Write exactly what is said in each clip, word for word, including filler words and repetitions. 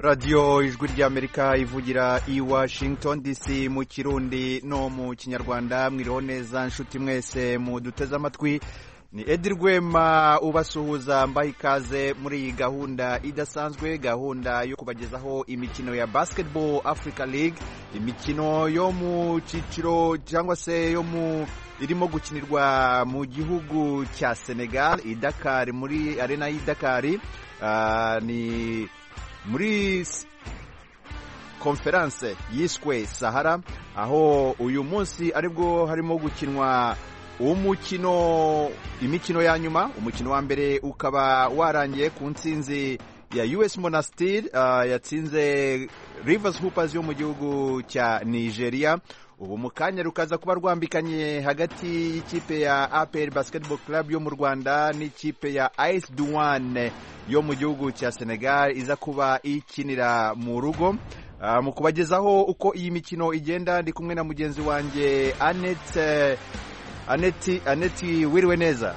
radiyo ijwi ry'Amerika ivugira i Washington D C mu Kirundi no mu Kinyarwanda. Mwiriho neza nshuti mwese mu duteze amatwi, ni Edi Rwema ubasuhuza mbaha ikaze muri iyi gahunda idasanzwe, gahunda yo kubagezaho imikino ya Basketball Africa League, imikino yo mu ciciro cyangwa se yo mu irimo gukinirwa mu gihugu cya Senegal i Dakar, muri arena y'i Dakar. Uh, ni muri conference yiswe Sahara, aho uyu munsi aribwo harimo gukinwa umukino imikino ya nyuma. Umukino wa mbere ukaba warangiye ku ntsinzi ya U S Monastir uh, yatsinze Rivers Hoopers yo mu gihugu cya Nigeria. Ubu mukanya rukaza kuba rwambikanye hagati y'ikipe ya A P R Basketball Club yo mu Rwanda n'ikipe ya A S Douane yo mu gihugu cya Senegal iza kuba ikinira mu rugo. Uh, mu kubagezaho uko iyi mikino igenda ndi kumwe na mugenzi wanjye Annette Annette Annette wiriwe neza?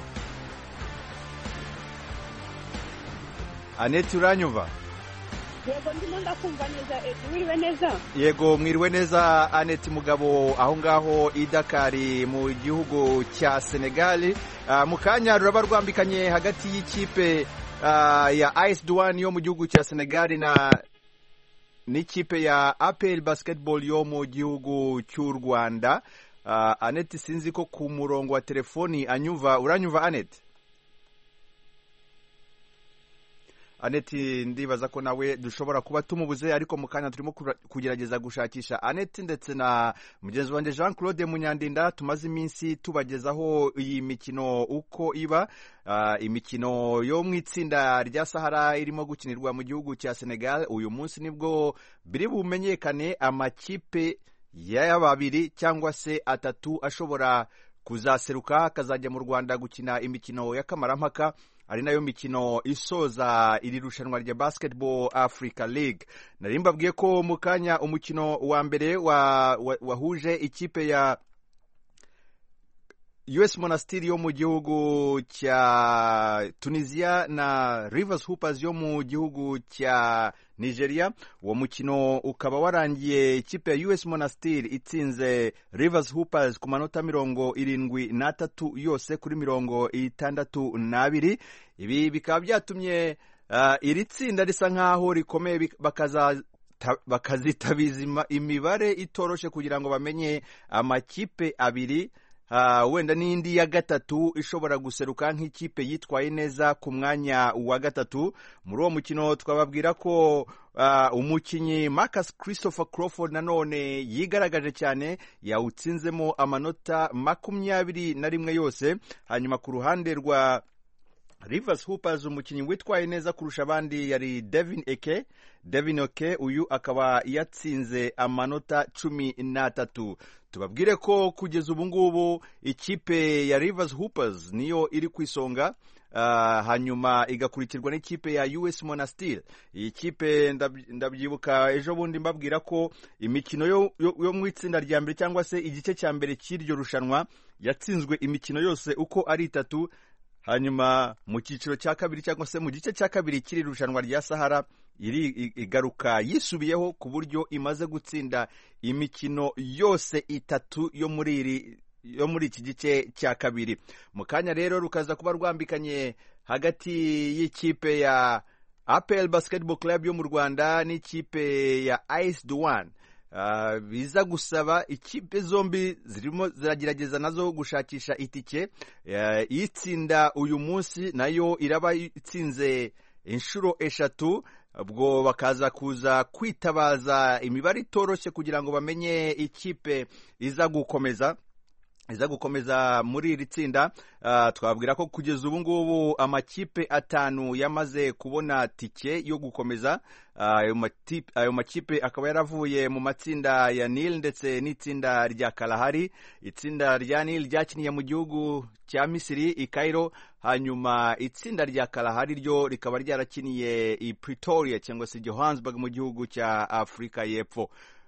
Annette uranyumva? Yego ndimo ndakumva neza. Edi wiriwe neza? Yego mwiriwe neza Annette Mugabo aho ngaho i Dakar mu gihugu cya Senegal. Uh, mukanya ruraba rwambikanye hagati y'ikipe uh, ya A S Douane yo mu gihugu cya Senegal na n'ikipe ya A P R Basketball yo mu gihugu cy'u Rwanda. Uh, Annette sinzi ko ku murongo wa telefoni anyumva. Uranyumva Annette? Annette ndibaza ko nawe dushobora kuba tumubuze, ariko mukanya turimo kugerageza gushakisha Annette ndetse na mugenzi wanjye Jean Claude Munyandinda. Tumaze iminsi tubagezaho iyi mikino uko iba. Uh, imikino yo mu itsinda rya Sahara irimo gukinirwa mu gihugu cya Senegal. Uyu munsi nibwo biri bumenyekane amakipe ya babiri cyangwa se atatu ashobora kuzaseruka akazajya mu Rwanda gukina imikino y'akamarampaka, ari nayo mikino isoza iri rushanwa rya Basketball Africa League. Nari mbabwiye ko mukanya umukino wa mbere wahuje wa, wa ikipe ya U S Monastir yo mu gihugu cya Tunisia na Rivers Hoopers yo mu gihugu cya Nigeria. Uwo mukino ukaba warangiye ikipe ya U S Monastir itsinze Rivers Hoopers ku manota mirongo irindwi n'atatu yose kuri mirongo itandatu n'abiri. Ibi bikaba byatumye uh, iri tsinda risa nkaho rikomeye, bakaza bakazitabiza imibare itoroshe kugira ngo bamenye amakipe abiri Uh, wenda n'indi ya gatatu ishobora guseruka nk'ikipe yitwaye neza ku mwanya wa gatatu. Muri uwo mukino twababwira ko uh, umukinyi Marcus Christopher Crawford nanone yigaragaje cyane, yawutsinzemo amanota makumyabiri na rimwe yose. Hanyuma ku ruhande rwa Rivers Hoopers umukinyi witwaye neza kurusha abandi yari Devin Eke. Devin Eke uyu akaba yatsinze amanota cumi n'atatu. Tubabwire ko kugeza ubu ngubu ikipe ya Rivers Hoopers niyo iri ku isonga, uh, hanyuma igakurikirwa n'ikipe ya U S Monastir. Iyi kipe ndabyibuka ejo bundi mbabwira ko imikino yo, yo, yo mu itsinda rya mbere cyangwa se igice cya mbere cy'iryo rushanwa yatsinzwe imikino yose uko ari itatu. Hanyuma mu cyiciro cya kabiri cyangwa se mu gice cya kabiri cy'iri rushanwa rya Sahara iri igaruka yisubiyeho ku buryo imaze gutsinda imikino yose itatu yo muri iri yo muri iki gice cya kabiri. Mu kanya rero rukaza kuba rwambikanye hagati y'ikipe ya A P R Basketball Club yo mu Rwanda n'ikipe ya A S Douane. Uh, biza gusaba ikipe zombi zirimo ziragerageza nazo gushakisha itike. Uh, itsinda uyu munsi nayo iraba itsinze inshuro eshatu, ubwo bakaza kuza kwitabaza imibare itoroshye kugira ngo bamenye ikipe iza gukomeza iza gukomeza muri iri tsinda. Uh, twabwira ko kugeza ubu ngubu amakipe atanu yamaze kubona tike yo gukomeza. Ayo uh, ayo makipe akaba yaravuye mu matsinda ya Nil ndetse n'itsinda rya Kalahari. Itsinda rya Nil ryakiniye mu gihugu cya Misiri i Cairo, hanyuma itsinda rya Kalahari ryo rikaba ryarakiniye i Pretoria cyangwa se Johannesburg mu gihugu cya Afrika y'Epfo.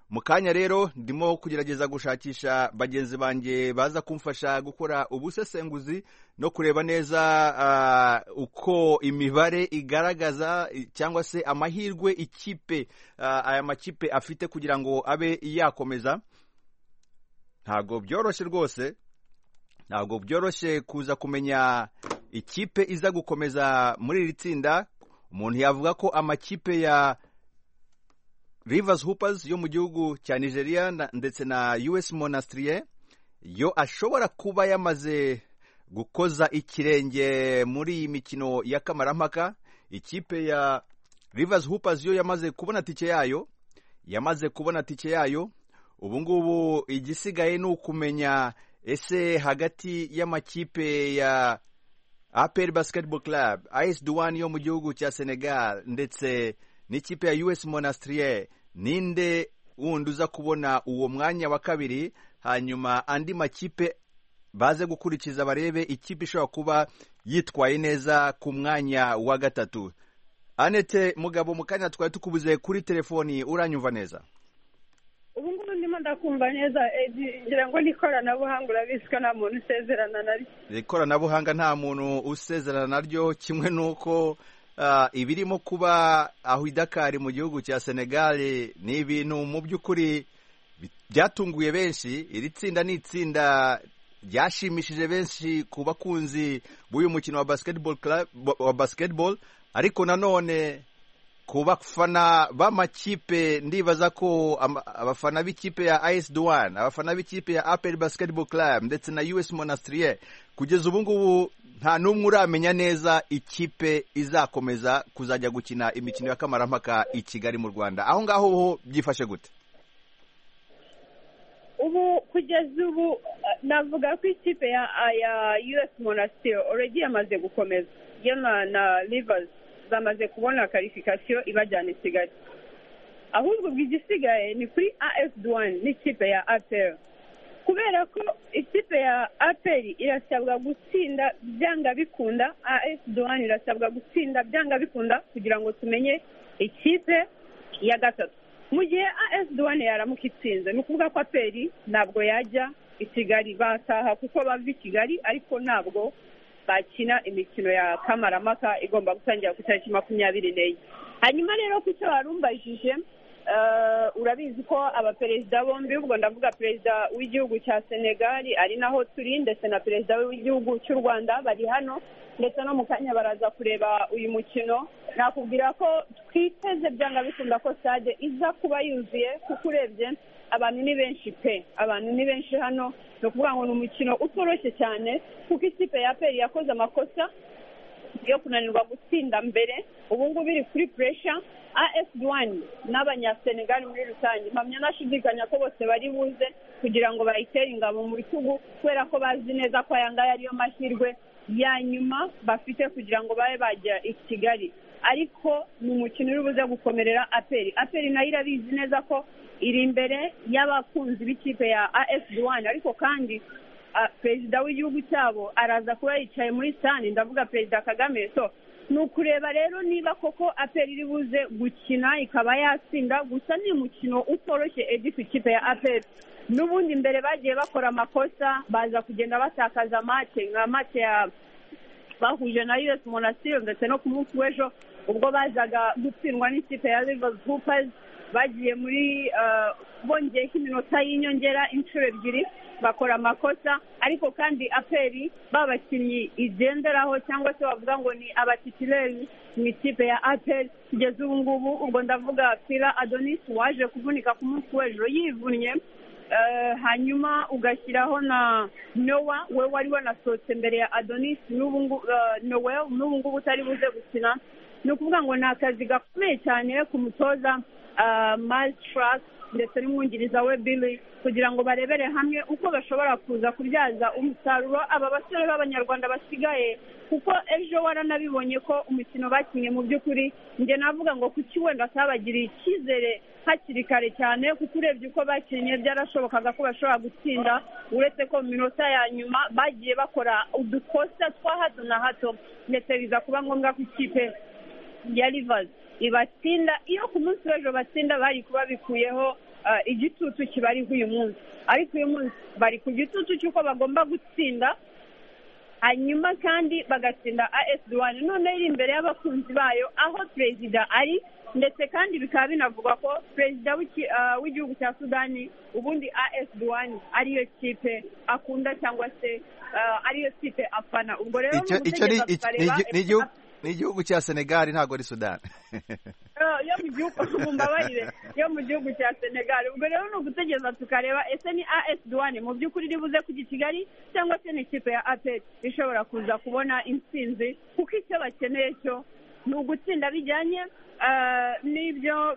mu kanya rero ndimo kugerageza gushakisha bagenzi banjye baza kumfasha gukora ubusesenguzi no kureba neza uh, uko imibare igaragaza cyangwa se amahirwe ikipe uh, aya makipe afite kugira ngo abe yakomeza. Ntago byoroshye rwose, ntago byoroshye kuza kumenya ikipe iza gukomeza muri iri tsinda. Umuntu yavuga ko amakipe ya Rivers Hoopers yo mu gihugu cya Nigeria na, ndetse na U S Monastir yo ashobora kuba yamaze gukoza ikirenge muri iyi mikino ya kamarampaka. Ikipe ya Rivers Hoopers yo yamaze kubona tike yayo yamaze kubona tike yayo ubu ngubu igisigaye ni ukumenya ese hagati y'amakipe ya A P R Basketball Club, A S Douane yo mu gihugu cya Senegal ndetse n'ikipe ya U S Monastir, ninde wundi uza kubona uwo mwanya wa kabiri, hanyuma andi makipe baze gukurikiza barebe ikipe ishobora kuba yitwaye neza ku mwanya wa gatatu. Anete Mugabo, mu kanya twari tukubuze kuri telefoni, uranyumva neza? Ubu ngubu ndimo ndakumva neza, ngira ngo n'ikoranabuhanga urabiswe nta muntu usezerana naryo. Ikoranabuhanga nta muntu usezerana naryo, kimwe nuko uh, ibirimo kuba aho i Dakar mu gihugu cya Senegal ni ibintu mu by'ukuri byatunguye benshi. Iri tsinda ni itsinda ryashimishije benshi ku bakunzi b'uyu mukino wa basketball club wa basketball, ariko nanone ku bafana b'amakipe ndibaza ko abafana b'ikipe ya A S Douane, abafana b'ikipe ya A P R Basketball Club ndetse na U S Monastir, kugeza ubu ngubu nta n'umwe uramenya neza ikipe izakomeza kuzajya gukina imikino ya kamarampaka i Kigali mu Rwanda. Aho ngaho ho byifashe gute? Ubu kugeza ubu navuga ko ikipe ya ya U S Monastir already yamaze gukomeza, yo na, na Rivers bamaze kubona qualification ibajyana i Kigali. Ahubwo bw'igisigaye ni kuri A S Douane n'ikipe ya A P R, kubera ko ikipe ya A P R irasabwa gutsinda byanga bikunda, A S Douane irasabwa gutsinda byanga bikunda kugira ngo tumenye ikipe ya gatatu. Mu gihe A S Douane yaramuka itsinze, ni ukuvuga ko A P R ntabwo yajya i Kigali, bataha kuko bava i Kigali, ariko ntabwo bakina imikino ya kamaramaka igomba gutangira ku tariki makumyabiri n'enye. Hanyuma rero ku cyo warumbajije, uh, urabizi ko abaperezida bombi, ubwo ndavuga perezida w'igihugu cya Senegal ari naho turi ndetse na perezida w'igihugu cy'u Rwanda bari hano, ndetse no mu kanya baraza kureba uyu mukino. Nakubwira ko twiteze byanga bikunda ko stade iza kuba yuzuye, kuko urebye abantu ni benshi pe, abantu ni benshi hano. No kuvuga ngo ni umukino utoroshye cyane, kuko ikipe ya A P R yakoze amakosa yo kunanirwa gutsinda mbere, ubu ngubu biri kuri pressure. A S Douane n'abanyasenegal muri rusange mpamya nashidikanya ko bose bari buze kugira ngo bayitere ingabo mu bitugu, kubera ko bazi neza ko aya ngaya ariyo mahirwe ya nyuma bafite kugira ngo babe bajya i Kigali. Ariko ni umukino uri buze gukomerera A P R. A P R nayo irabizi neza ko iri imbere y'abakunzi b'ikipe ya A S Douane, ariko kandi uh, perezida w'igihugu cyabo araza kuba yicaye muri stade, ndavuga perezida Kagame. So ni ukureba rero niba koko A P R iri buze gukina ikaba yatsinda. Gusa ni umukino utoroshye edi ku ikipe ya A P R. N'ubundi mbere bagiye bakora amakosa, baza kugenda batakaza match, nka match ya bahuje na U S Monastir ndetse no ku munsi w'ejo ubwo bazaga gutsindwa n'ikipe ya Rivers Hoopers, bagiye muri uh, bongeyeho iminota y'inyongera inshuro ebyiri, bakora amakosa. Ariko kandi A P R babakinnyi igenderaho cyangwa se bavuga ngo ni abatitulaire mu ikipe ya A P R kugeza ubu ngubu, ubwo ndavuga Fila Adonis waje kuvunika ku munsi w'ejo yivunnye, uh, hanyuma ugashyiraho na Noah we wari wanasohotse mbere ya Adonis, n'ubu ngubu uh, Noah n'ubu ngubu utari buze gukina. Ni ukuvuga ngo ni akazi gakomeye cyane ku mutoza uh, Maltrack ndetse n'umwungiriza we Billy, kugira ngo barebere hamwe uko bashobora kuza kubyaza umusaruro aba basore b'abanyarwanda basigaye, kuko ejo waranabibonye ko umukino bakinye mu by'ukuri nge navuga ngo kuki wenda atabagiriye icyizere hakiri kare cyane, kuko urebye uko bakinye byarashobokaga ko bashobora gutsinda, uretse ko mu minota ya nyuma bagiye bakora udukosa twa hato na hato, ndetse biza kuba ngombwa ku ikipe ya Rivers ibatsinda. Iyo ku munsi w'ejo batsinda bari kuba bikuyeho igitutu kibariho uyu munsi, ariko uyu munsi bari ku gitutu cy'uko bagomba gutsinda, hanyuma kandi bagatsinda A S Douane noneho iri imbere y'abakunzi bayo aho perezida ari, ndetse kandi bikaba binavugwa ko perezida w'igihugu cya Sudani ubundi A S Douane ariyo kipe akunda cyangwa se ariyo kipe afana. Ubwo rero ni igihugu cya Senegal ntabwo ari Sudani yo mu gihugu mumbabarire yo mu gihugu cya Senegal. Ubwo rero ni ugutegereza tukareba ese ni A S Douane mu by'ukuri ribuze kujya i Kigali cyangwa se ni ikipe ya A P R ishobora kuza kubona intsinzi, kuko icyo bakeneye cyo ni ugutsinda bijyanye n'ibyo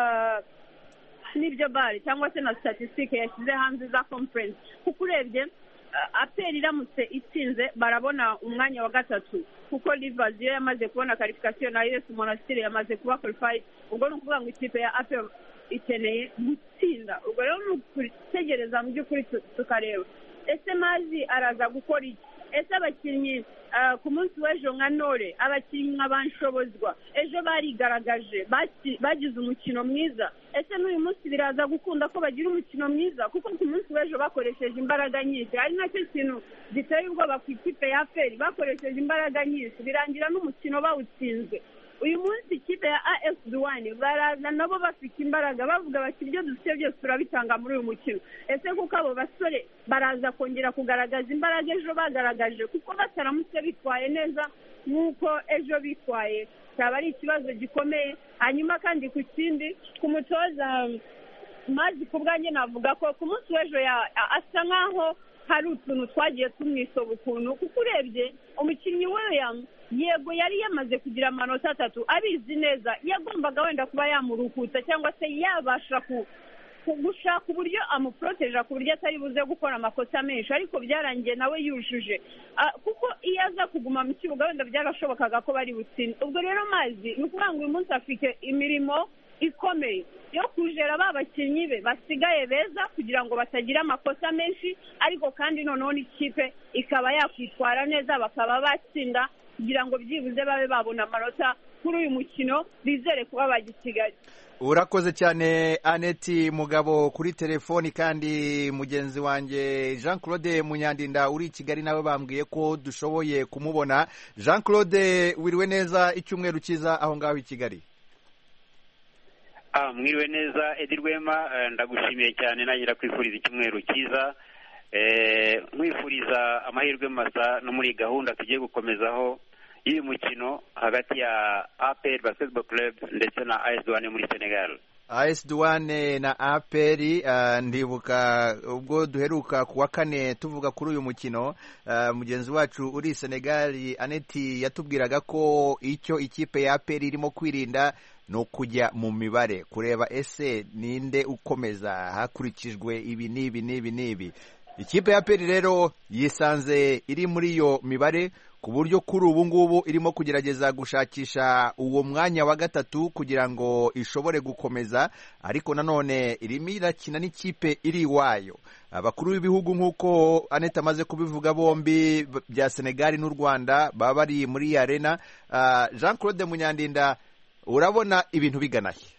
n'ibyo bari cyangwa se na statistique yashyize hanze za conference, kuko urebye A P R iramutse itsinze barabona umwanya wa gatatu, kuko Rivers yo yamaze kubona qualification na U S Monastir yamaze kuba qualified. Ubwo ni ukuvuga ngo ikipe ya A P R ikeneye gutsinda. Ubwo rero ni ukutegereza mu by'ukuri tukareba ese Mazi araza gukora iki, ese abakinnyi ku munsi w'ejo nka Nore, abakinnyi nk'abanshobozwa ejo barigaragaje bagize umukino mwiza, ese n'uyu munsi biraza gukunda ko bagira umukino mwiza, kuko ku munsi w'ejo bakoresheje imbaraga nyinshi, ari nacyo kintu giteye ubwoba ku ikipe ya A P R, bakoresheje imbaraga nyinshi birangira n'umukino bawutsinze. Uyu munsi ikipe ya A S Douane baraza nabo bafite imbaraga bavuga bati ibyo dufite byose turabitanga muri uyu mukino, ese kuko abo basore baraza kongera kugaragaza imbaraga ejo bagaragaje, kuko bataramutse bitwaye neza nk'uko ejo bitwaye cyaba ari ikibazo gikomeye. Hanyuma kandi ku kindi ku mutoza Mazi ku bwanjye navuga ko ku munsi w'ejo asa nk'aho hari utuntu twagiye tumwisoba ukuntu, kuko urebye umukinnyi William yego yari yamaze kugira amanota atatu, abizi neza yagombaga wenda kuba yamuruhutsa cyangwa se yabasha gushaka uburyo amuproteja ku buryo atari buze gukora amakosa menshi, ariko byarangiye nawe yujuje, kuko iyo aza kuguma mu kibuga wenda byarashobokaga ko bari butsinde. Ubwo rero Mazi ni ukuvuga ngo uyu munsi afite imirimo ikomeye yo kujera ba bakinnyi be basigaye beza kugira ngo batagira amakosa menshi, ariko kandi noneho n'ikipe ikaba yakwitwara neza bakaba batsinda kugira ngo byibuze babe babona amanota kuri uyu mukino bizere kuba bajya i Kigali. Urakoze cyane Annette Mugabo kuri telefoni, kandi mugenzi wanjye Jean Claude Munyandinda uri i Kigali nawe bambwiye ko dushoboye kumubona. Jean Claude, wiriwe neza, icyumweru cyiza aho ngaho i Kigali? Ah, mwiriwe neza Edi Rwema, ndagushimiye cyane nagira kwifuriza icyumweru cyiza, eh mwifuriza amahirwe masa no muri gahunda tugiye gukomezaho iyi mukino hagati ya A P R Basketball Club ndetse na A S Douane muri Senegal. A S Douane na A P R, uh, ndibuka ubwo duheruka kuwa kane tuvuga kuri uyu mukino, uh, mugenzi wacu uri Senegal Annette yatubwiraga ko icyo ikipe ya A P R irimo kwirinda no kujya mu mibare kureba ese ninde ukomeza hakurikijwe ibi n'ibi n'ibi n'ibi. Ikipe ya A P R rero yisanze iri muri iyo mibare ku buryo kuri ubu ngubu irimo kugerageza gushakisha uwo mwanya wa gatatu kugira ngo ishobore gukomeza, ariko nanone irimo irakina n'ikipe iri iwayo. Abakuru b'ibihugu nk'uko Annette amaze kubivuga bombi bya Senegal n'u Rwanda baba bari muri arena. Uh, Jean Claude Munyandinda, urabona ibintu bigana he?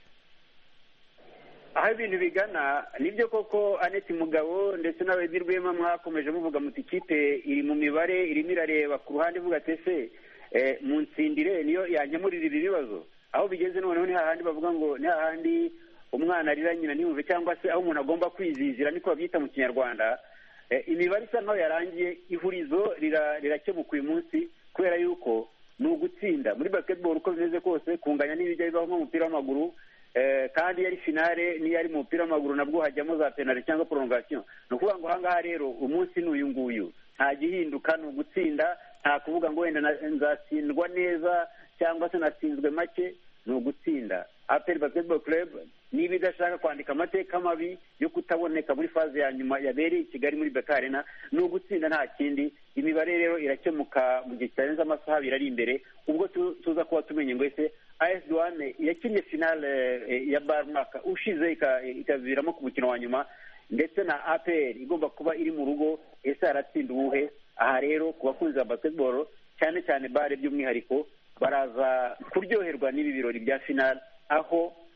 Aho ibintu bigana nibyo koko Annette Mugabo ndetse nawe Edi Rwema mwakomeje muvuga muti ikipe iri mu mibare, irimo irareba ku ruhande ivuga ati ese eh, mu nsindire niyo yanyamurira ibi bibazo. Aho bigeze noneho ni hahandi bavuga ngo ni hahandi umwana arira nyina ntiyumve, cyangwa se aho umuntu agomba kwizizira niko babyita mu Kinyarwanda. Eh, imibare isa naho yarangiye, ihurizo rirakemuka uyu munsi kubera yuko ni ugutsinda muri basketball uko bimeze kose, kunganya n'ibijya bibaho nk'umupira w'amaguru. Eh, kandi yari finale ni yari mu mupira w'amaguru nabwo hajyamo za penalty cyangwa prolongation. No kuvuga ngo ahangaha rero umunsi n'uyu nguyu nta gihinduka, ni ugutsinda, nta kuvuga ngo wenda nzatsindwa neza cyangwa se natsinzwe make, ni ugutsinda. A P R Basketball Club niba idashaka kwandika amateka mabi yo kutaboneka muri faze ya nyuma yabereye i Kigali muri Beka Arena, ni ugutsinda nta kindi. Imibare rero irakemuka mu gihe cyarenze amasaha abiri ari imbere, ubwo tuza kuba tumenye ngo ese A S Douane yakinnye finale ya Barmaka ushize ikaviramo ku mukino wa nyuma, ndetse na A P R igomba kuba iri mu rugo, ese aratsinda uwuhe? Aha rero ku bakunzi ba basketball cyane cyane bare by'umwihariko baraza kuryoherwa n'ibi birori bya finale, aho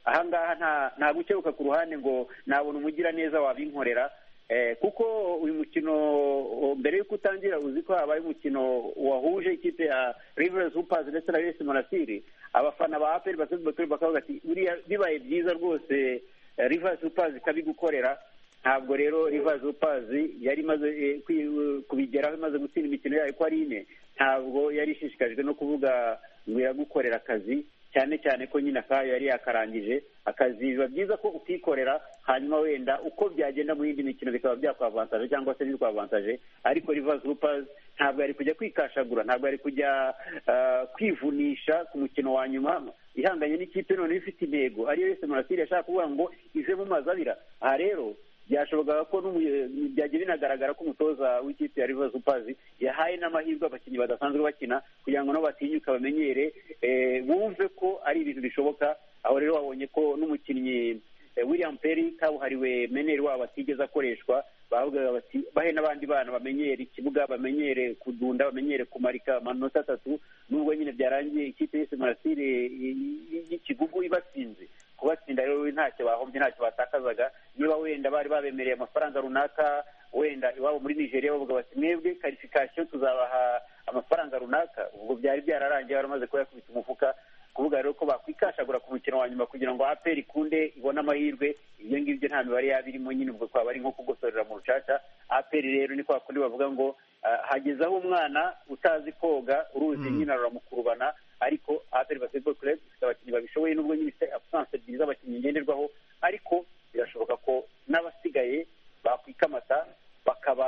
ahangaha nta nta gukebuka ku ruhande ngo nabona umugira neza wabinkorera kuko uyu mukino mbere y'uko utangira uzi ko habaye umukino wahuje ikipe ya Rivers Hoopers ndetse na U S Monastir. Abafana ba A P R Basketball Club bakavuga ati buriya bibaye byiza rwose Rivers Hoopers ikabigukorera. Ntabwo rero Rivers Hoopers yari imaze kubigeraho, imaze gutsinda imikino yayo ko ari ine, ntabwo yari ishishikajwe no kuvuga ngo iragukorera akazi, cyane cyane ko nyine akayo yari yakarangije akazi. Biba byiza ko ukikorera, hanyuma wenda uko byagenda mu yindi mikino bikaba byakwavantaje cyangwa se ntibikwavantaje. Ariko Rivers Hoopers ntabwo yari kujya kwikashagura, ntabwo yari kujya kwivunisha ku mukino wa nyuma ihanganye n'ikipe none ifite intego ariyo yose Monastir yashaka kuvuga ngo ive mu mazi abira. Aha rero byashobokaga ko byagiye binagaragara ko umutoza w'ikipe ya Rivers Hoopers yahaye n'amahirwe abakinnyi badasanzwe bakina kugira ngo nabo batinyuke bamenyere, bumve ko ari ibintu bishoboka. Aho rero wabonye ko n'umukinnyi William Perry kabuhariwe meneri wabo atigeze akoreshwa, bavugaga bati bahe n'abandi bana bamenyere ikibuga, bamenyere kudunda, bamenyere kumarika amanota atatu. Nubwo nyine byarangiye ikipe y'U S Monastir y'ikigugu ibatsinze, kubatsinda rero ntacyo bahombye, ntacyo batakazaga. Niba wenda bari babemereye amafaranga runaka, wenda iwabo muri Nigeria bavuga bati mwebwe qualification tuzabaha amafaranga runaka, ubwo byari byararangiye baramaze kuyakubita umufuka. Kuvuga rero ko bakwikashagura ku mukino wa nyuma kugira ngo A P R ikunde ibone amahirwe, ibyo ngibyo nta mibare yabirimo, nyine ubwo twaba ari nko kugosorera mu rucaca. A P R rero ni kwa kundi bavuga ngo hageze aho umwana utazi koga uruzi nyine ruramukurubana. Ariko A P R Basketball Club ifite abakinnyi babishoboye, nubwo nyine ifite absence ebyiri z'abakinnyi ngenderwaho, ariko birashoboka ko n'abasigaye bakwikamata bakaba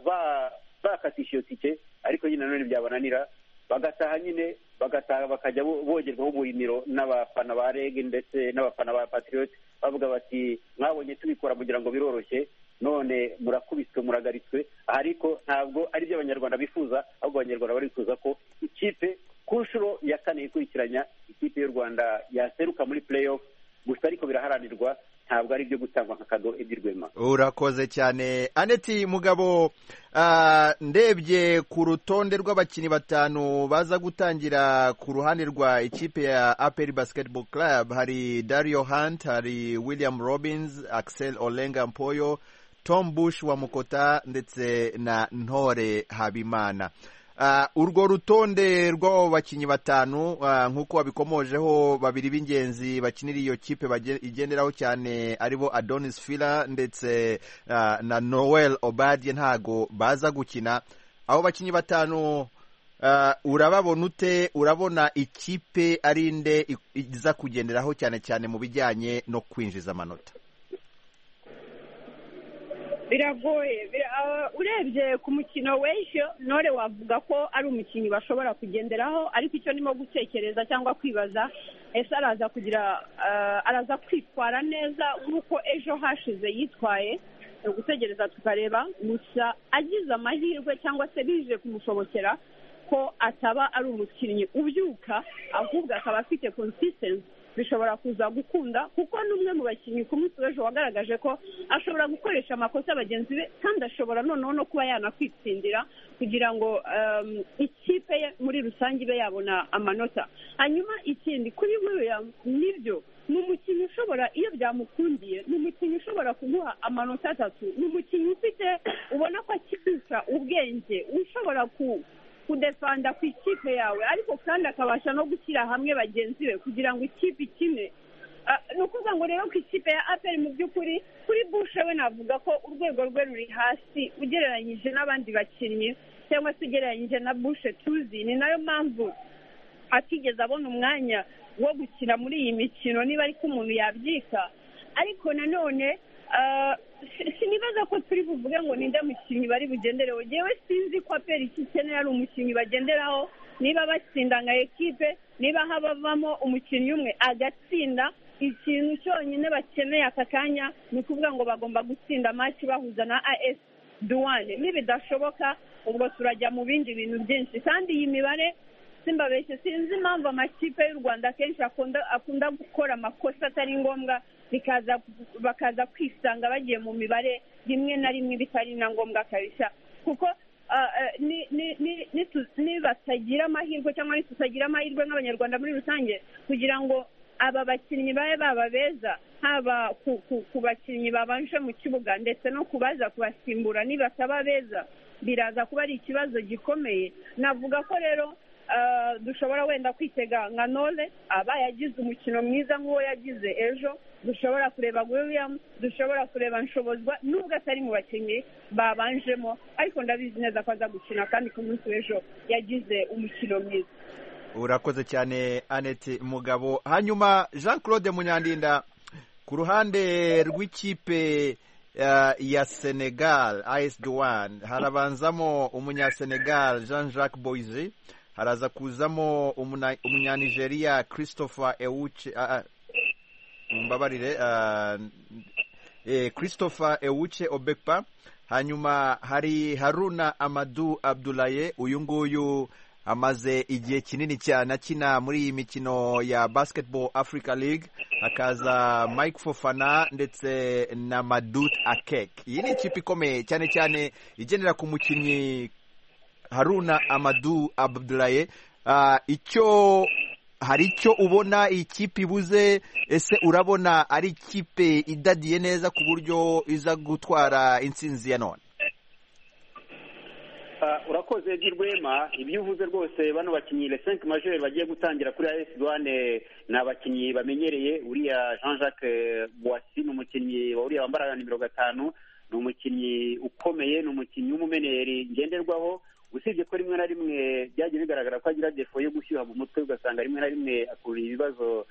bakatisha iyo tike. Ariko nyine nanone byabananira bagataha, nyine bagataha bakajya bogerwaho uburimiro n'abafana ba R E G ndetse n'abafana ba Patriot, bavuga bati mwabonye tubikora kugira ngo biroroshye, none murakubiswe muragaritswe. Ariko ntabwo ari byo abanyarwanda bifuza, ahubwo abanyarwanda barifuza ko ikipe ku nshuro ya kane ikurikiranya ikipe y'u Rwanda yaseruka muri playoff. Gusa ariko biraharanirwa, ntabwo ari byo gutangwa nka kado ebyirwema. Urakoze cyane Aneti Mugabo. Uh, ndebye ku rutonde rw'abakinnyi batanu baza gutangira ku ruhande rwa ikipe ya A P R Basketball Club, hari Dario Hunt, hari William Robbins, Axel Olenga Mpoyo, Tom Bush wa Mukota ndetse na Ntore Habimana. Uh, urwo rutonde rw'abo bakinnyi batanu uh, nk'uko wabikomojeho, babiri b'ingenzi bakinira iyo kipe igenderaho cyane aribo Adonis Fila ndetse uh, na Noel Obadie ntago baza gukina. Abo bakinnyi batanu uh, urababona ute? Urabona ikipe ari inde iza kugenderaho cyane cyane mu bijyanye no kwinjiza amanota? Biragoye. Urebye ku mukino w'ejo, Nore wavuga ko ari umukinnyi bashobora kugenderaho, ariko icyo nimo gutekereza cyangwa kwibaza, ese araza kugira araza kwitwara neza nk'uko ejo hashize yitwaye? Gutegereza tukareba. Gusa agize amahirwe cyangwa se bije kumushobokera ko ataba ari umukinnyi ubyuka, ahubwo akaba afite consistency, bishobora kuza gukunda, kuko n'umwe mu bakinnyi ku munsi w'ejo wagaragaje ko ashobora gukoresha amakosa bagenzi be, kandi ashobora noneho no kuba yanakwitsindira kugira ngo um, ikipe ye muri rusange ibe yabona amanota. Hanyuma ikindi kuri William, nibyo ni umukinnyi ushobora, iyo byamukundiye, ni umukinnyi ushobora kuguha amanota atatu. Ni umukinnyi ufite, ubona ko akibisha ubwenge, ushobora ku kudefanda ku ikipe yawe, ariko kandi akabasha no gushyira hamwe bagenzi be kugira ngo ikipe ikine. Ni ukuvuga ngo rero ku ikipe ya A P R mu by'ukuri, kuri Bush we navuga ko urwego rwe ruri hasi ugereranyije n'abandi bakinnyi, cyangwa se ugereranyije na Bush tuzi. Ni nayo mpamvu atigeze abona umwanya wo gukina muri iyi mikino, niba ariko umuntu yabyika. Ariko nanone sinibaza ko turi buvuge ngo ninde mukinnyi bari bugendereho. Jewe sinzi ko A P R ikeneye ari umukinnyi bagenderaho. Niba batsinda nka ekipe, niba habavamo umukinnyi umwe agatsinda, ikintu cyonyine bakeneye aka kanya ni ukuvuga ngo bagomba gutsinda match bahuza na A S Douane. Nibidashoboka ubwo turajya mu bindi bintu byinshi, kandi iyi mibare simbabeshye, sinzi impamvu amakipe y'u Rwanda kenshi akunda akunda gukora amakosa atari ngombwa, bikaza bakaza kwisanga bagiye mu mibare rimwe na rimwe bitari na ngombwa kabisa. Kuko ni ni ni ni batagira amahirwe cyangwa ni tutagira amahirwe nk'abanyarwanda muri rusange kugira ngo aba bakinnyi babe baba beza haba ku bakinnyi babanje mu kibuga ndetse no kubaza kubasimbura nibasaba beza biraza kuba ari ikibazo gikomeye. Navuga ko rero dushobora wenda kwitega nka Nole aba yagize umukino mwiza nk'uwo yagize ejo, dushobora kureba William, dushobora kureba Nshobozwa nubwo atari mu bakinnyi babanjemo, ariko ndabizi neza ko aza gukina kandi ku munsi w'ejo yagize umukino mwiza. Urakoze cyane Annette Mugabo. Hanyuma Jean Claude Munyandinda, ku ruhande rw'ikipe uh, ya Senegal A S Douane harabanzamo umunya-Senegal Jean-Jacques Boise, haraza kuzamo umunya-Nigeria Christopher Ewuche uh, mbabarire uh, eh, Christopher Ewuche Obekpa, hanyuma hari Haruna Amadou Abdoulaye, uyu nguyu amaze igihe kinini cyane akina muri iyi mikino ya Basketball Africa League, hakaza Mike Fofana ndetse na Madut Akek. Iyi ni ikipe ikomeye cyane cyane igendera ku mukinnyi Haruna Amadou Abdoulaye. Uh, icyo hari icyo ubona ikipe ibuze, ese urabona ari ikipe idadiye neza ku buryo iza gutwara intsinzi ya none? Urakoze Girwema, ibyo uvuze rwose bano bakinnyi le cinq majeur bagiye gutangira kuri A S Douane ni abakinnyi bamenyereye. Uriya Jean-Jacques Boissy ni umukinnyi wa uriya wambara nimero gatanu, ni umukinnyi ukomeye, ni umukinnyi w'umumeneri ngenderwaho, usibye ko rimwe na rimwe byagiye bigaragara ko agira defo yo gushyuha mu mutwe, ugasanga rimwe na rimwe akurura ibibazo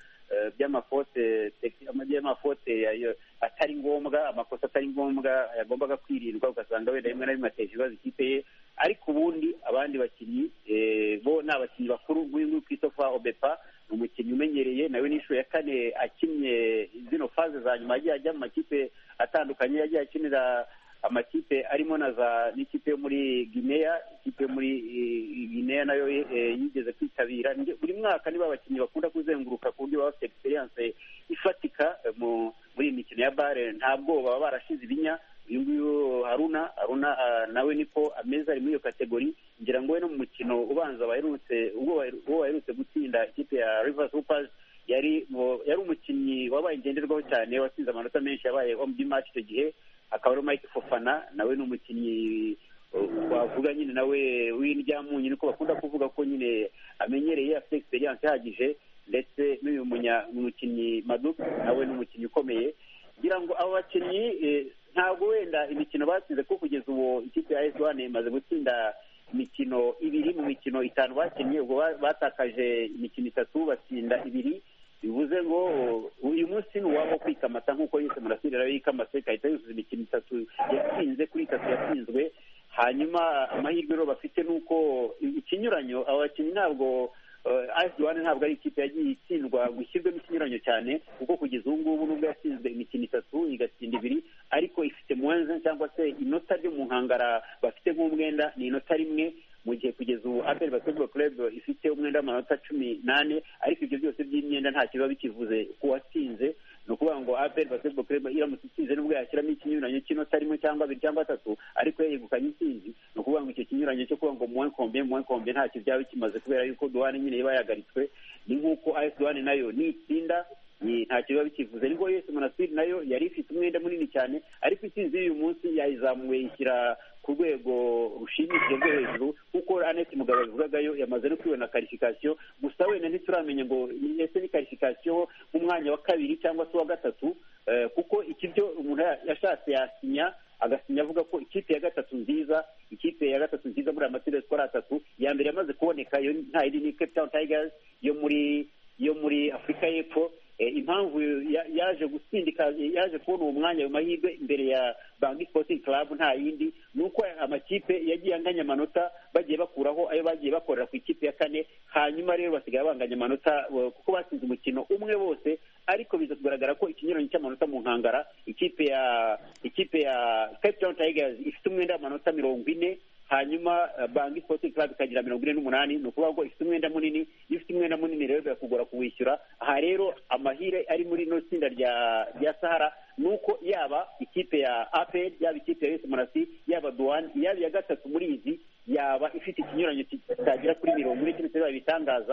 by'amafote by'amafote atari ngombwa, amakosa atari ngombwa yagombaga kwirindwa, ugasanga wenda rimwe na rimwe ateje ibibazo ikipe ye. Ariko ubundi abandi bakinnyi bo ni abakinnyi bakuru. Nk'uyu Christopher Obekpa ni umukinnyi umenyereye, nawe n'inshuro ya kane akinnye zino faze za nyuma, yagiye ajya mu makipe atandukanye, yagiye akinira amakipe arimo na za n'ikipe yo muri Guinea, ikipe yo muri Guinea nayo yigeze kwitabira. Buri mwaka niba abakinnyi bakunda kuzenguruka ku buryo baba bafite experience ifatika muri iyi mikino ya bare, ntabwo baba barashize ibinya. Uyu nguyu Haruna Haruna uh, nawe niko ameza ari muri iyo kategori. Ngira ngo we no mu mukino ubanza baherutse ubwo baherutse gutsinda ikipe ya Rivers Hoopers, yari yari umukinnyi wabaye ngenderwaho cyane, watsinze amanota menshi, yabaye on the match icyo gihe. Akaba ari Mike Fofana, nawe ni umukinnyi wavuga nyine nawe w'indyamunyu, niko bakunda kuvuga ko nyine amenyereye, afite experience ihagije. Ndetse n'uyu mukinnyi Maduk nawe ni umukinnyi ukomeye. Ngira ngo abo bakinnyi ntabwo wenda imikino batsinze, ko kugeza ubu ikipe ya A S Douane imaze gutsinda imikino ibiri mu mikino itanu bakinnye, ubwo batakaje imikino itatu batsinda ibiri. Bivuze ngo uyu munsi ni uwabo kwikamata, nk'uko yise Murasire yikamase ikahita yuzuza imikino itatu yatsinze kuri itatu yatsinzwe. Hanyuma amahirwe rero bafite nuko ikinyuranyo, aba bakinnyi ntabwo A S Douane ntabwo ari ikipe yagiye itsindwa gushyirwamo ikinyuranyo cyane, kuko kugeza ubu ngubu nubwo yatsinzwe imikino itatu igatsinda ibiri, ariko ifite mwenze cyangwa se inota ryo mu nkangara bafite nk'umwenda ni inota rimwe, mu gihe kugeza ubu A P R Basketball Club ifite umwenda w'amanota cumi n'ane. Ariko ibyo byose by'imyenda nta kiba bikivuze ku watsinze. Ni ukuvuga ngo A P R Basketball Club iramutse itsinze nubwo yashyiramo ikinyuranyo cy'inota rimwe cyangwa abiri cyangwa atatu, ariko yegukanye intsinzi, ni ukuvuga ngo icyo kinyuranyo cyo kuvuga ngo moins combien moins combien ntacyo byaba bikimaze, kubera yuko Douane nyine iba yagaritswe. Ni nk'uko A S Douane nayo nitsinda ntacyo biba bikivuze. Nibwo Yose Monastir nayo yari ifite umwenda munini cyane, ariko intsinzi y'uyu munsi yayizamuye ishyira ku rwego rushimishije rwo hejuru, kuko Annette Mugabo yavugagayo yamaze no kwibona qualification. Gusa wenda ntituramenya ngo ese ni qualification nk'umwanya wa kabiri cyangwa se wa gatatu, kuko iki byo umuntu yashatse yasinya agasinya avuga ko ikipe ya gatatu nziza, ikipe ya gatatu nziza muri amatsinda skora atatu, ya mbere yamaze kuboneka yo nta yindi ni Cape Town Tigers yo muri yo muri Afrika y'Epfo. Impamvu yaje gutsindika, yaje kubona uwo mwanya mu mahirwe imbere ya Bangui Sporting Club nta yindi, nuko amakipe yagiye anganya amanota, bagiye bakuraho ayo bagiye bakorera ku ikipe ya kane. Hanyuma rero basigaye banganya amanota kuko batsinze umukino umwe bose, ariko biza kugaragara ko ikinyuranyo cy'amanota mu nkangara, ikipe ya ikipe ya Cape Town Tigers ifite umwenda w'amanota mirongo ine, hanyuma Bangui Sporting Club ikagira mirongo ine n'umunani. Ni ukuvuga ko ifite umwenda munini, ifite umwenda munini rero birakugora kuwishyura. Aha rero amahire ari muri no tsinda rya rya Sahara, nuko yaba ikipe ya A P R, yaba ikipe ya Yose Monastir, yaba Douane, yaba ya gatatu muri izi, yaba ifite ikinyuranyo kitagera kuri mirongo ine, cyose bitangaza.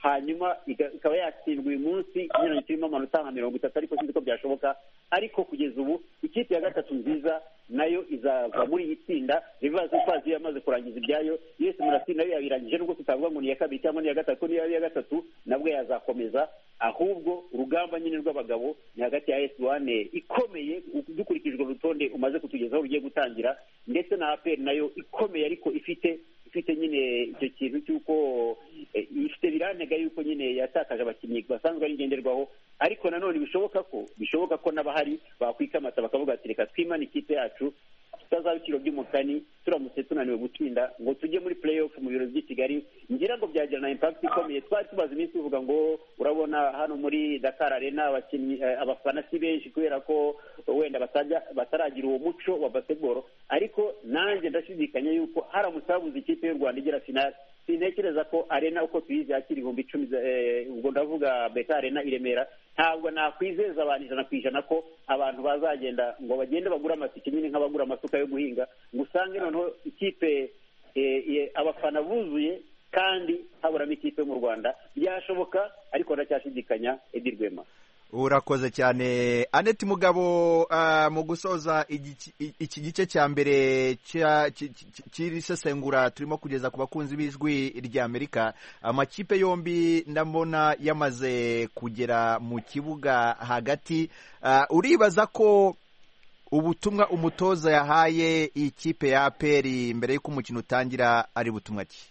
hanyuma ikaba yatsindwa uyu munsi nyine kirimo amanota nka mirongo itatu ariko sinzi ko byashoboka. Ariko kugeza ubu ikipe ya gatatu nziza nayo izava muri iyi tsinda. Rivers Hoopers yamaze kurangiza ibyayo, U S Monastir nayo yabirangije, nubwo tutavuga ngo ni iya kabiri cyangwa ni iya gatatu, niyo iya gatatu nabwo yazakomeza. Ahubwo urugamba nyine rw'abagabo ni hagati ya A S Douanes ikomeye dukurikijwe urutonde umaze kutugezaho rugiye gutangira, ndetse na A P R nayo ikomeye ariko ifite ifite nyine icyo kintu cy'uko ifite birantega yuko nyine yatakaje abakinnyi basanzwe ari ngenderwaho. Ariko nanone bishoboka ko bishoboka ko n'abahari bakwikamata bakavuga ati reka twimane ikipe yacu tutazaba ikiro by'umukani turamutse tunaniwe gutsinda ngo tujye muri playoff mu biro by'i Kigali. Ngira ngo byagira na impact ikomeye. Twari tubaze iminsi tuvuga ngo urabona hano muri Dakar Arena abakinnyi abafana si benshi kubera ko wenda batajya bataragira uwo muco wa basketball, ariko nanjye ndashidikanya yuko haramutse habuze ikipe y'u Rwanda igera finale, sintekereza ko Arena uko tuyizi yakira ibihumbi icumi, ubwo ndavuga Beka Arena i Remera, ntabwo nakwizeza abantu ijana ku ijana ko abantu bazagenda ngo bagende bagura amatike nyine nk'abagura amasuka yo guhinga, ngo usange noneho ikipe abafana buzuye kandi haburamo ikipe mu Rwanda. Byashoboka ariko ndacyashidikanya. Edi Rwema, urakoze cyane. Annette Mugabo, uh, mu gusoza iki gice cya mbere cy'iri sesengura turimo kugeza ku bakunzi b'ijwi rya Amerika, amakipe yombi ndabona yamaze kugera mu kibuga hagati. Uh, uribaza ko ubutumwa umutoza yahaye ikipe ya A P R mbere y'uko umukino utangira ari butumwa ki?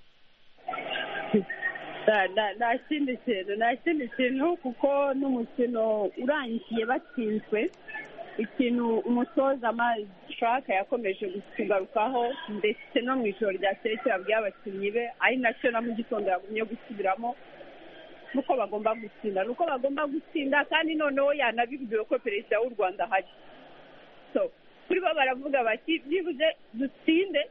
nta kindi kintu nta kindi kintu kuko n'umukino urangiye batsinzwe. Ikintu umutoza amashaka yakomeje kugarukaho ndetse no mu ijoro ryakeye yabwiye abakinnyi be, ari nacyo na mu gitondo yagumye gusubiramo, nuko bagomba gutsinda nuko bagomba gutsinda kandi noneho yanabibwiwe ko perezida w'u Rwanda ahari. So kuri bo baravuga bati byibuze dutsinde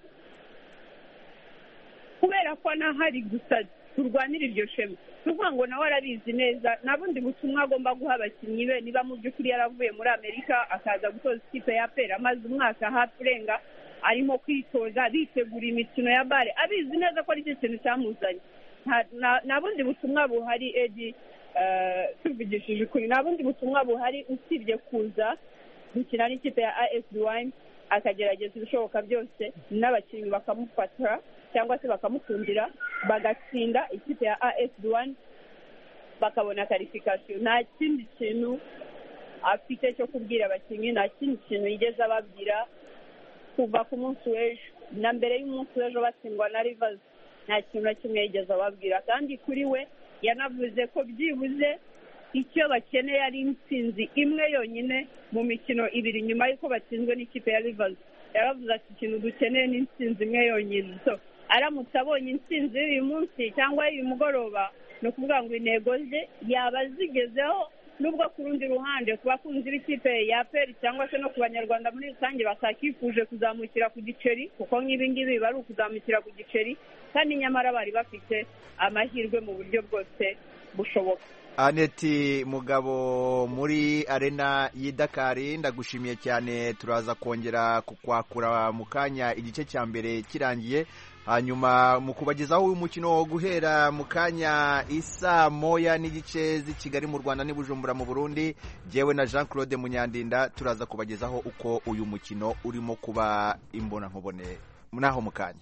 kubera ko anahari gusa turwanira iryo shema. Nukuvuga ngo nawe arabizi neza nta bundi butumwa agomba guha abakinnyi be. Niba mu by'ukuri yaravuye muri Amerika akaza gutoza ikipe ya A P R, amaze umwaka hafi urenga arimo kwitoza bitegura imikino ya bare, abizi neza ko aricyo kintu cyamuzanye. Nta bundi butumwa buhari Edi, tuvugishije ukuri, nta bundi butumwa buhari usibye kuza gukina n'ikipe ya A S Douanes akagerageza ibishoboka byose n'abakinnyi bakamufata cyangwa se bakamukundira bagatsinda ikipe ya A S Douanes bakabona qualification. Nta kindi kintu afite cyo kubwira abakinnyi, nta kindi kintu yigeze ababwira kuva ku munsi w'ejo na mbere y'umunsi w'ejo batsindwa na Rivers. Nta kintu na kimwe yigeze ababwira, kandi kuri we yanavuze ko byibuze icyo bakeneye ari intsinzi imwe yonyine mu mikino ibiri nyuma y'uko batsinzwe n'ikipe ya Rivers. Yaravuze ati ikintu dukeneye ni intsinzi imwe yonyine. So aramutse abonye intsinzi uyu munsi cyangwa uyu mugoroba, ni ukuvuga ngo intego ze yaba zigezeho. Nubwo ku rundi ruhande ku bakunzi b'ikipe ya A P R cyangwa se no ku banyarwanda muri rusange batakifuje kuzamukira ku giceri, kuko nk'ibi ngibi bari ukuzamukira ku giceri, kandi nyamara bari bafite amahirwe mu buryo bwose bushoboka. Annette Mugabo muri Arena y'i Dakar, ndagushimiye cyane. Turaza kongera kukwakura mu kanya igice cya mbere kirangiye, hanyuma mu kubagezaho uyu mukino guhera mu kanya isa moya n'igice z'i Kigali mu Rwanda n'i Bujumbura mu Burundi. Jewe na Jean Claude Munyandinda turaza kubagezaho uko uyu mukino urimo kuba imbona nkubone naho mu kanya.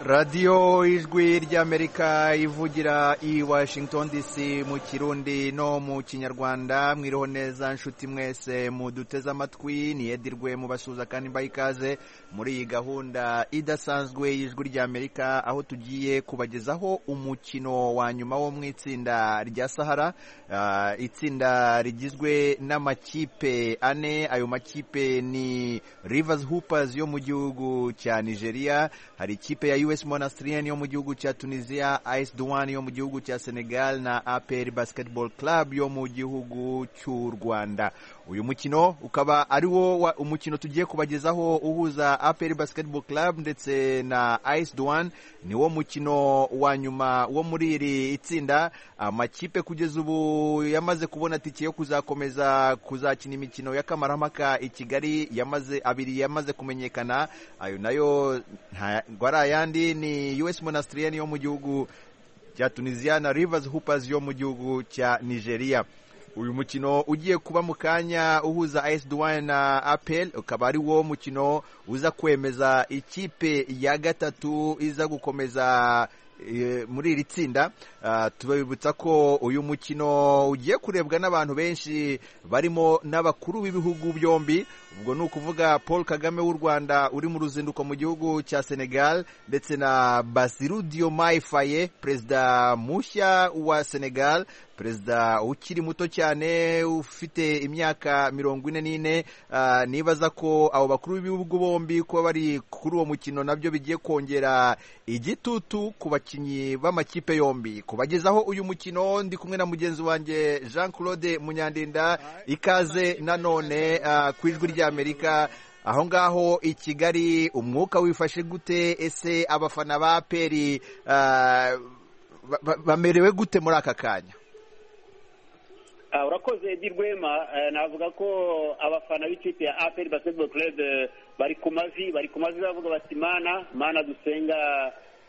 radiyo ijwi ry'amerika ivugira i washington dc mu kirundi no mu kinyarwanda. mwiriho neza nshuti mwese muduteze amatwi, niyedirwe mubasuhuza kandi mbaha ikaze muri iyi gahunda idasanzwe y'ijwi ry'amerika, aho tugiye kubagezaho umukino wa nyuma wo mu itsinda rya Sahara. Uh, itsinda rigizwe n'amakipe ane. Ayo makipe ni Rivers Hoopers yo mu gihugu cya Nigeria, hari ikipe ya U S Monastirien yo mu gihugu cya Tunisia, A S Douane yo mu gihugu cya Senegal na A P R Basketball Club yo mu gihugu cy'u Rwanda. Uyu mukino ukaba ari wo umukino tugiye kubagezaho uhuza A P R Basketball Club ndetse na A S Douane. Ni wo mukino wa nyuma wo muri iri itsinda. Amakipe kugeza ubu yamaze kubona tike yo kuzakomeza kuzakina imikino y'akamaramaka i Kigali, yamaze abiri yamaze kumenyekana. Ayo nayo ngwara ayandi ni U S Monastirien yo mu gihugu cya Tunisia na Rivers Hoopers yo mu gihugu cya Nigeria. Uyu mukino ugiye kuba mu kanya uhuza A S Douane na A P R ukaba ari wo mukino uza kwemeza ikipe ya gatatu iza gukomeza e, muri iri tsinda. Uh, tubibutsa ko uyu mukino ugiye kurebwa n'abantu benshi barimo n'abakuru b'ibihugu byombi. Ubwo ni ukuvuga Paul Kagame w'u Rwanda uri mu ruzinduko mu gihugu cya Senegal, ndetse na Bassirou Diomaye Faye, perezida mushya wa Senegal, perezida ukiri muto cyane ufite imyaka mirongo ine n'ine. Uh, nibaza ko abo bakuru b'ibihugu bombi kuba bari kuri uwo mukino nabyo bigiye kongera igitutu ku bakinnyi b'amakipe yombi. Kubagezaho uyu mukino ndi kumwe na mugenzi wanjye Jean Claude Munyandinda. Ikaze nanone uh, ku ijwi rya Amerika. Aho ngaho i Kigali umwuka wifashe gute? Ese abafana ba A P R uh, bamerewe gute muri aka kanya? urakoze Edi Rwema. Navuga ko abafana b'ikipe ya A P R Basketball Club bari ku mavi bari ku mavi bavuga bati mana mana dusenga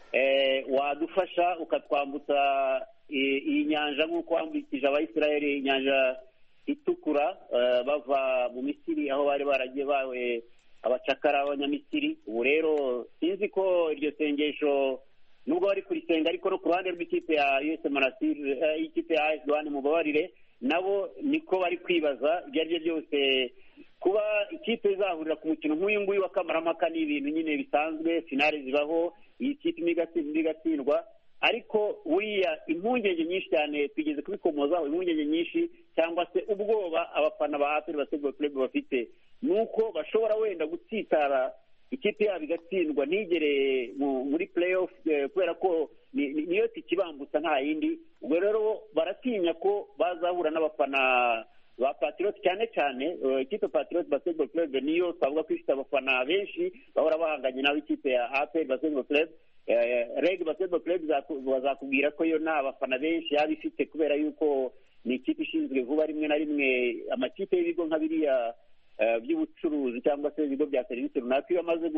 wadufasha ukatwambutsa iyi nyanja nk'uko wambukije Abayisiraheli inyanja itukura bava mu Misiri aho bari baragiye bawe abacakara b'Abanyamisiri. Ubu rero sinzi ko iryo sengesho nubwo bari kurisenga, ariko no ku ruhande rw'ikipe ya U S Monastir ikipe ya A S Douane mubabarire nabo niko bari kwibaza. Ibyo ari byo byose kuba ikipe izahurira ku mukino nk'uyu nguyu w'akamaramaka ni ibintu nyine bisanzwe, finale zibaho, iyi kipe igatsindwa, ariko buriya impungenge nyinshi cyane twigeze kubikomozaho, impungenge nyinshi cyangwa se ubwoba abafana ba A P R Basketball Club bafite nuko bashobora wenda gutsitara ikipe yabo igatsindwa ntigere muri playoff kubera ko niyo tikibambutsa nta yindi. Ubwo rero baratinya ko bazahura n'abafana ba Patriot, cyane cyane ikipe Patriot Basketball Club niyo twavuga ko ifite abafana benshi bahora bahanganye nawe ikipe ya A P R Basketball Club. Reg Basketball Club bazakubwira ko yo nta bafana benshi yaba ifite kubera yuko ni ikipe ishinzwe vuba rimwe na rimwe amakipe y'ibigo nka biriya by'ubucuruzi cyangwa se ibigo bya serivisi runaka. Iyo amaze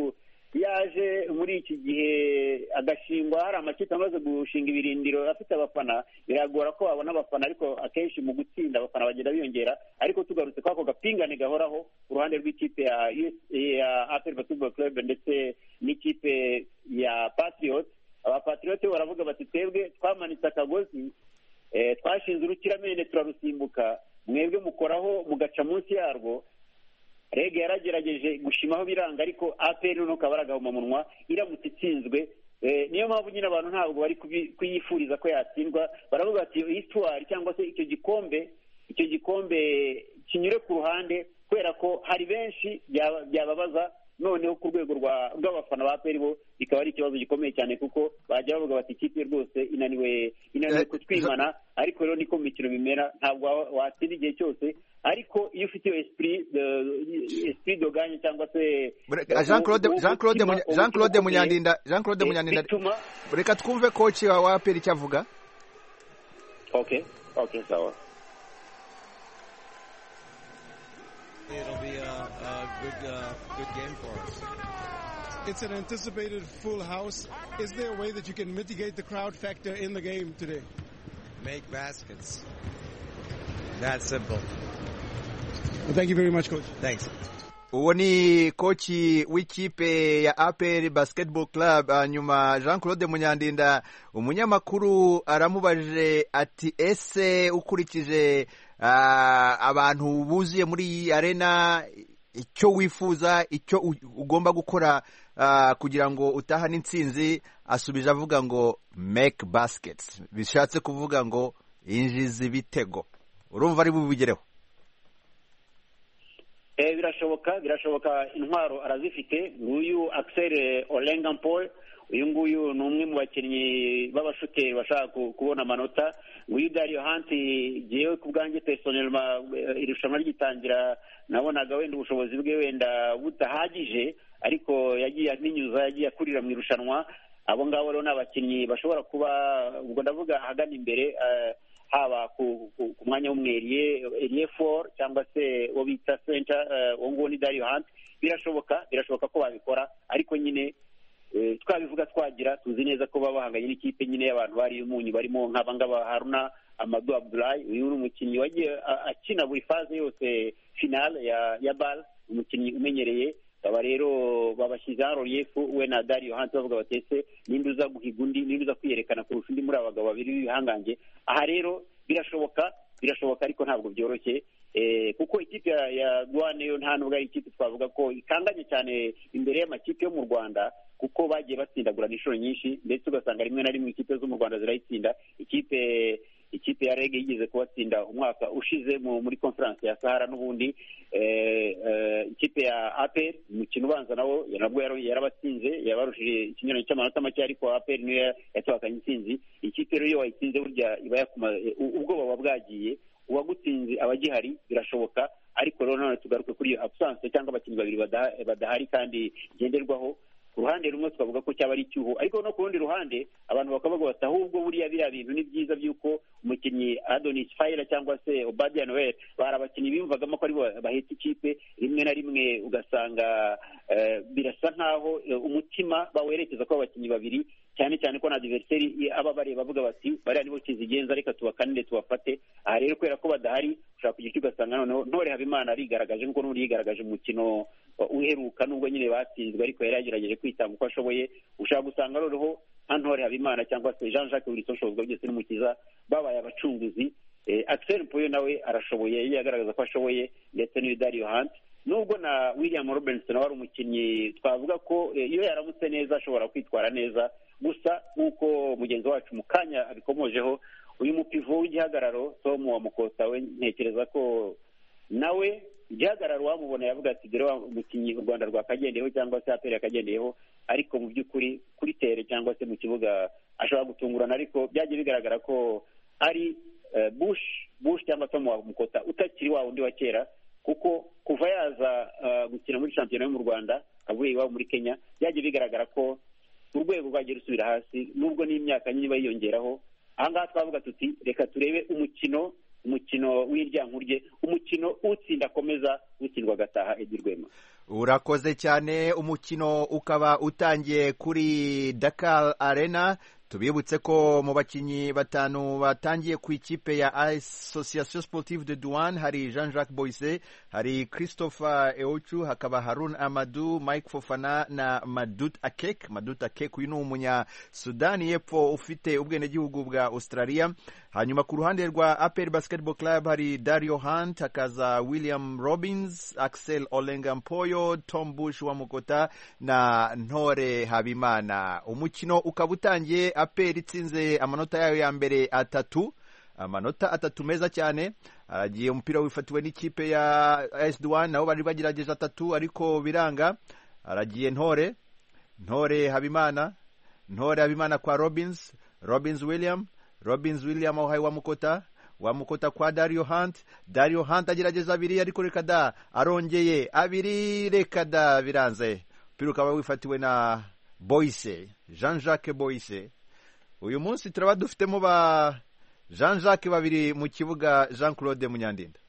yaje muri iki gihe agashingwa, hari amakipe amaze gushinga ibirindiro afite abafana, biragora ko babona abafana, ariko akenshi mu gutsinda abafana bagenda biyongera. Ariko tugarutse kwako gapingane gahoraho ku ruhande rw'ikipe ya A P R Basketball Club ndetse n'ikipe ya Patriot. Aba Patriot baravuga bati twebwe twamanitse akagozi, twashinze urukiramende turarusimbuka, mwebwe mukoraho mugaca munsi yarwo. Reg yaragerageje gushimaho biranga, ariko A P R nuko abaragaho mu munwa iramutse itsinzwe. Niyo mpamvu nyine abantu ntabwo bari kuyifuriza ko yatsindwa. Baravuga ati histoire cyangwa se icyo gikombe icyo gikombe kinyure ku ruhande, kubera ko hari benshi byababaza. Noneho ku rwego rw'abafana ba A P R bo bikaba ari ikibazo gikomeye cyane, kuko bajya bavuga bati ikipe rwose inaniwe inaniwe kutwimana. Ariko rero niko mu mikino bimera, ntabwo watsinda igihe cyose, ariko iyo ufite iyo esprit esprit de gagne cyangwa se Jean Claude Jean Claude Jean Claude Munyandinda Jean Claude Munyandinda reka twumve coach wa A P R cyavuga. Okay okay sawa. It'll be a, a good, uh, good game for us. It's an anticipated full house. Is there a way that you can mitigate the crowd factor in the game today? Make baskets. That simple. Well, thank you very much, Coach. Thanks. uwo ni koci w'ikipe ya A P R Basketball Club. Hanyuma Jean Claude Munyandinda, umunyamakuru aramubajije ati ese ukurikije uh, abantu buzuye muri iyi arena, icyo wifuza, icyo ugomba gukora uh, kugira ngo utahane intsinzi, asubije avuga ngo make baskets, bishatse kuvuga ngo injiza ibitego. Urumva ari bubigereho? Eh, birashoboka birashoboka intwaro arazifite. Nguyu Axel Olengampol, uyu nguyu ni umwe mu bakinnyi b'abashuteri bashaka kubona amanota. Nguyu Dario Hunt, jewe ku bwanjye personnellement irushanwa ryitangira nabonaga wenda ubushobozi bwe wenda butahagije, ariko yagiye aninyuza, yagiye akurira mu irushanwa. Abo ngabo rero n'abakinnyi bashobora kuba, ubwo ndavuga ahagana imbere, uh, haba ku mwanya w'umweriye Elie Ford cyangwa se wo bita center, uwo nguwo ni Dario Hunt. Birashoboka birashoboka ko babikora, ariko nyine twabivuga twagira tuzi neza ko baba bahanganye n'ikipe nyine y'abantu bari umunyu, barimo nk'abangaba Haruna Amadou Abdoulaye. Uyu ni umukinnyi wagiye akina buri faze yose finale ya ya bal, umukinnyi umenyereye. Aba rero babashyizeho relief we na Dario Hunt, bavuga batese ninde uza guhiga undi, ninde uza kwiyerekana kurusha undi muri abagabo babiri b'ibihangange. Aha rero birashoboka birashoboka ariko ntabwo byoroshye, eh, kuko ikipe ya, ya Douane yo nta nubwo ari ikipe twavuga ko ikanganye cyane imbere y'amakipe yo mu Rwanda, kuko bagiye batsindagurana inshuro nyinshi, ndetse ugasanga rimwe na rimwe ikipe zo mu Rwanda zirayitsinda. Ikipe ikipe ya Rege yigeze kubatsinda umwaka ushize muri conference ya Sahara n'ubundi. eh, eh, ikipe ya A P R umukino ubanza nawo nabwo yarabatsinze, yabarushije ikinyuranyo cy'amanota make, ariko A P R niyo yatwakanye intsinzi. Ikipe rero iyo wayitsinze burya iba yakuma ubwoba buba bwagiye, uwagutsinze abagihari. Birashoboka, ariko rero none tugaruke kuri absence cyangwa abakinnyi babiri badahari kandi genderwaho. Ku ruhande rumwe twavuga ko cyaba ari icyuho, ariko no ku rundi ruhande abantu bakavuga bati ahubwo buriya biriya bintu ni byiza by'uko umukinnyi Adonis Faira cyangwa se Obadia Noel bari abakinnyi biyumvagamo ko ari bahetse ikipe, rimwe na rimwe ugasanga uh, birasa nkaho uh, umutima bawerekeza ko abakinnyi babiri, cyane cyane ko na adversary aba bareba bavuga bati bariya nibo kizigenza, reka tubakanire tubafate. Aha rero kubera ko badahari ushaka kugira icyo ugasanga noneho Ntore Habimana arigaragaje nk'uko n'uri yigaragaje mu mukino uheruka, nubwo nyine batsinzwe ariko yari yagerageje kwitanga uko ashoboye. Ushaka gusanga noneho nka Ntore Habimana cyangwa se Jean Jacques Wilson Shozwa byose n'umukiza babaye abacunguzi. eh, Axel Mpoyo nawe arashoboye, yagaragaza ko ashoboye, ndetse n'uyu Dario Hunt, nubwo na William Robinson wari umukinnyi twavuga ko eh, iyo yaramutse neza ashobora kwitwara neza. Gusa nk'uko mugenzi wacu mu kanya abikomojeho, uyu mupivo w'igihagararo Tom wa Mukota we ntekereza ko nawe igihagararo wamubona yavuga ati dore umukinnyi u Rwanda rwakagendeyeho cyangwa se A P R yakagendeyeho, ariko mu by'ukuri kuri tere cyangwa se mu kibuga ashobora gutungurana. Ariko byagiye bigaragara ko ari uh, Bush Bush cyangwa Tom wa Mukota utakiri wa undi wa kera, kuko kuva yaza uh, gukina muri shampiyona yo mu Rwanda avuye iwabo muri Kenya, byagiye bigaragara ko urwego rwagiye rusubira hasi, nubwo n'imyaka nyine bayiyongeraho. Ahangaha twavuga tuti reka turebe umukino umukino w'iryankurye, umukino utsinda akomeza, utsindwa agataha. Edi Rwema, urakoze cyane. Umukino ukaba utangiye kuri Dakar Arena. Tubibutse ko mu bakinnyi batanu batangiye ku ikipe ya Association Sportive de Douane hari Jean-Jacques Boise, hari Christopher Eochu, hakaba Harun Amadou, Mike Fofana na Madut Akek. Madut Akek uyu ni umunya Sudani y'Epfo ufite ubwenegihugu bwa Australia. Hanyuma ku ruhande rwa A P R Basketball Club hari Dario Hunt, hakaza William Robbins, Axel Olenga Mpoyo, Tom Bush wa Mukota na Ntore Habimana. Umukino ukaba utangiye A P R itsinze amanota yayo ya mbere atatu, amanota atatu meza cyane. Aragiye umupira wifatiwe n'ikipe ya A S Douane, nabo bari bagerageje atatu ariko biranga. Aragiye Ntore Ntore Habimana Ntore Habimana kwa Robbins Robbins William Robbins William aho wa Mukota wa Mukota kwa Dario Hunt. Dario Hunt agerageza abiri ariko reka da, arongeye abiri reka da, biranze. Umupira ukaba wifatiwe na Boise, Jean-Jacques Boise. Uyu munsi turaba dufitemo ba Jean-Jacques babiri mu kibuga. Jean Claude Munyandinda,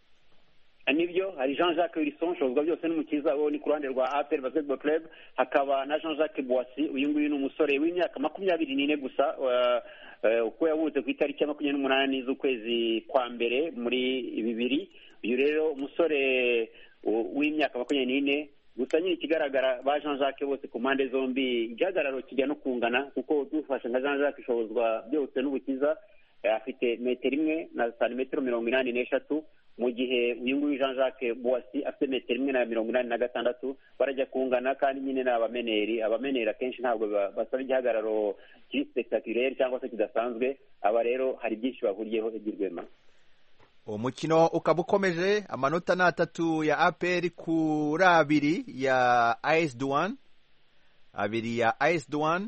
nibyo hari Jean-Jacques Wilson Shozwa byose n'umukiza wo ni ku ruhande rwa A P R Basketball Club, hakaba na Jean-Jacques Boissy. Uyu nguyu ni umusore w'imyaka makumyabiri n'ine gusa, uko yavutse ku itariki ya makumyabiri n'umunani z'ukwezi kwa mbere muri bibiri. Uyu rero umusore w'imyaka makumyabiri n'ine. Gusa nyine ikigaragara ba Jean Jacques bose ku mpande zombi igihagararo kijya no kungana, kuko dufashe nka Jean Jacques ishobozwa byose n'ubukiza, afite metero imwe na santimetero mirongo inani n'eshatu, mu gihe uyu nguyu Jean Jacques Boissy afite metero imwe na mirongo inani na gatandatu. Barajya kungana kandi nyine ni abameneri. Abameneri akenshi ntabwo basaba igihagararo kiri spectaculaire cyangwa se kidasanzwe. Aba rero hari byinshi bahuriyeho Egirwema. Umukino ukaba ukomeje, amanota ni atatu ya A P R kuri abiri ya A S Douane, abiri ya A S Douane.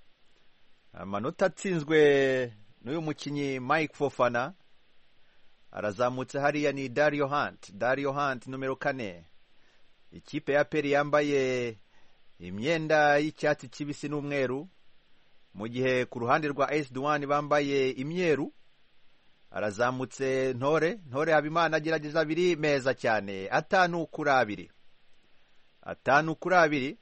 Amanota atsinzwe n'uyu mukinyi Mike Fofana, arazamutse hariya ni Dario Hunt, Dario Hunt numero kane. Ikipe ya A P R yambaye imyenda y'icyatsi kibisi n'umweru, mu gihe ku ruhande rwa A S Douane bambaye imyeru. Arazamutse Ntore, Ntore Habimana agerageza abiri meza cyane, atanu kuri abiri, atanu kuri abiri.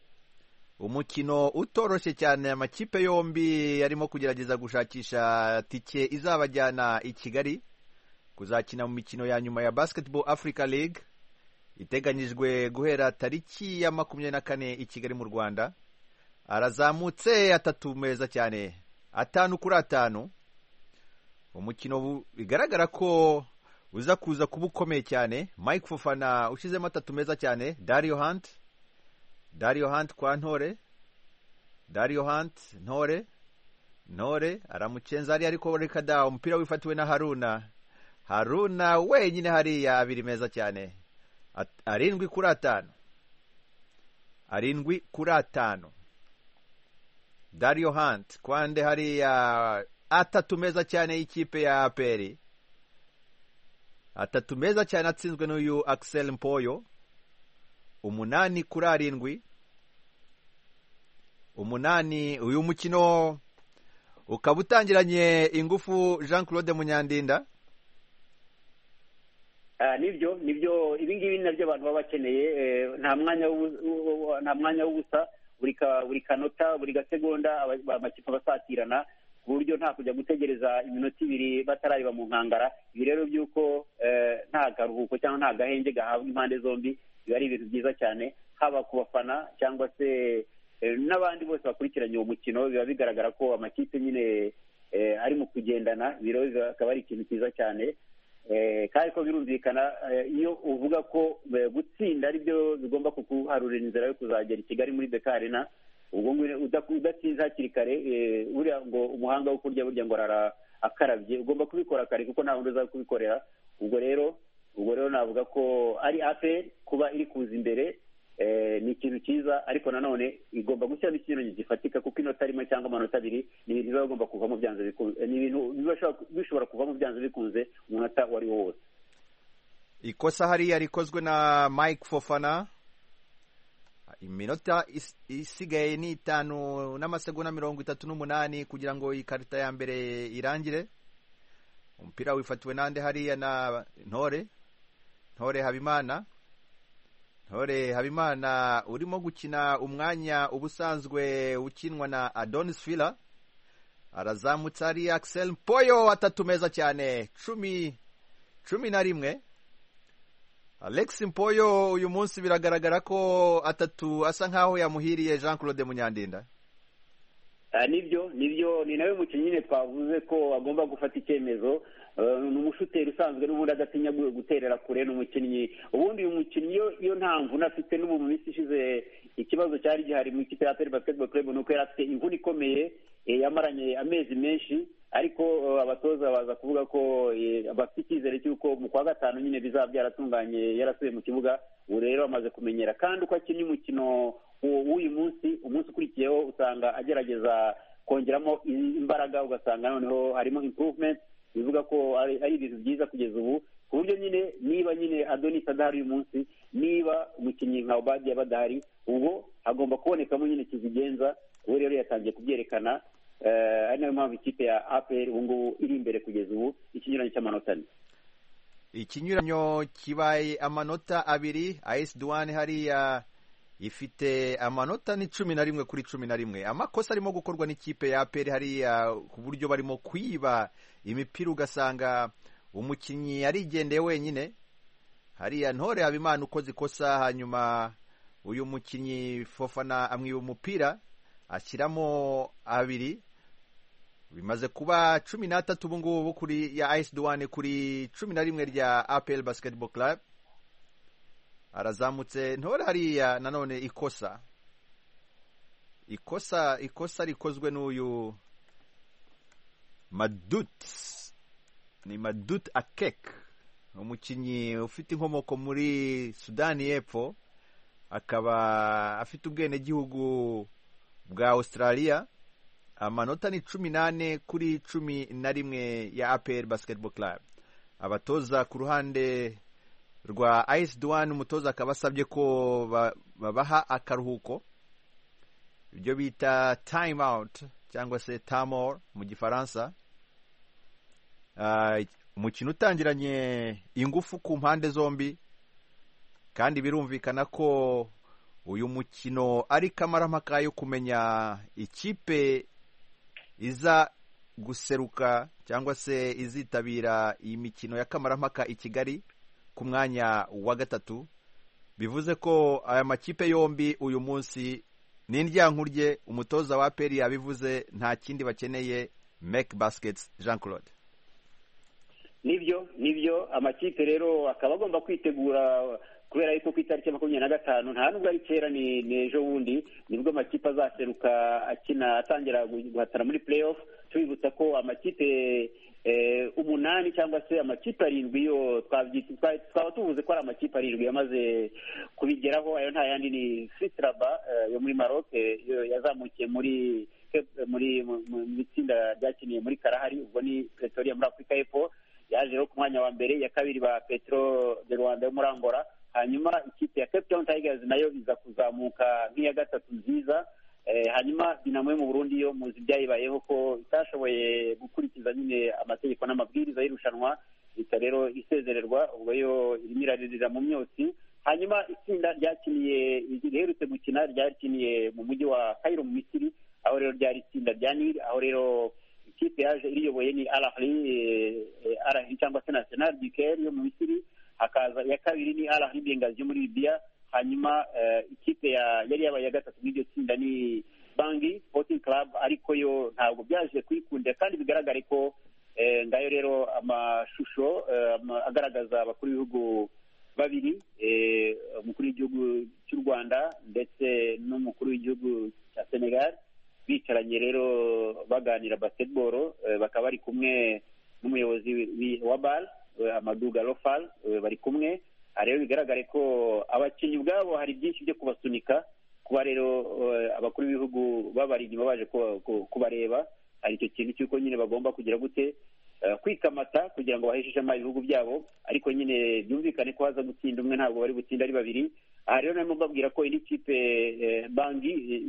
Umukino utoroshye cyane, amakipe yombi yarimo kugerageza gushakisha tike izabajyana i Kigali kuzakina mu mikino ya nyuma ya Basketball Africa League iteganyijwe guhera tariki ya makumyabiri na kane i Kigali mu Rwanda. Arazamutse atatu meza cyane, atanu kuri atanu. Umukino bigaragara ko uza kuza kuba ukomeye cyane. Mike Fofana ushizemo atatu meza cyane. Dario Hunt, Dario Hunt kwa Ntore, Dario Hunt, Ntore, Ntore aramucenza ari ariko reka da umupira wifatiwe na Haruna. Haruna wenyine hariya abiri meza cyane. Arindwi kuri atanu, arindwi kuri atanu. Dario Hunt kwande hariya atatu meza cyane ikipe ya A P R, atatu meza cyane atsinzwe n'uyu Axel Mpoyo. Umunani kuri arindwi, umunani. Uyu mukino ukaba utangiranye ingufu Jean Claude Munyandinda. Ah, nibyo nibyo ibingibi nabyo abantu baba bakeneye. Nta mwanya nta mwanya w'ubusa, buri buri kanota buri gasegonda amakipe basatirana, ku buryo nta kujya gutegereza iminota ibiri batarariba mu nkangara. Ibi rero by'uko nta karuhuko cyangwa nta gahenge gahabwa impande zombi biba ari ibintu byiza cyane, haba ku bafana cyangwa se n'abandi bose bakurikiranye uwo mukino. Biba bigaragara ko amakipe nyine ari mu kugendana, biro akaba ari ikintu cyiza cyane. Kandi ko birumvikana iyo uvuga ko gutsinda ari byo bigomba kukuharurira inzira yo kuzagera i Kigali muri Beka Arena, ubwo udatsinze hakiri kare, uriya ngo umuhanga wo kurya burya ngo arara akarabye, ugomba kubikora kare kuko nta wundi uza kubikorera. Ubwo rero ubwo rero navuga ko ari A P R kuba iri kuza imbere ni ikintu cyiza, ariko nanone igomba gushyira ikintu gifatika, kuko inota rimwe cyangwa amanota abiri ni ibintu biba bigomba kuvamo byanze bikunze, ni ibintu bishobora kuvamo byanze bikunze umunota wari wo wose. Ikosa hariya rikozwe na Mike Fofana. Iminota isigaye ni itanu n'amasegonda mirongo itatu n'umunani kugira ngo ikarita ya mbere irangire. Umupira wifatiwe nande hariya na Ntore, Ntore Habimana. Ntore Habimana urimo gukina umwanya ubusanzwe ukinwa na Adonis Fila. Arazamutse ari Axel Mpoyo, atatu meza cyane, cumi cumi na rimwe. Alex Mpoyo uyu munsi biragaragara ko atatu asa nkaho yamuhiriye Jean Claude Munyandinda. Nibyo nibyo ni nawe mukinnyi nyine twavuze ko agomba gufata icyemezo. Ni umushuteri usanzwe n'ubundi adatinya guterera kure. Ni umukinnyi ubundi uyu mukinnyi iyo nta mvune afite, n'ubu mu minsi ishize ikibazo cyari gihari mu ikipe ya A P R Basketball Club nuko yari afite imvune ikomeye, yamaranye amezi menshi, ariko abatoza baza kuvuga ko bafite icyizere cy'uko mu kwa gatanu nyine bizaba byaratunganye yarasubiye mu kibuga. Ubu rero amaze kumenyera, kandi uko akinnye umukino w'uyu munsi, umunsi ukurikiyeho usanga agerageza kongeramo imbaraga, ugasanga noneho harimo improvement. Bivuga ko ari ibintu byiza kugeza ubu, ku buryo nyine niba nyine Adonis adahari uyu munsi, niba umukinnyi nka Obadiah badahari, ubwo hagomba kubonekamo nyine kizigenza. ubu rero yatangiye kubyerekana, ari nayo mpamvu ikipe ya A P R ubu ngubu iri imbere kugeza ubu ikinyuranyo cy'amanota ane. Ikinyuranyo kibaye amanota abiri. A S Douane hariya ifite amanota ni cumi na rimwe kuri cumi na rimwe. Amakosa arimo gukorwa n'ikipe ya A P R hariya ku buryo barimo kwiba imipira, ugasanga umukinnyi yarigendeye wenyine. hariya Ntore Habimana ukoze ikosa, hanyuma uyu mukinnyi Fofana amwiba umupira ashyiramo abiri, bimaze kuba cumi n'atatu ubu ngubu kuri ya A S Douane kuri cumi na rimwe rya A P R Basketball Club. Arazamutse Ntore hariya nanone ikosa ikosa ikosa rikozwe n'uyu Madut, ni Madut Akek, umukinnyi ufite inkomoko muri Sudani y'Epfo, akaba afite ubwenegihugu bwa Australia. Amanota ni cumi n'ane kuri cumi na rimwe ya A P R Basketball Club. Abatoza ku ruhande rwa A S Douane, umutoza akaba asabye ko babaha akaruhuko, ibyo bita time out cyangwa se tamor mu gifaransa. Uh, umukino utangiranye ingufu ku mpande zombi, kandi birumvikana ko uyu mukino ari kamarampaka yo kumenya ikipe iza guseruka cyangwa se izitabira iyi mikino ya kamarampaka i Kigali ku mwanya wa gatatu. Bivuze ko aya makipe yombi uyu munsi ni indyankurye. Umutoza wa A P R yabivuze, nta kindi bakeneye, make baskets. Jean Claude. nibyo nibyo amakipe rero akaba agomba kwitegura, kubera yuko ku itariki makumyabiri na gatanu nta nubwo ari kera, ni ejo bundi nibwo amakipe azaseruka akina atangira guhatana muri playoff. Tubibutsa ko amakipe umunani cyangwa se amakipe arindwi yo twaba tuvuze ko ari amakipe arindwi yamaze kubigeraho. Ayo nta yandi ni Fitraba yo muri Maroc, yazamukiye muri muri mu itsinda ryakiniye muri Karahari, ubwo ni Pretoria muri Afurika y'Epfo, yaje ku mwanya wa mbere. Ya kabiri ba Petro de Rwanda yo muri Angola, hanyuma ikipe ya Cape Town Tigers nayo iza kuzamuka nk'iya gatatu nziza. Hanyuma Dinamo yo mu Burundi yo muzi byayibayeho ko itashoboye gukurikiza nyine amategeko n'amabwiriza y'irushanwa, ita rero isezererwa, ubwo yo irimo iraririra mu myotsi. Hanyuma itsinda ryakiniye riherutse gukina ryakiniye mu mujyi wa Cairo mu Misiri, aho rero ryari itsinda rya Nil, aho rero ikipe yaje iriyoboye ni Al Ahly Al Ahly cyangwa se National du Caire yo mu Misiri. Hakaza ya kabiri ni Al Ahly Benghazi yo muri Libya. Hanyuma ikipe yari yabaye ya gatatu muri iryo tsinda ni Bangui Sporting Club, ariko yo ntabwo byaje kuyikundira, kandi bigaragare ko ngayo rero amashusho agaragaza abakuru b'ibihugu babiri, umukuru w'igihugu cy'u Rwanda ndetse n'umukuru w'igihugu cya Senegal, bicaranye rero baganira basketball. Bakaba bari kumwe n'umuyobozi wa B A L Amadou Galofal, bari kumwe. Rero bigaragare ko abakinnyi ubwabo hari byinshi byo kubasunika, kuba rero abakuru b'ibihugu babari inyuma baje kubareba. Hari icyo kintu cy'uko nyine bagomba kugira gute kwikamata kugira ngo bahesheje amazi ibihugu byabo, ariko nyine byumvikane ko haza gutsinda umwe, ntabwo bari gutsinda ari babiri. Aha rero narimo mbabwira ko indi kipe Bangui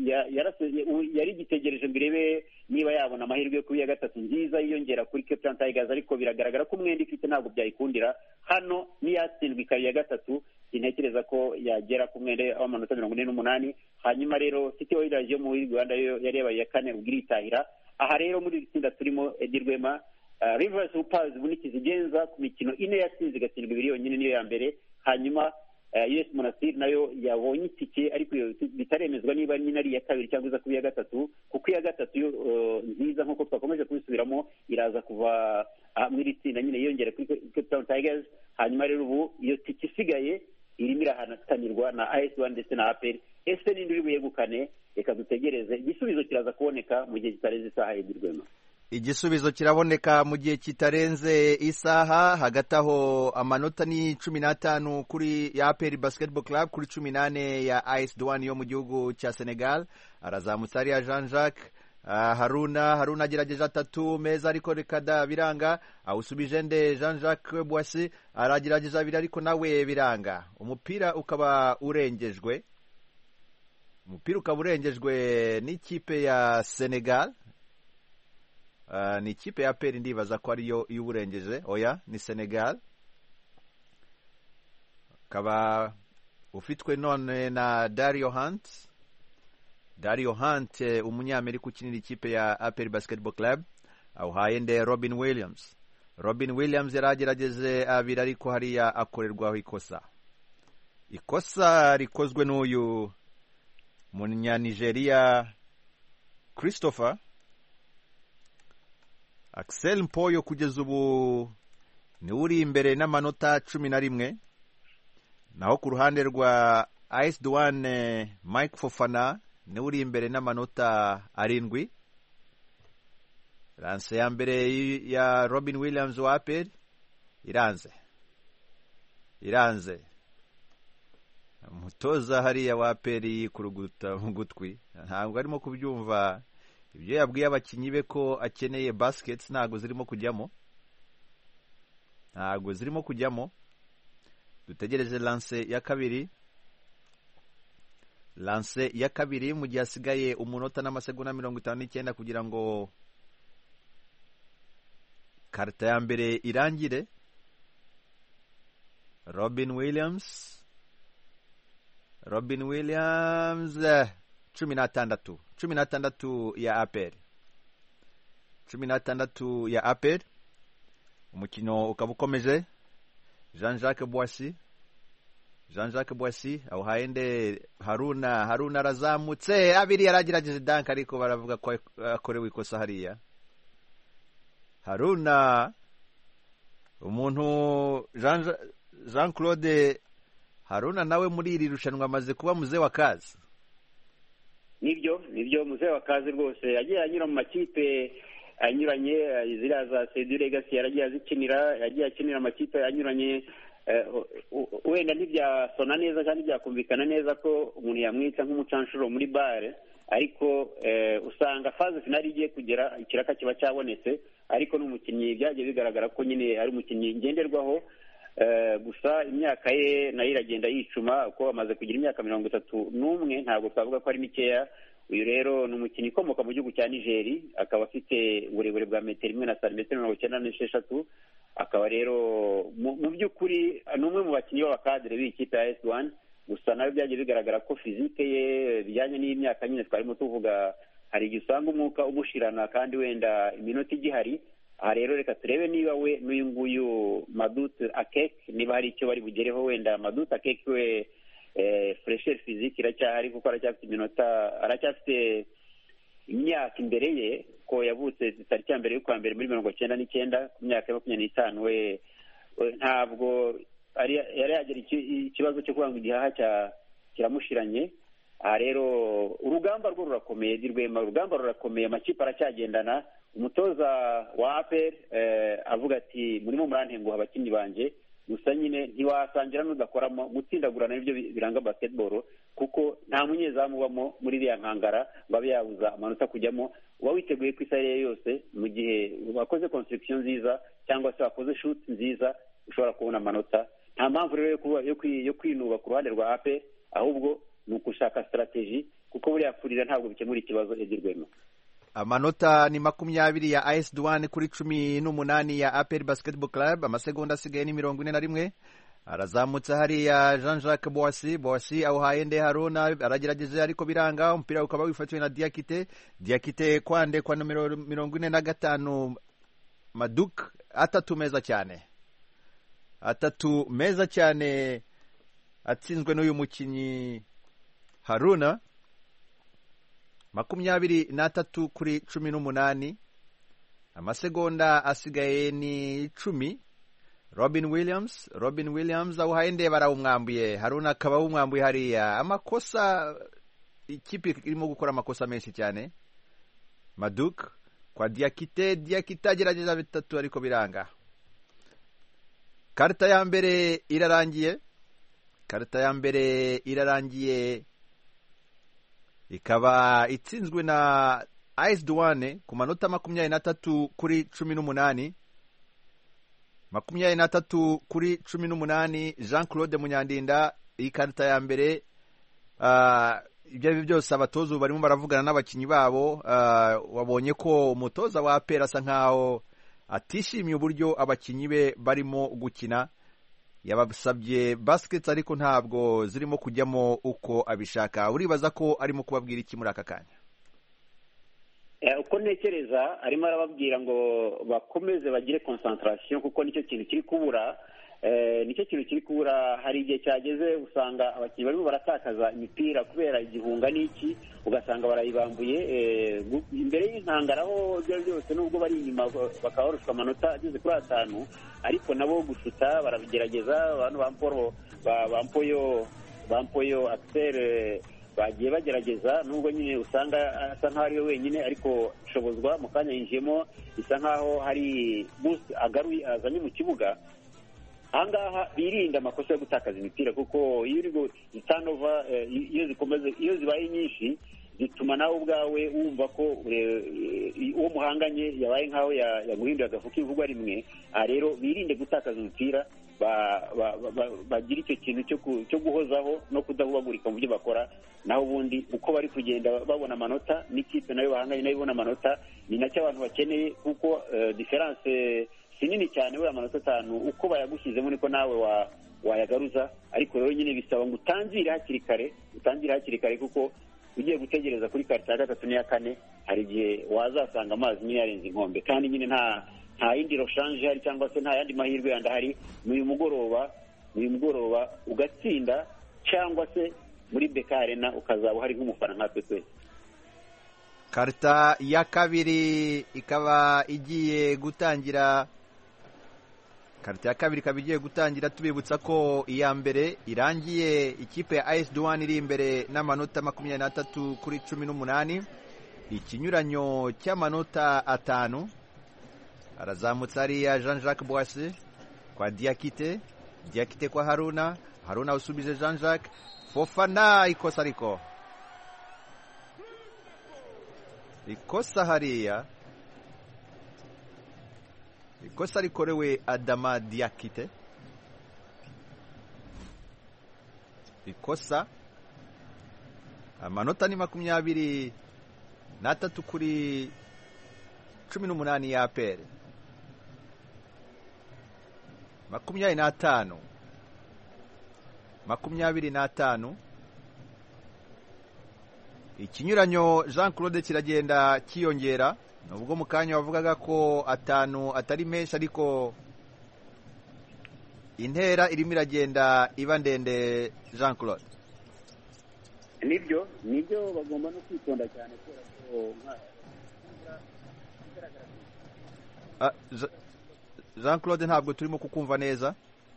yari igitegereje ngo irebe niba yabona amahirwe yo kuba iya gatatu nziza yiyongera kuri Cape Town Tigers, ariko biragaragara ko umwenda ifite ntabwo byayikundira. Hano niyatsindwa ikaba iya gatatu, intekereza ko yagera ku mwenda w'amanota mirongo ine n'umunani. Hanyuma rero City Oilers yo muri Rwanda yo yari yabaye iya kane, ubwo iritahira. Aha rero muri iri tsinda turimo Edi Rwema, Uh, Rivers Hoopers Buniki zigenza ku mikino ine yatsinze igatsindwa ibiri yonyine niyo ya mbere. Hanyuma uh, U S Monastir nayo yabonye itike, ariko bitaremezwa niba nyine ari iya kabiri cyangwa iza kuba iya gatatu, kuko iya gatatu uh, nziza nk'uko twakomeje kubisubiramo iraza kuva uh, muri tsinda nyine yiyongera kuri Cape Town Tigers. Hanyuma rero ubu iyo tike isigaye irimo irahatanirwa na A S Douane ndetse na A P R. Ese ninde uri buyegukane? Reka dutegereze, igisubizo kiraza kuboneka mu gihe kitarenze isaha y'Irwema. Igisubizo kiraboneka mu gihe kitarenze isaha. Hagati aho amanota ni cumi n'atanu kuri ya A P R Basketball Club kuri cumi n'ane ya A S Douane yo mu gihugu cya Senegal. Arazamutse ariya Jean Jacques uh, Haruna Haruna agerageje atatu meza, ariko reka da biranga. Awusubije nde Jean Jacques Boissy aragerageje abiri, ariko nawe biranga. Umupira ukaba urengejwe umupira ukaba urengejwe n'ikipe ya Senegal. Uh, ni ikipe ya A P R ndibaza ko ariyo y'uburengeje. Oya, ni Senegal. Kaba ufitwe none na Dario Hunt. Dario Hunt umunyamerika ukinira ikipe ya A P R Basketball Club. Awuhaye nde Robin Williams. Robin Williams yaragerageze abiri ariko hariya akorerwaho ikosa ikosa rikozwe n'uyu munyanigeria Christopher Axel Mpoyo kugeza ubu ni uri imbere n'amanota cumi na rimwe naho ku ruhande rwa A S Douane Mike Fofana ni uri imbere n'amanota arindwi. Lance ya mbere ya Robin Williams wa A P R iranze iranze umutoza hariya wa A P R yikuruguta mu gutwi ntabwo arimo kubyumva ibyo yabwiye abakinyi be ko akeneye baskets ntago zirimo kujyamo ntago zirimo kujyamo dutegereje lance ya kabiri lance ya kabiri mu gihe asigaye umunota n'amasegonda mirongo itanu n'icyenda kugira ngo karita ya mbere irangire. Robin Williams Robin Williams cumi n'atandatu cumi n'atandatu ya A P R cumi n'atandatu ya A P R. Umukino ukaba ukomeje. Jean-Jacques Boissy Jean-Jacques Boissy aho haende Haruna Haruna arazamutse abiri yaragerageje dank ariko baravuga ko akorewe ikosa hariya. Haruna umuntu Jean Jean Claude Haruna nawe muri iri rushanwa amaze kuba muzee wa kazi. Nibyo nibyo muzee wa kazi rwose yagiye anyura mu makipe anyuranye ziriya za Sedu Legacy yaragiye azikinira yagiye akinira amakipe anyuranye wenda ntibyasona neza kandi byakumvikana neza ko umuntu yamwita nk'umucanshuro muri bare ariko usanga faze finali igiye kugera ikiraka kiba cyabonetse ariko n'umukinnyi byagiye bigaragara ko nyine ari umukinnyi ngenderwaho gusa imyaka ye nayo iragenda yicuma uko amaze kugira imyaka mirongo itatu n'umwe ntabwo twavuga ko ari mikeya. Uyu rero ni umukinnyi ukomoka mu gihugu cya Niger akaba afite uburebure bwa metero imwe na santimetero mirongo icyenda n'esheshatu akaba rero mu by'ukuri ni umwe mu bakinnyi b'abakadere b'ikipe ya A S Douane gusa nawe byagiye bigaragara ko fizike ye bijyanye n'imyaka nyine twarimo tuvuga hari igihe usanga umwuka umushirana kandi wenda iminota igihari. Aha rero reka turebe niba we n'uyu nguyu Madut Akek niba hari icyo bari bugereho. Wenda Madut Akek we fresher physique iracyahari kuko aracyafite iminota aracyafite imyaka imbere ye ko yavutse tariki ya mbere y'ukwa mbere muri mirongo icyenda n'icyenda ku myaka ya makumyabiri n'itanu. We ntabwo yari yagira ikibazo cyo kuvuga ngo igihaha kiramushiranye. Aha rero urugamba rwo rurakomeye dirwema urugamba rurakomeye amakipe aracyagendana. Umutoza wa A P R avuga ati murimo murantenguha abakinnyi banje gusa nyine ntiwasangira n'udakoramo gutsindagurana n'ibyo biranga basketball kuko nta munyezamu ubamo muri iriya nkangara ngo abe yabuza amanota kujyamo. Uba witeguye ku isaha yose mu gihe wakoze construction nziza cyangwa se wakoze shoot nziza ushobora kubona amanota. Nta mpamvu rero yo kwinuba ku ruhande rwa A P R ahubwo ni ukushaka strategy kuko buriya kurira ntabwo bikemura ikibazo edirwema. Amanota ni makumyabiri ya A S Douane kuri cumi n'umunani ya A P R Basketball Club. Amasegonda asigaye ni mirongo ine na rimwe. Arazamutse hariya Jean-Jacques Boissy Boissy aho haende Haruna aragerageje ariko biranga. Umupira ukaba wifatiwe na Diakite Diakite kwande kwa numero mirongo ine na gatanu Maduk atatu meza cyane atatu meza cyane atsinzwe n'uyu mukinyi Haruna. Makumyabiri n'atatu kuri cumi n'umunani. Amasegonda asigaye ni cumi. Robin Williams Robin Williams aho haende barawumwambuye Haruna akaba umwambuye hariya. Amakosa ikipe irimo gukora amakosa menshi cyane. Maduk kwa Diakite Diakite agerageza bitatu ariko biranga. Karita ya mbere irarangiye karita ya mbere irarangiye ikaba itsinzwe na A S Douane ku manota makumyabiri n'atatu kuri cumi n'umunani. Makumyabiri n'atatu kuri cumi n'umunani. Jean Claude Munyandinda iyi karita ya mbere ibyo ari byose abatoza barimo baravugana n'abakinnyi babo. Wabonye ko umutoza wa A P R asa nkaho atishimiye uburyo abakinnyi be barimo gukina. Yabasabye baskets ariko ntabwo zirimo kujyamo uko abishaka. Uribaza ko arimo kubabwira iki muri aka kanya? uko ntekereza arimo arababwira ngo bakomeze bagire concentration kuko nicyo kintu kiri kubura nicyo kintu kiri kubura. Hari igihe cyageze usanga abakinnyi barimo baratakaza imipira kubera igihunga n'iki, ugasanga barayibambuye imbere y'inkangara aho ibyo byose nubwo bari inyuma bakaba barushwa amanota ageze kuri atanu, ariko nabo gushuta barabigerageza. abantu bamporo bampoyo bampoyo Axel bagiye bagerageza, nubwo nyine usanga asa nk'aho ari we wenyine, ariko shobozwa mu kanya yinjiyemo bisa nk'aho hari boost agaruye azanye mu kibuga. ahangaha birinda amakosa yo gutakaza imipira, kuko iyo uri itanova iyo zikomeze iyo zibaye nyinshi zituma nawe ubwawe wumva ko uwo muhanganye yabaye nk'aho yaguhinduye agafu k'ivugwa rimwe. rero birinde gutakaza umupira, bagira icyo kintu cyo guhozaho no kudahubagurika mu byo bakora, naho ubundi uko bari kugenda babona amanota n'ikipe nayo bahanganye nayo ibona amanota, ni nacyo abantu bakeneye, kuko diferanse si nini cyane. we amanota atanu uko bayagushyizemo niko nawe wayagaruza, ariko rero nyine bisaba ngo utangire hakiri kare utangire hakiri kare kuko ugiye gutegereza kuri karita ya gatatu n'iya kane hari igihe wazasanga amazi nyine yarenze inkombe, kandi nyine nta nta yindi roshanje hari cyangwa se nta yandi mahirwe yandi ahari. ni uyu mugoroba ni uyu mugoroba ugatsinda, cyangwa se muri Beka Arena ukazaba uhari nk'umufana nkatwe twese. karita ya kabiri ikaba igiye gutangira karita ya kabiri ikaba igiye gutangira tubibutsa ko iya mbere irangiye ikipe ya A S Douane iri imbere n'amanota makumyabiri n'atatu kuri cumi n'umunani. ikinyuranyo cy'amanota atanu arazamutse hariya Jean Jacques Boissy kwa Diakite, Diakite kwa Haruna, Haruna usubije Jean Jacques, Fofana ikosa ariko ikosa hariya ikosa rikorewe Adama Diakite, ikosa. amanota ni makumyabiri n'atatu kuri cumi n'umunani ya A P R, makumyabiri n'atanu makumyabiri n'atanu. ikinyuranyo Jean Claude kiragenda kiyongera, nubwo mu kanya wavugaga ko atanu atari menshi, ariko intera irimo iragenda iba ndende. Jean Claude, nibyo nibyo bagomba no kwitonda cyane kubera ko Jean Claude ntabwo turimo kukumva neza.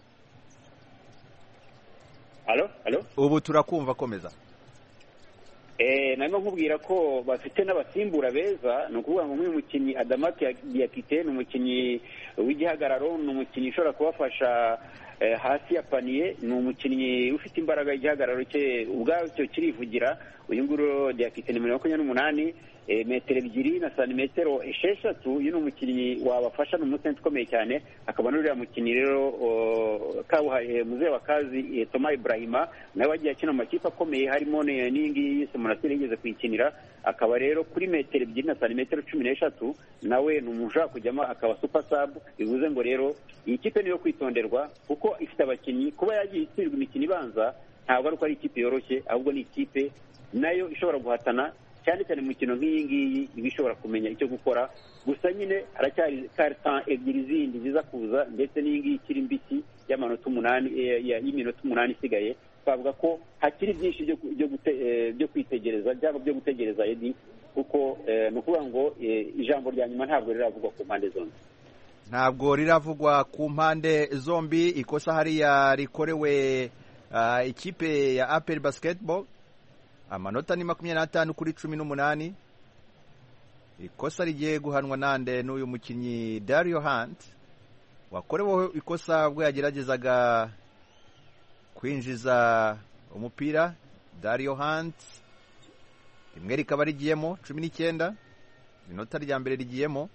Allo allo ubu turakumva, komeza. Eh narimo nkubwira ko bafite n'abasimbura beza, ni ukuvuga ngo nk'uyu mukinnyi Adama Diakite ni umukinnyi w'igihagararo, ni umukinnyi ushobora kubafasha hasi ya paniye, ni umukinnyi ufite imbaraga, igihagararo cye ubwacyo kirivugira. uyu nguru Diakite ni makumyabiri n'umunani, metero ebyiri na santimetero esheshatu. uyu ni umukinnyi wabafasha, ni umusenti ukomeye cyane. akaba n'uriya mukinnyi rero kabuhariye muzehe wa kazi Thomas Ibrahima, nawe wagiye akina mu makipe akomeye, harimo n'iyi ngiyi yise Monastir yigeze kuyikinira. akaba rero kuri metero ebyiri na santimetero cumi n'eshatu nawe ni umuntu ushaka kujyamo akaba super sub. bivuze ngo rero iyi kipe niyo kwitonderwa, kuko ifite abakinnyi. kuba yagiye itsindwa imikino ibanza ntabwo ari uko ari ikipe yoroshye, ahubwo ni ikipe nayo ishobora guhatana, cyane cyane mu mikino nk'iyi ngiyi iba ishobora kumenya icyo gukora. gusa nyine haracyari karita ebyiri zindi ziza kuza, ndetse n'iyi ngiyi ikiri mbisi y'amanota umunani y'iminota umunani isigaye. twavuga ko hakiri byinshi byo kwitegereza, byaba byo gutegereza Edi, kuko ni ukuvuga ngo ijambo rya nyuma ntabwo riravugwa ku mpande zombi ntabwo riravugwa ku mpande zombi. ikosa hariya rikorewe ikipe ya A P R Basketball, amanota ni makumyabiri n'atanu kuri cumi n'umunani. ikosa rigiye guhanwa nande n'uyu mukinnyi Dario Hunt, wakoreweho ikosa ubwo yageragezaga kwinjiza umupira. Dario Hunt rimwe rikaba rigiyemo cumi n'icyenda, inota rya mbere rigiyemo.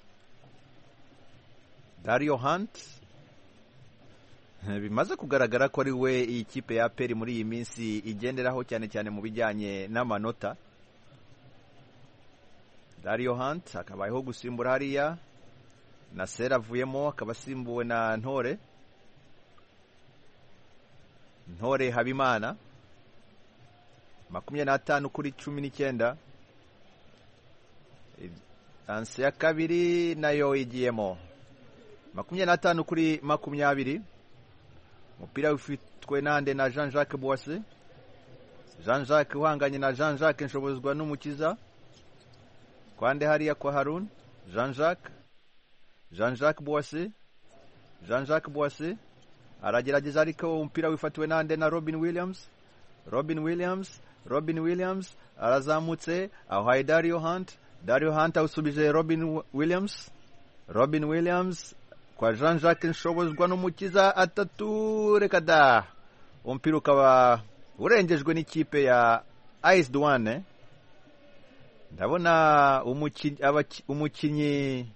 Dario Hunt bimaze kugaragara ko ari we iyi kipe ya A P R muri iyi minsi igenderaho, cyane cyane mu bijyanye n'amanota. Dario Hunt akabayeho gusimbura hariya, Nasser avuyemo akaba asimbuwe na Ntore Ntore Habimana, makumyabiri n'atanu kuri cumi n'icyenda. anse ya kabiri nayo igiyemo. makumyabiri n'atanu kuri makumyabiri. Umupira ufitwe nande na Jean Jacques Boissy. Jean Jacques uhanganye na Jean Jacques Nshobozwa n'umukiza. Kwande hariya kwa Harun. Jean Jacques Jean Jacques Boissy. Jean Jacques Boissy aragerageza ariko umupira wifatiwe nande na Robin Williams. Robin Williams Robin Williams arazamutse aho Dario Hunt. Dario Hunt awusubije Robin Williams. Robin Williams kwa Jean Jacques Nshobozwa n'umukiza atatu rekada. Umupira ukaba urengejwe n'ikipe ya A S Douane. Ndabona umukinyi umukinyi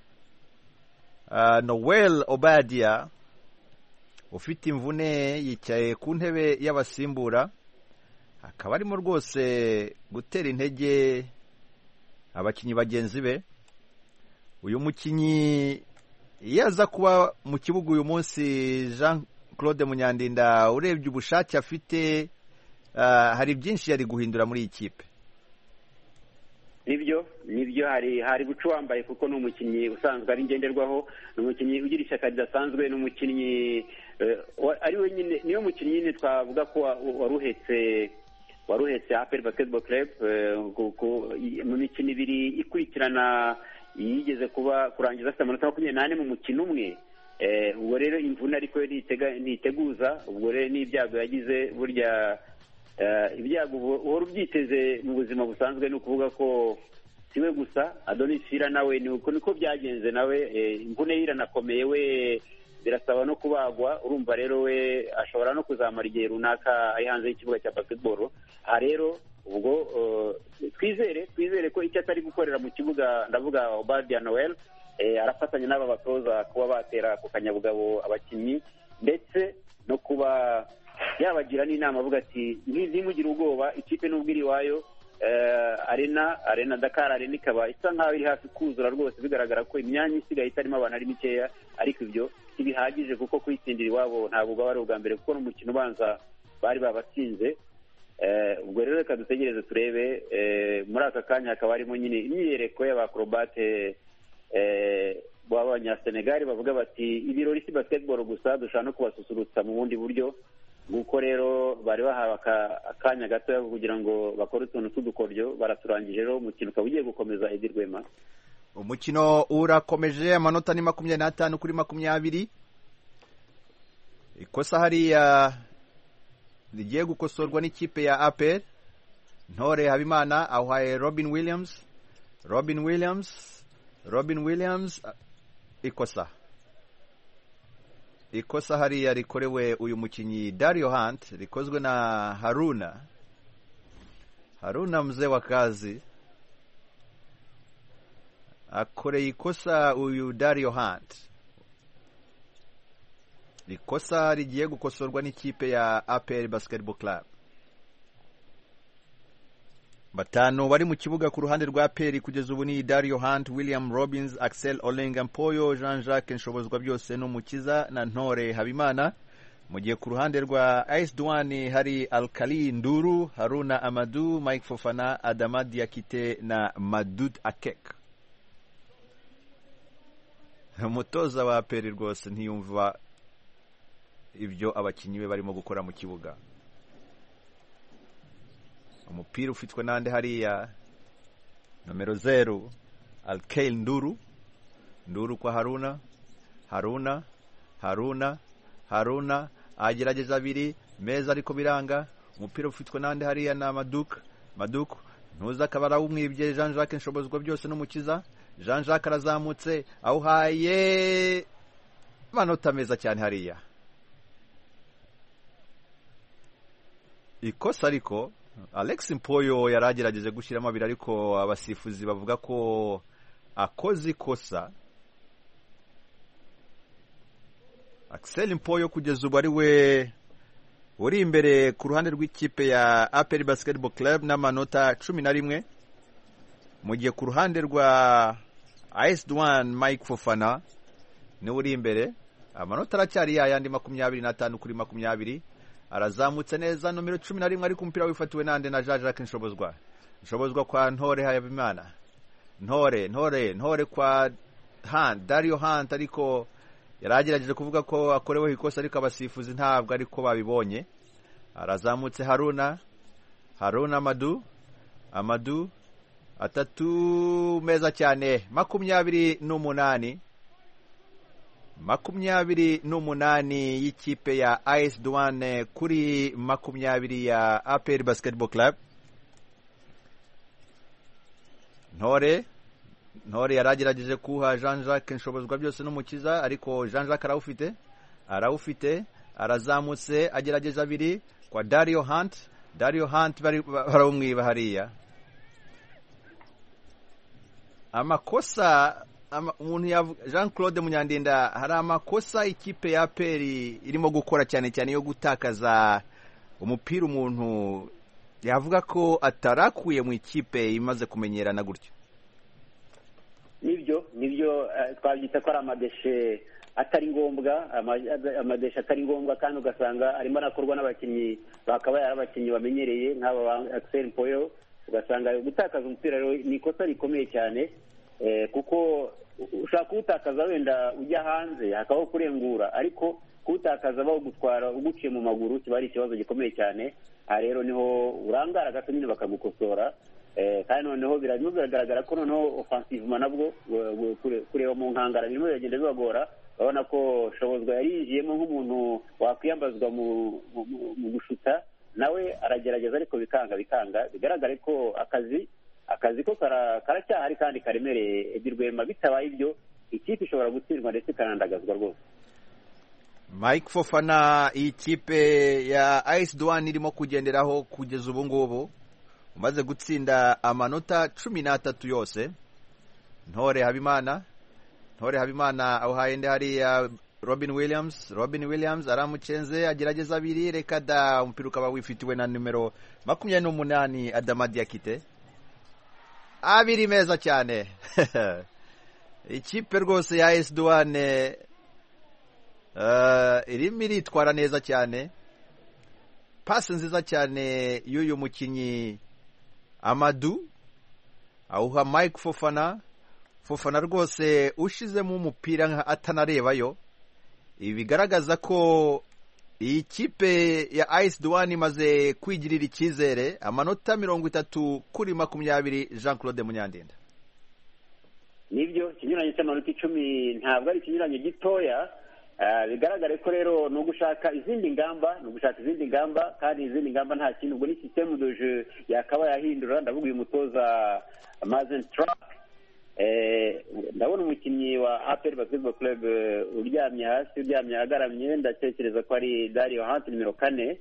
uh, Noel Obadia ufite imvune yicaye ku ntebe y'abasimbura, akaba arimo rwose gutera intege abakinyi bagenzi be. Uyu mukinyi yaza kuba mu kibuga uyu munsi Jean Claude Munyandinda, urebye ubushake afite, uh, hari byinshi yari guhindura muri ikipe. Nibyo nibyo hari hari guca wambaye kuko ni umukinnyi usanzwe ari ngenderwaho, ni umukinnyi ugira ishyaka ridasanzwe, ni umukinnyi uh, ari wenyine, niyo mukinnyi nyine twavuga ko waruhetse waruhetse A P R Basketball Club uh, mu mikino ibiri ikurikirana yigeze kuba kurangiza afite amanota makumyabiri n'ane mu mukino umwe. Ubwo rero imvune ariko ntiteguza, ubwo rero n'ibyago yagize, burya ibyago uhora ubyiteze mu buzima busanzwe. Ni ukuvuga ko siwe gusa, Adonis Fira nawe niko niko byagenze, nawe imvune ye iranakomeye, we birasaba no kubagwa. Urumva rero we ashobora no kuzamara igihe runaka ari hanze y'ikibuga cya basketball. Aha rero ubwo twizere twizere ko icyo atari gukorera mu kibuga, ndavuga Obadia Noel, arafatanya n'aba batoza kuba batera ku kanyabugabo abakinnyi, ndetse no kuba yabagira n'inama avuga ati ntimugire ubwoba, ikipe n'ubwo iri iwayo. Arena Arena Dakar Arena ikaba isa nkaho iri hafi kuzura rwose, bigaragara ko imyanya isigaye itarimo abantu ari mikeya, ariko ibyo ntibihagije kuko kuyitsindira iwabo ntabwo bwaba ari ubwa mbere, kuko n'umukino ubanza bari babatsinze. Ubwo rero reka dutegereze turebe. Muri aka kanya hakaba harimo nyine imyiyereko y'abakrobate b'abanyasenegali bavuga bati ibirori si basketball gusa, dushaka no kubasusurutsa mu bundi buryo. Nguko rero bari bahawe akanya gato kugira ngo bakore utuntu tw'udukoryo, baraturangije. Rero umukino ukaba ugiye gukomeza. Edi Rwema, umukino urakomeje, amanota ni makumyabiri n'atanu kuri makumyabiri. Ikosa hariya rigiye gukosorwa n'ikipe ya A P R. Ntore Habimana ahaye Robin Williams. Robin Williams Robin Williams ikosa ikosa hariya rikorewe uyu mukinyi Dario Hunt, rikozwe na Haruna Haruna mzee wa kazi, akoreye ikosa uyu Dario Hunt. Ikosa rigiye gukosorwa n'ikipe ya A P R Basketball Club. Batanu bari mu kibuga ku ruhande rwa A P R kugeza ubu ni Dario Hunt, William Robbins, Axel Olenga Mpoyo, Jean Jacques Nshobozwa byose n'umukiza na Ntore Habimana. Mu gihe ku ruhande rwa A S Douane hari Alkali Nduru, Haruna Amadou, Mike Fofana, Adama Diakite na Madud Akek. Umutoza wa A P R rwose ntiyumva ibyo abakinyi be barimo gukora mu kibuga. Umupira ufitwe nande hariya numero zero Alkali Nduru. Nduru kwa Haruna Haruna Haruna Haruna agerageza abiri meza ariko biranga. Umupira ufitwe nande hariya na Maduk Maduk ntuza kabara umwibye Jean Jacques Nshobozwa byose n'umukiza. Jean Jacques arazamutse awuhaye manota meza cyane hariya. Ikosa ariko Alex Mpoyo yaragerageje gushyiramo abiri, ariko abasifuzi bavuga ko akoze ikosa. Axel Mpoyo kugeza ubu ari we uri imbere ku ruhande rw'ikipe ya A P R Basketball Club n'amanota cumi na rimwe, mu gihe ku ruhande rwa A S Douane Mike Fofana ni uri imbere, amanota aracyari yayandi makumyabiri n'atanu kuri makumyabiri. Arazamutse neza numero cumi na rimwe, ariko umupira wifatiwe nande na Jean Jacques Nshobozwa. Nshobozwa kwa Ntore Habimana. ntore ntore ntore kwa Hunt Dario Hunt ariko yaragerageje kuvuga ko akoreweho ikosa ariko abasifuzi ntabwo ariko babibonye. Arazamutse Haruna Haruna Amadu Amadu atatu meza cyane. makumyabiri n'umunani makumyabiri n'umunani y'ikipe ya A S Douane kuri makumyabiri ya A P R Basketball Club. Ntore Ntore yaragerageje kuha Jean Jacques Nshobozwa byose n'umukiza ariko Jean Jacques arawufite arawufite arazamutse agerageje abiri kwa Dario Hunt Dario Hunt barawumwiba hariya. Amakosa umuntu ya Jean Claude Munyandinda, hari amakosa ikipe ya A P R irimo gukora cyane cyane yo gutakaza umupira umuntu yavuga ko atarakuye mu ikipe imaze kumenyerana gutyo. Nibyo nibyo twabyita ko ari amadeshe atari ngombwa, amadeshe atari ngombwa kandi ugasanga arimo anakorwa n'abakinnyi bakaba yari abakinnyi bamenyereye nk'aba ba Axel Poyo. Ugasanga gutakaza umupira ni ikosa rikomeye cyane kuko ushaka kuwutakaza wenda ujya hanze hakabaho kurengura, ariko kuwutakaza bawugutwara uguciye mu maguru kiba ari ikibazo gikomeye cyane. Aha rero niho urangara gato nyine bakagukosora, kandi noneho birimo biragaragara ko noneho offensivement nabwo kureba mu nkangara birimo biragenda bibagora. Urabona ko Shobozwa yarinjiyemo nk'umuntu wakwiyambazwa mu gushuta, nawe aragerageza ariko bikanga bikanga bigaragare ko akazi akazi ko karacyahari kandi karemereye Edi Rwema. Bitabaye ibyo ikipe ishobora gutsindwa ndetse ikanandagazwa rwose. Mike Fofana, ikipe ya A S Douane irimo kugenderaho kugeza ubu ngubu umaze gutsinda amanota cumi n'atatu yose. Ntore Habimana Ntore Habimana awuhaye ndi hariya Robin Williams Robin Williams aramucenze agerageza abiri, reka da umupira ukaba wifitiwe na numero makumyabiri n'umunani Adama Diakite. Abiri meza cyane. Ikipe rwose ya A S Douane uh, irimo iritwara neza cyane. Pasi nziza cyane y'uyu mukinyi Amadu awuha Mike Fofana. Fofana rwose ushizemo umupira atanarebayo. Ibi bigaragaza ko iyi kipe ya A S Douane imaze kwigirira icyizere. Amanota mirongo itatu kuri makumyabiri. Jean Claude Munyandinda. Nibyo ikinyuranyo cy'amanota icumi ntabwo ari ikinyuranyo gitoya. Bigaragare ko rero no gushaka izindi ngamba no gushaka izindi ngamba kandi izindi ngamba nta kintu, ubwo ni système de jeu yakaba yahindura. Ndavuga uyu mutoza Mazen Track, eh ndabona umukinnyi wa A P R Basketball Club uryamye hasi uryamye agaramye, ndatekereza ko ari Dario Hunt numero kane,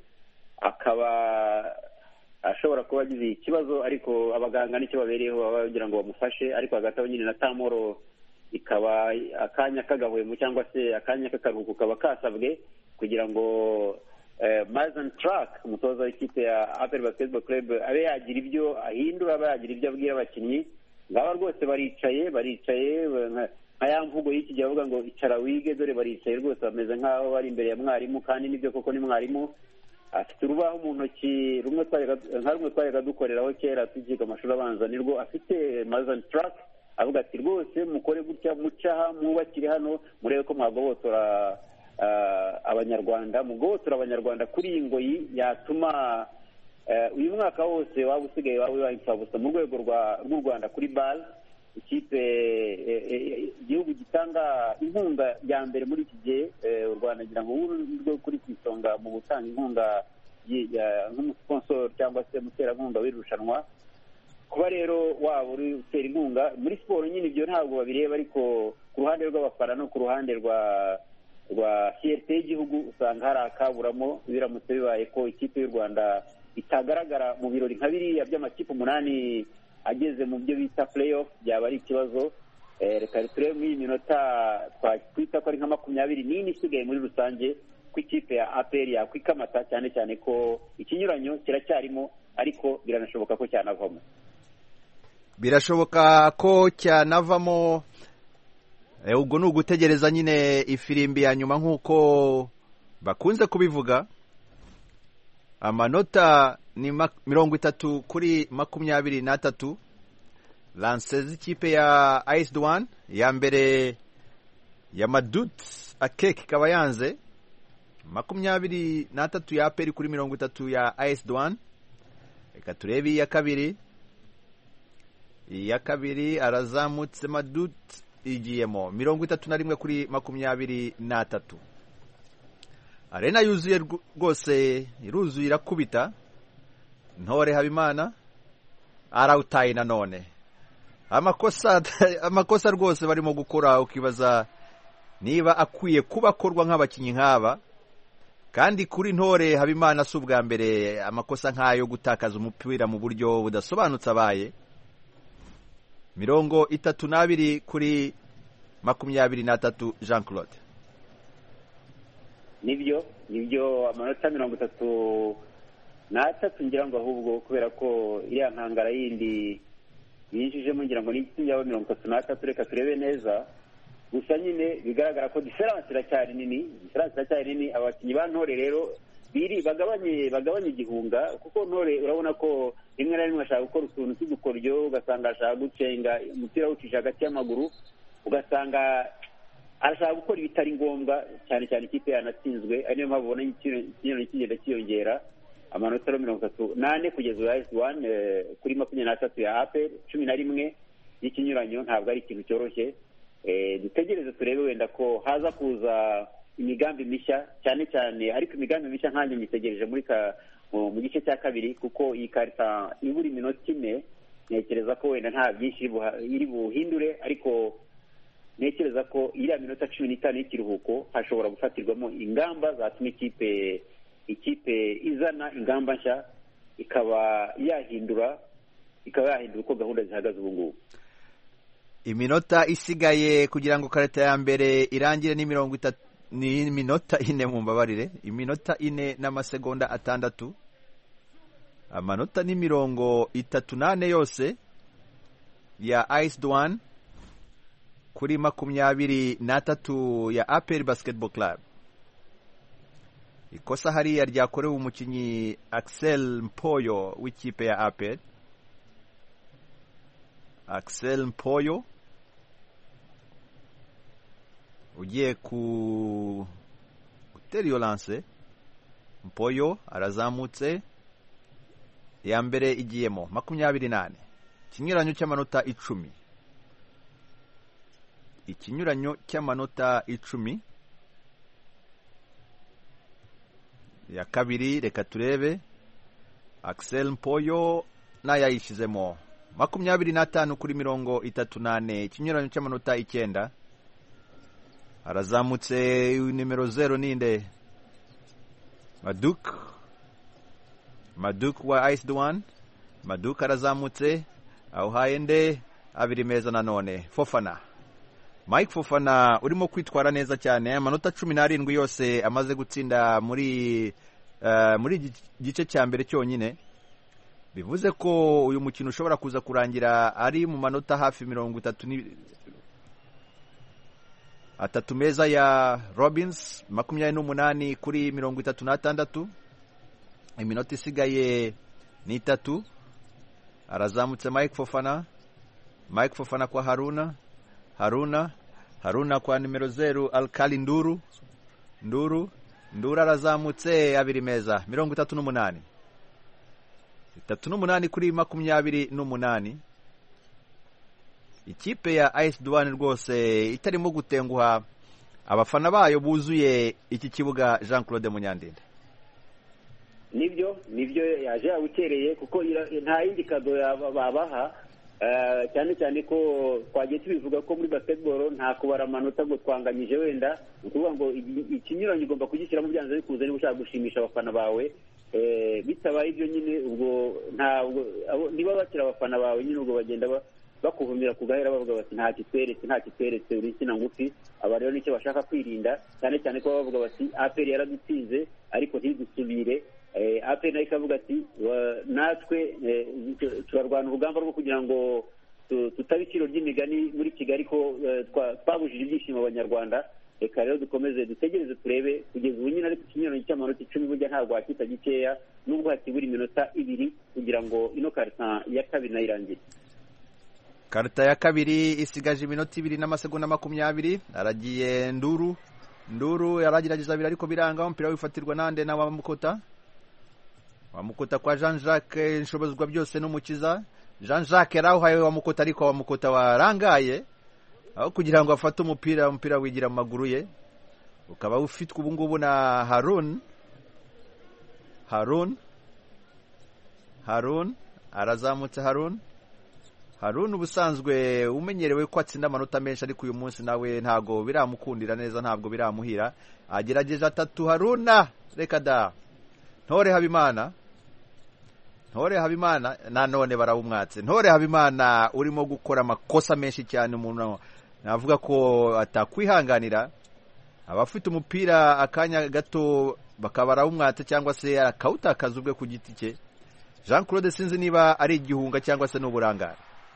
akaba ashobora kuba agize ikibazo ariko abaganga nicyo babereyeho bagira ngo bamufashe, ariko hagati aho nyine na Tamoro ikaba akanya kagahuye cyangwa se akanya kakaruhuko kaba kasabwe kugira ngo eh, Mazen Track umutoza w'ikipe ya A P R Basketball Club abe yagira ibyo ahindura, abe yagira ibyo abwira abakinnyi. Ngaba rwose baricaye baricaye nka ya mvugo y'iki gihe bavuga ngo icara wige, dore baricaye rwose bameze nk'aho bari imbere ya mwarimu, kandi nibyo koko ni mwarimu. Afite urubaho mu ntoki rumwe nka rumwe twajyaga dukoreraho kera tugiga amashuri abanza, nirwo afite Mazen Track avuga ati rwose mukore gutya mucaha mwubakire hano murebe ko mwagobotora abanyarwanda mugobotora abanyarwanda kuri iyi ngoyi yatuma uyu mwaka wose waba usigaye waba wayipfabusa mu rwego rw'u Rwanda kuri bal. Ikipe igihugu gitanga inkunga ya mbere muri iki gihe u Rwanda ngira ngo urwo kuri kwisonga mu gutanga inkunga nk'umusponsor cyangwa se muterankunga w'irushanwa. Kuba rero waba uri utera inkunga muri siporo nyine ibyo ntabwo babireba, ariko ku ruhande rw'abafana no ku ruhande rwa rwa fierté y'igihugu usanga hari akaburamo biramutse bibaye ko ikipe y'u Rwanda itagaragara mu birori nka biriya by'amakipe umunani ageze mu byo bita playoff, byaba ari ikibazo. Reka turebe muri iyi minota twakwita ko ari nka makumyabiri n'ine isigaye muri rusange ku ikipe ya A P R yakwikamata, cyane cyane ko ikinyuranyo kiracyarimo ariko biranashoboka ko cyanavamo birashoboka ko cyanavamo ubwo ni ugutegereza nyine ifirimbi ya nyuma nk'uko bakunze kubivuga. Amanota ni mirongo itatu kuri makumyabiri n'atatu. lance z'ikipe ya A S Douane, ya mbere ya Madut Akek ikaba yanze, makumyabiri n'atatu ya A P R kuri mirongo itatu ya A S Douane. Reka turebe iya kabiri. Iya kabiri arazamutse Madut igiyemo mirongo itatu na rimwe kuri makumyabiri n'atatu. Arena yuzuye rwose, iruzuye irakubita. Ntore Habimana arawutaye nanone. Amakosa amakosa rwose barimo gukora, ukibaza niba akwiye kuba akorwa nk'abakinnyi nk'aba. Kandi kuri Ntore Habimana si ubwa mbere amakosa nk'ayo gutakaza umupira mu buryo budasobanutse abaye. Mirongo itatu n'abiri kuri makumyabiri n'atatu Jean Claude. Nibyo nibyo amanota mirongo itatu n'atatu ngira ngo ahubwo kubera ko iriya nkangara yindi yinjijemo ngira ngo n'iki yaba mirongo itatu n'atatu. Reka turebe neza, gusa nyine bigaragara ko diferanse iracyari nini, diferanse iracyari nini. Abakinnyi ba Ntore rero biri bagabanye bagabanye igihunga, kuko Ntore urabona ko rimwe na rimwe ashaka gukora utuntu tw'udukoryo, ugasanga ashaka gucenga umupira awucisha hagati y'amaguru, ugasanga arashaka gukora ibitari ngombwa, cyane cyane ikipe yanatsinzwe. Ari niyo mpamvu ubona ikinyuranyo kigenda kiyongera. Amanota mirongo itatu n'ane kugeza ubu A S Douane kuri makumyabiri n'atatu ya A P R, cumi na rimwe y'ikinyuranyo. Ntabwo ari ikintu cyoroshye. Dutegereze turebe wenda ko haza kuza imigambi mishya, cyane cyane ariko imigambi mishya nkanjye nyitegereje muri ka mu gice cya kabiri, kuko iyi karita ibura iminota ine. Ntekereza ko wenda nta byinshi iri buhindure, ariko ntekereza ko iriya minota cumi n'itanu y'ikiruhuko hashobora gufatirwamo ingamba zatuma ikipe ikipe izana ingamba nshya, ikaba yahindura ikaba yahindura uko gahunda zihagaze ubu ngubu. Iminota isigaye kugira ngo karita ya mbere irangire ni mirongo itatu, ni iminota ine mu mbabarire, iminota ine n'amasegonda atandatu. Amanota ni mirongo itatu n'ane yose ya A S Douane kuri makumyabiri n'atatu ya A P R Basketball Club. Ikosa hariya ryakorewe umukinnyi Axel Mpoyo w'ikipe ya A P R. Axel Mpoyo ugiye ku gutera iyo lance. Mpoyo arazamutse, ya mbere igiyemo makumyabiri n'ane, ikinyuranyo cy'amanota icumi. Ikinyuranyo cy'amanota icumi. Ya kabiri reka turebe. Axel Mpoyo nayayishizemo makumyabiri n'atanu kuri mirongo itatu n'ane, ikinyuranyo cy'amanota icyenda. Arazamutse nimero zero ninde? Maduk. Maduk wa A S Douane. Maduk arazamutse, awuhaye nde? Abiri meza nanone Fofana. Mike Fofana urimo kwitwara neza cyane, amanota cumi n'arindwi yose amaze gutsinda muri uh, muri gice cya mbere cyonyine. Bivuze ko uyu mukino ushobora kuza kurangira ari mu manota hafi mirongo itatu ni atatu meza ya Robins, makumyabiri n'umunani kuri mirongo itatu n'atandatu. Iminota isigaye ni itatu. Arazamutse Mike Fofana. Mike Fofana kwa Haruna. Haruna. Haruna kwa nimero zero Alkali Nduru. Nduru. Nduru arazamutse, abiri meza mirongo itatu n'umunani. itatu n'umunani kuri makumyabiri n'umunani. Ikipe ya A S Douane rwose itarimo gutenguha, abafana bayo buzuye iki kibuga. Jean Claude Munyandinde. Nibyo nibyo yaje yawukereye, kuko nta yindi kado babaha, cyane cyane ko twagiye tubivuga ko muri basketball nta kubara amanota ngo twanganyije. Wenda ukuvuga ngo ikinyuranyo ugomba kugishyiramo byanze bikuze niba ushaka gushimisha abafana bawe. Bitabaye ibyo nyine ubwo ntabwo niba bakira abafana bawe nyine ubwo bagenda bakuvumira ku gahera bavuga bati nta kitweretse nta kitweretse uri kina ngufi. Aba rero nicyo bashaka kwirinda, cyane cyane ko bavuga bati A P R yaradutsinze ariko ntidusubire. A P R nayo ikavuga ati natwe turarwana urugamba rwo kugira ngo tutaba ikiro ry'imigani muri Kigali ko twabujije ibyishimo abanyarwanda. Reka rero dukomeze dutegereze turebe kugeza ubu nyine, ariko ikinyuranyo cy'amanota icumi burya ntabwo hakita gikeya, nubwo hakibura iminota ibiri kugira ngo ino karita ya kabiri nayo irangire. karita ya kabiri isigaje iminota ibiri n'amasegonda makumyabiri. Aragiye Nduru Nduru yaragerageza abiri ariko biranga. Umupira wifatirwa nande na Wamukota Wamukota kwa Jean Jacques inshobozwa byose n'umukiza. Jean Jacques yarawuhaye Wamukota ariko Wamukota warangaye aho kugira ngo afate umupira umupira wigira mu maguru ye. Ukaba ufitwe ubu ngubu na Harun Harun Harun arazamutse. Harun Harun ubusanzwe umenyerewe ko atsinda amanota menshi ariko uyu munsi nawe ntago biramukundira neza, ntabwo biramuhira. Agerageje atatu Haruna reka da. Ntore Habimana Ntore Habimana nanone barawumwatse. Ntore Habimana urimo gukora amakosa menshi cyane, umuntu navuga ko atakwihanganira. Abafite umupira akanya gato bakaba barawumwatse cyangwa se akawutakaza ubwe ku giti cye. Jean Claude sinzi niba ari igihunga cyangwa se n'uburangare.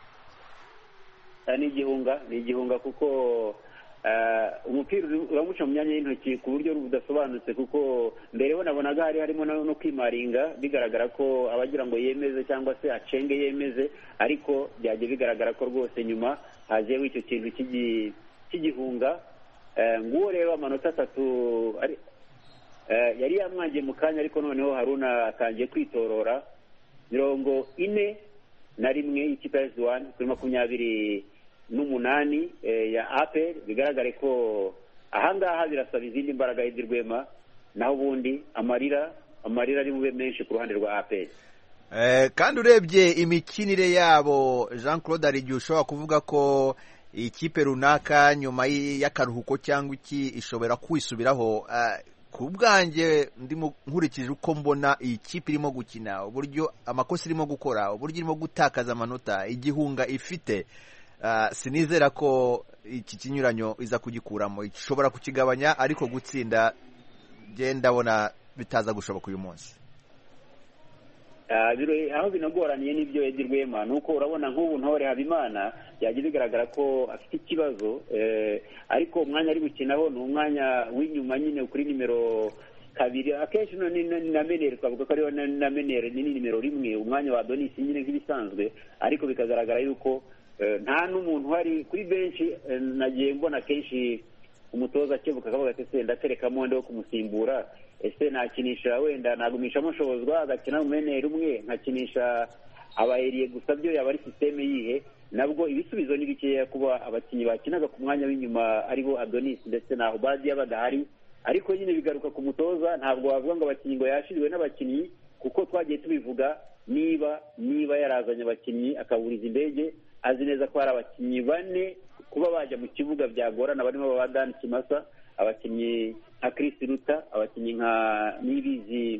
Ni igihunga ni igihunga kuko umupira uramuca mu myanya y'intoki ku buryo budasobanutse, kuko mbere bo nabonaga hari harimo no kwimaringa bigaragara ko abagira ngo yemeze cyangwa se acenge yemeze, ariko byagiye bigaragara ko rwose nyuma hajeho icyo kintu cy'igihunga. Nguwo rero amanota atatu yari yamwangiye mu kanya, ariko noneho Haruna atangiye kwitorora. Mirongo ine na rimwe ikipe ya S one kuri makumyabiri n'umunani ya A P R. Bigaragare ko ahangaha birasaba izindi mbaraga y'Irwema, naho ubundi amarira amarira ari bube menshi ku ruhande rwa A P R. Eh, kandi urebye imikinire yabo Jean Claude, ari igihe ushobora kuvuga ko ikipe runaka nyuma y'akaruhuko cyangwa iki ishobora kwisubiraho. Uh, ku bwanjye ndimo nkurikije uko mbona iyi kipe irimo gukina, uburyo amakosa irimo gukora, uburyo irimo gutakaza amanota, igihunga ifite, uh, sinizera ko iki kinyuranyo iza kugikuramo. Ishobora kukigabanya, ariko gutsinda je ndabona bitaza gushoboka uyu munsi. Aho binagoraniye n'ibyo Rwema, nuko urabona nk'ubu Ntore Habimana yagiye bigaragara ko afite ikibazo, ariko umwanya ari gukinaho ni umwanya w'inyuma nyine kuri nimero kabiri. Akenshi na Menere twavuga ko ariho na Menere ni nimero rimwe, umwanya wa Donis nyine nk'ibisanzwe, ariko bikagaragara yuko nta n'umuntu hari kuri benshi. Nagiye mbona kenshi umutoza akebuka akavuga ati se ndaterekamo nde wo kumusimbura, ese nakinisha wenda nagumishamo nshobozwa agakina mu Menere umwe, nkakinisha abayeriye gusa, byo yaba ari systeme yihe. Nabwo ibisubizo ni bikeya kuba abakinyi bakinaga ku mwanya w'inyuma aribo Adonis ndetse na Obadiya badahari, ariko nyine bigaruka ku mutoza. Ntabwo wavuga ngo abakinyi ngo yashiriwe n'abakinyi, kuko twagiye tubivuga, niba niba yarazanye abakinyi akaburiza indege, azi neza ko hari abakinyi bane kuba bajya mu kibuga byagorana, barimo ba Dan Kimasa, abakinyi nka Chris Ruta, abakinyi nka Nibizi,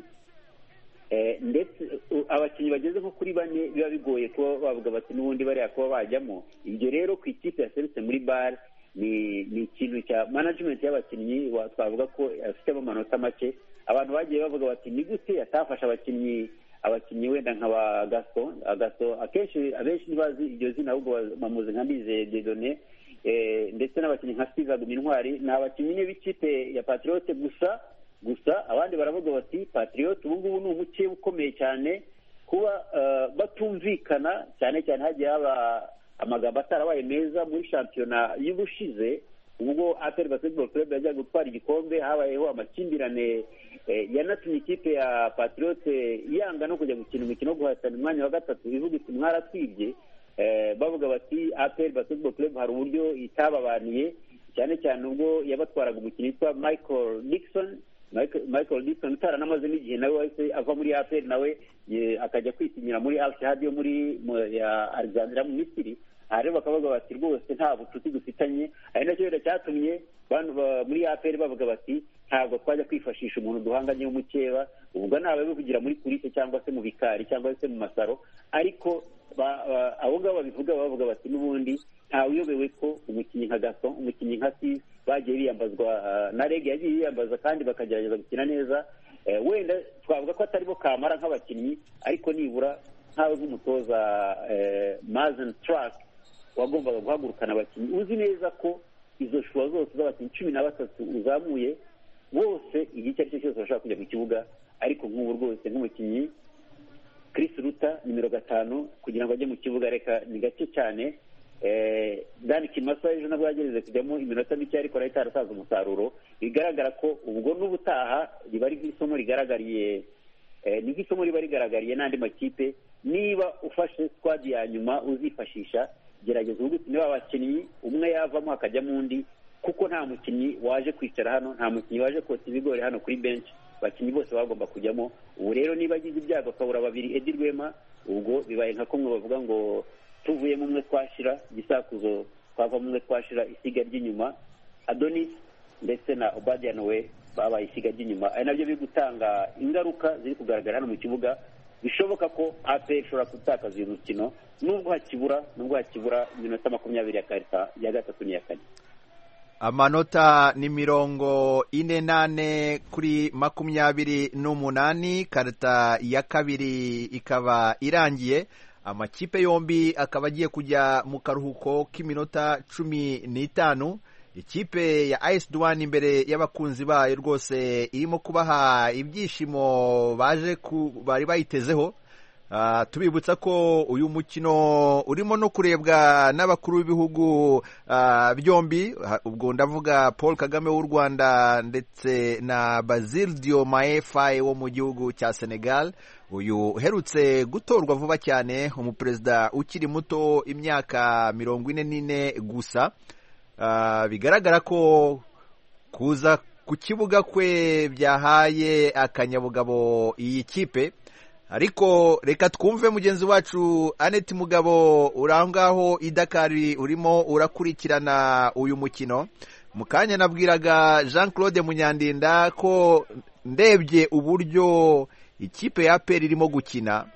eh ndetse abakinyi bageze nko kuri bane biba bigoye kuba bavuga bati n'ubundi bari kuba bajyamo. Ibyo rero ku ikipe yaserutse muri bar ni ni ikintu cya management y'abakinyi, twavuga ko afite amanota make. Abantu bagiye bavuga bati ni gute atafasha abakinyi abakinyi wenda nka ba Gaston Gaston akenshi abenshi ntibazi iryo zina, ahubwo bamuzi nka Ndizeye Dieudonné, eh ndetse n'abakinyi nka Steve Gumintwari. Ni abakinyi b'ikipe ya Patriote gusa gusa abandi baravuga bati Patriote ubu ngubu ni umuke ukomeye cyane, kuba uh, batumvikana cyane cyane hagiye haba amagambo atarabaye meza muri shampiyona y'ubushize, ubwo A P R Basketball Club yajyaga gutwara igikombe. Habayeho amakimbirane eh, yanatumye ikipe ya Patriote yanga no kujya gukina umukino wo guhatana umwanya wa gatatu, ivuga iti mwaratwibye. Eh, bavuga bati A P R Basketball Club hari uburyo itababaniye, cyane cyane ubwo yabatwaraga umukino witwa Michael Dixon Michael, Michael Dixon utaranamaze n'igihe nawe wahise ava muri A P R nawe akajya kwisinyira muri Al Shahad yo muri ya Alexandria mu Misiri. Ari bakavuga bati rwose nta bucuti dufitanye, ari nacyo rero cyatumye bantu muri A P R bavuga bati ntabwo twajya kwifashisha umuntu duhanganye w'umukeba. Ubwo nawe bivugira muri kulise cyangwa se mu bikari cyangwa se mu masaro, ariko abo ngabo babivuga bavuga bati n'ubundi nta uyobewe ko umukinnyi nka Gaston, umukinnyi nka Steve bagiye biyambazwa na Reg yagiye yiyambaza kandi bakagerageza gukina neza. Wenda twavuga ko atari bo kamara nk'abakinnyi, ariko nibura nkawe nk'umutoza Mazen Track wagombaga guhagurukana abakinnyi uzi neza ko izo shuwa zose z'abakinnyi cumi na batatu uzamuye bose igice ari cyo cyose bashaka kujya mu kibuga. Ariko nk'ubu rwose nk'umukinnyi Chris Ruta nimero gatanu kugira ngo ajye mu kibuga reka ni gake cyane. dani kimasa ejo nabwo yagereze kujyamo iminota mike ariko arahita arasaza umusaruro, bigaragara ko ubwo n'ubutaha riba ari nk'isomo rigaragariye ni nk'isomo riba rigaragariye n'andi makipe. Niba ufashe squad ya nyuma uzifashisha, gerageza uvuge uti niba abakinnyi umwe yavamo hakajyamo undi, kuko nta mukinnyi waje kwicara hano, nta mukinnyi waje kotsa ibigori hano kuri bench, abakinnyi bose bagomba kujyamo. Ubu rero niba agize ibyago akabura babiri Edi Rwema, ubwo bibaye nka kumwe bavuga ngo tuvuye mu mwe twashira gisakuzo twava mu mwe twashira isiga ry'inyuma. Adonis ndetse na Obadia Nowe babaye isiga ry'inyuma, ari nabyo biri gutanga ingaruka ziri kugaragara hano mu kibuga. Bishoboka ko A P R ishobora gutakaza uyu mukino nubwo hakibura nubwo hakibura iminota makumyabiri ya karita ya gatatu n'iya kane. Amanota ni mirongo ine nane kuri makumyabiri n'umunani. Karita ya kabiri ikaba irangiye, amakipe yombi akaba agiye kujya mu karuhuko k'iminota cumi n'itanu. Ikipe ya A S Douane imbere y'abakunzi bayo rwose irimo kubaha ibyishimo baje ku bari bayitezeho. Uh, tubibutsa ko uyu mukino urimo no kurebwa n'abakuru b'ibihugu uh, byombi, ubwo ndavuga Paul Kagame w'u Rwanda ndetse na Basil Diomaye Faye wo mu gihugu cya Senegal, uyu uherutse gutorwa vuba cyane, umuperezida ukiri muto, imyaka mirongo ine n'ine gusa. Uh, bigaragara ko kuza ku kibuga kwe byahaye akanyabugabo iyi kipe. Ariko reka twumve mugenzi wacu Annette Mugabo uri aho ngaho i Dakar urimo urakurikirana uyu mukino. Mu kanya nabwiraga Jean Claude Munyandinda ko ndebye uburyo ikipe ya A P R irimo gukina,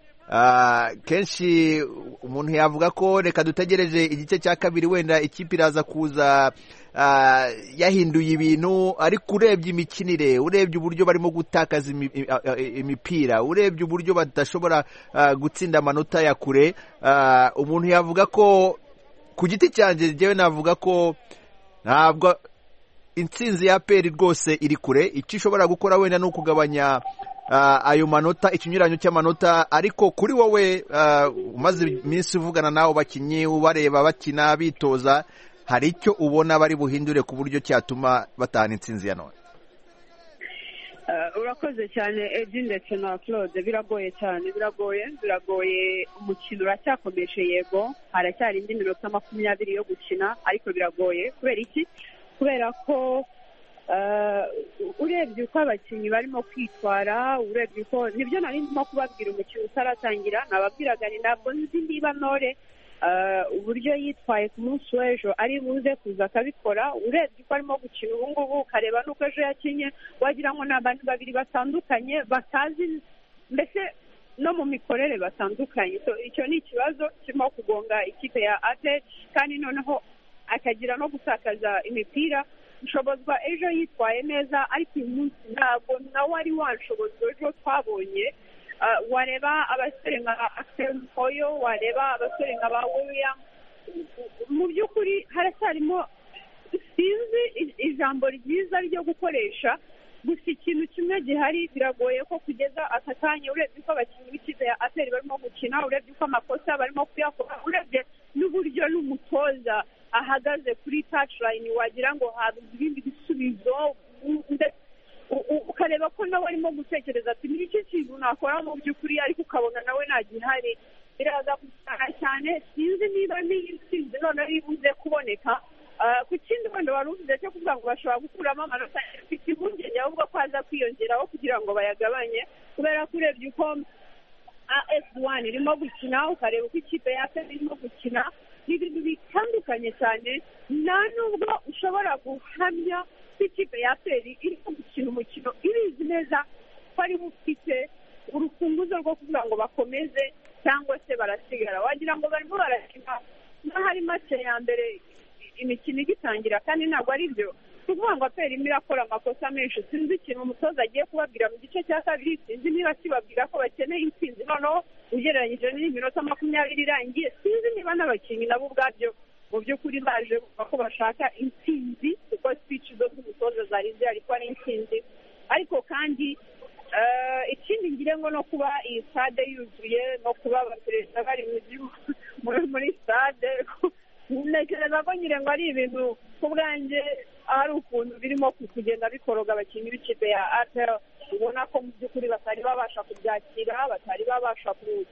Uh, kenshi umuntu yavuga ko reka dutegereje igice cya kabiri wenda ikipe iraza kuza uh, yahinduye ibintu, ariko urebye imikinire, urebye uburyo barimo gutakaza imipira, urebye uburyo badashobora uh, gutsinda amanota ya kure, uh, umuntu yavuga ko ku giti cyanjye jewe navuga ko ntabwo intsinzi ya A P R rwose iri kure. Icyo ishobora gukora wenda ni ukugabanya Uh, ayo manota, ikinyuranyo cy'amanota. Ariko kuri wowe uh, umaze iminsi uvugana nawe bakinyi ubareba bakina bitoza, hari icyo ubona bari buhindure ku buryo cyatuma batahana intsinzi ya none? Uh, urakoze cyane Edi ndetse na Claude. Biragoye cyane, biragoye biragoye umukino uracyakomeje, yego haracyari indi minota makumyabiri yo gukina, ariko biragoye. Kubera iki? Kubera ko urebye uko abakinnyi barimo kwitwara, urebye uko nibyo nari ndimo kubabwira umukino utaratangira, nababwiraga ni ntabwo nzi niba Nore uburyo yitwaye ku munsi w'ejo ari buze kuza akabikora. Urebye uko arimo gukina ubu ngubu, ukareba n'uko ejo yakinye, wagira ngo ni abantu babiri batandukanye batazi, mbese no mu mikorere batandukanye. Icyo ni ikibazo kirimo kugonga ikipe ya A P R, kandi noneho akagira no gutakaza imipira. Nshobozwa ejo yitwaye neza, ariko uyu munsi ntabwo nawe ari wanshobozwa ejo twabonye. Wareba abasore nka Axel Foyo, wareba abasore nka ba William, mu by'ukuri haracyarimo, sinzi ijambo ryiza ryo gukoresha, gusa ikintu kimwe gihari, biragoye ko kugeza aka kanya urebye uko abakinnyi b'ikipe ya A P R barimo gukina, urebye uko amakosa barimo kuyakora, urebye n'uburyo n'umutoza ahagaze kuri touchline, wagira ngo habuze ibindi bisubizo, ukareba ko nawe arimo gutekereza ati ni iki kintu nakora mu by'ukuri, ariko ukabona nawe nta gihari. Biraza gusana cyane, sinzi niba n'iyi nsinzi none ari buze kuboneka. Ku kindi wenda wari uvuze cyo kuvuga ngo bashobora gukuramo amanota, mfite impungenge ahubwo ko aza kwiyongeraho kugira ngo bayagabanye, kubera ko urebye uko A S Douane irimo gukina, ukareba uko ikipe ya A P R irimo gukina, ni ibintu bitandukanye cyane. Nta nubwo ushobora guhamya ko ikipe ya A P R irimo gukina umukino ibizi neza ko ari bufite urufunguzo rwo kuvuga ngo bakomeze cyangwa se barasigara. Wagira ngo barimo barakina n'ahari make ya mbere imikino igitangira, kandi ntabwo ari byo. Kuvuga ngo A P R irimo irakora amakosa menshi, sinzi ikintu umutoza agiye kubabwira mu gice cya kabiri, sinzi niba kibabwira ko bakeneye intsinzi noneho ugereranyije n'iminota makumyabiri irangiye, sinzi niba n'abakinnyi nabo ubwabyo mu by'ukuri baje ko bashaka intsinzi, kuko speech zo z'umutoza zari zihari ko ari intsinzi. Ariko kandi ikindi ngire ngo no kuba iyi stade yuzuye no kuba abaperezida bari muri stade ntekereza ko nyine ngo ari ibintu ku bwanjye hari ukuntu birimo kugenda bikoroga abakinnyi b'ikipe ya A P R ubona ko mu by'ukuri batari babasha kubyakira batari babasha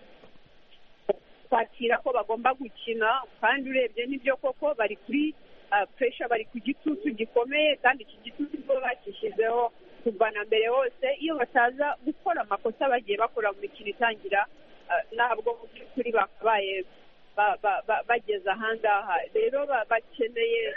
kwakira ko bagomba gukina kandi urebye n'ibyo koko bari kuri pressure bari ku gitutu gikomeye kandi iki gitutu bo bakishyizeho kuva na mbere hose iyo bataza gukora amakosa bagiye bakora mu mikino itangira ntabwo mu by'ukuri bakabaye bageze ahangaha rero bakeneye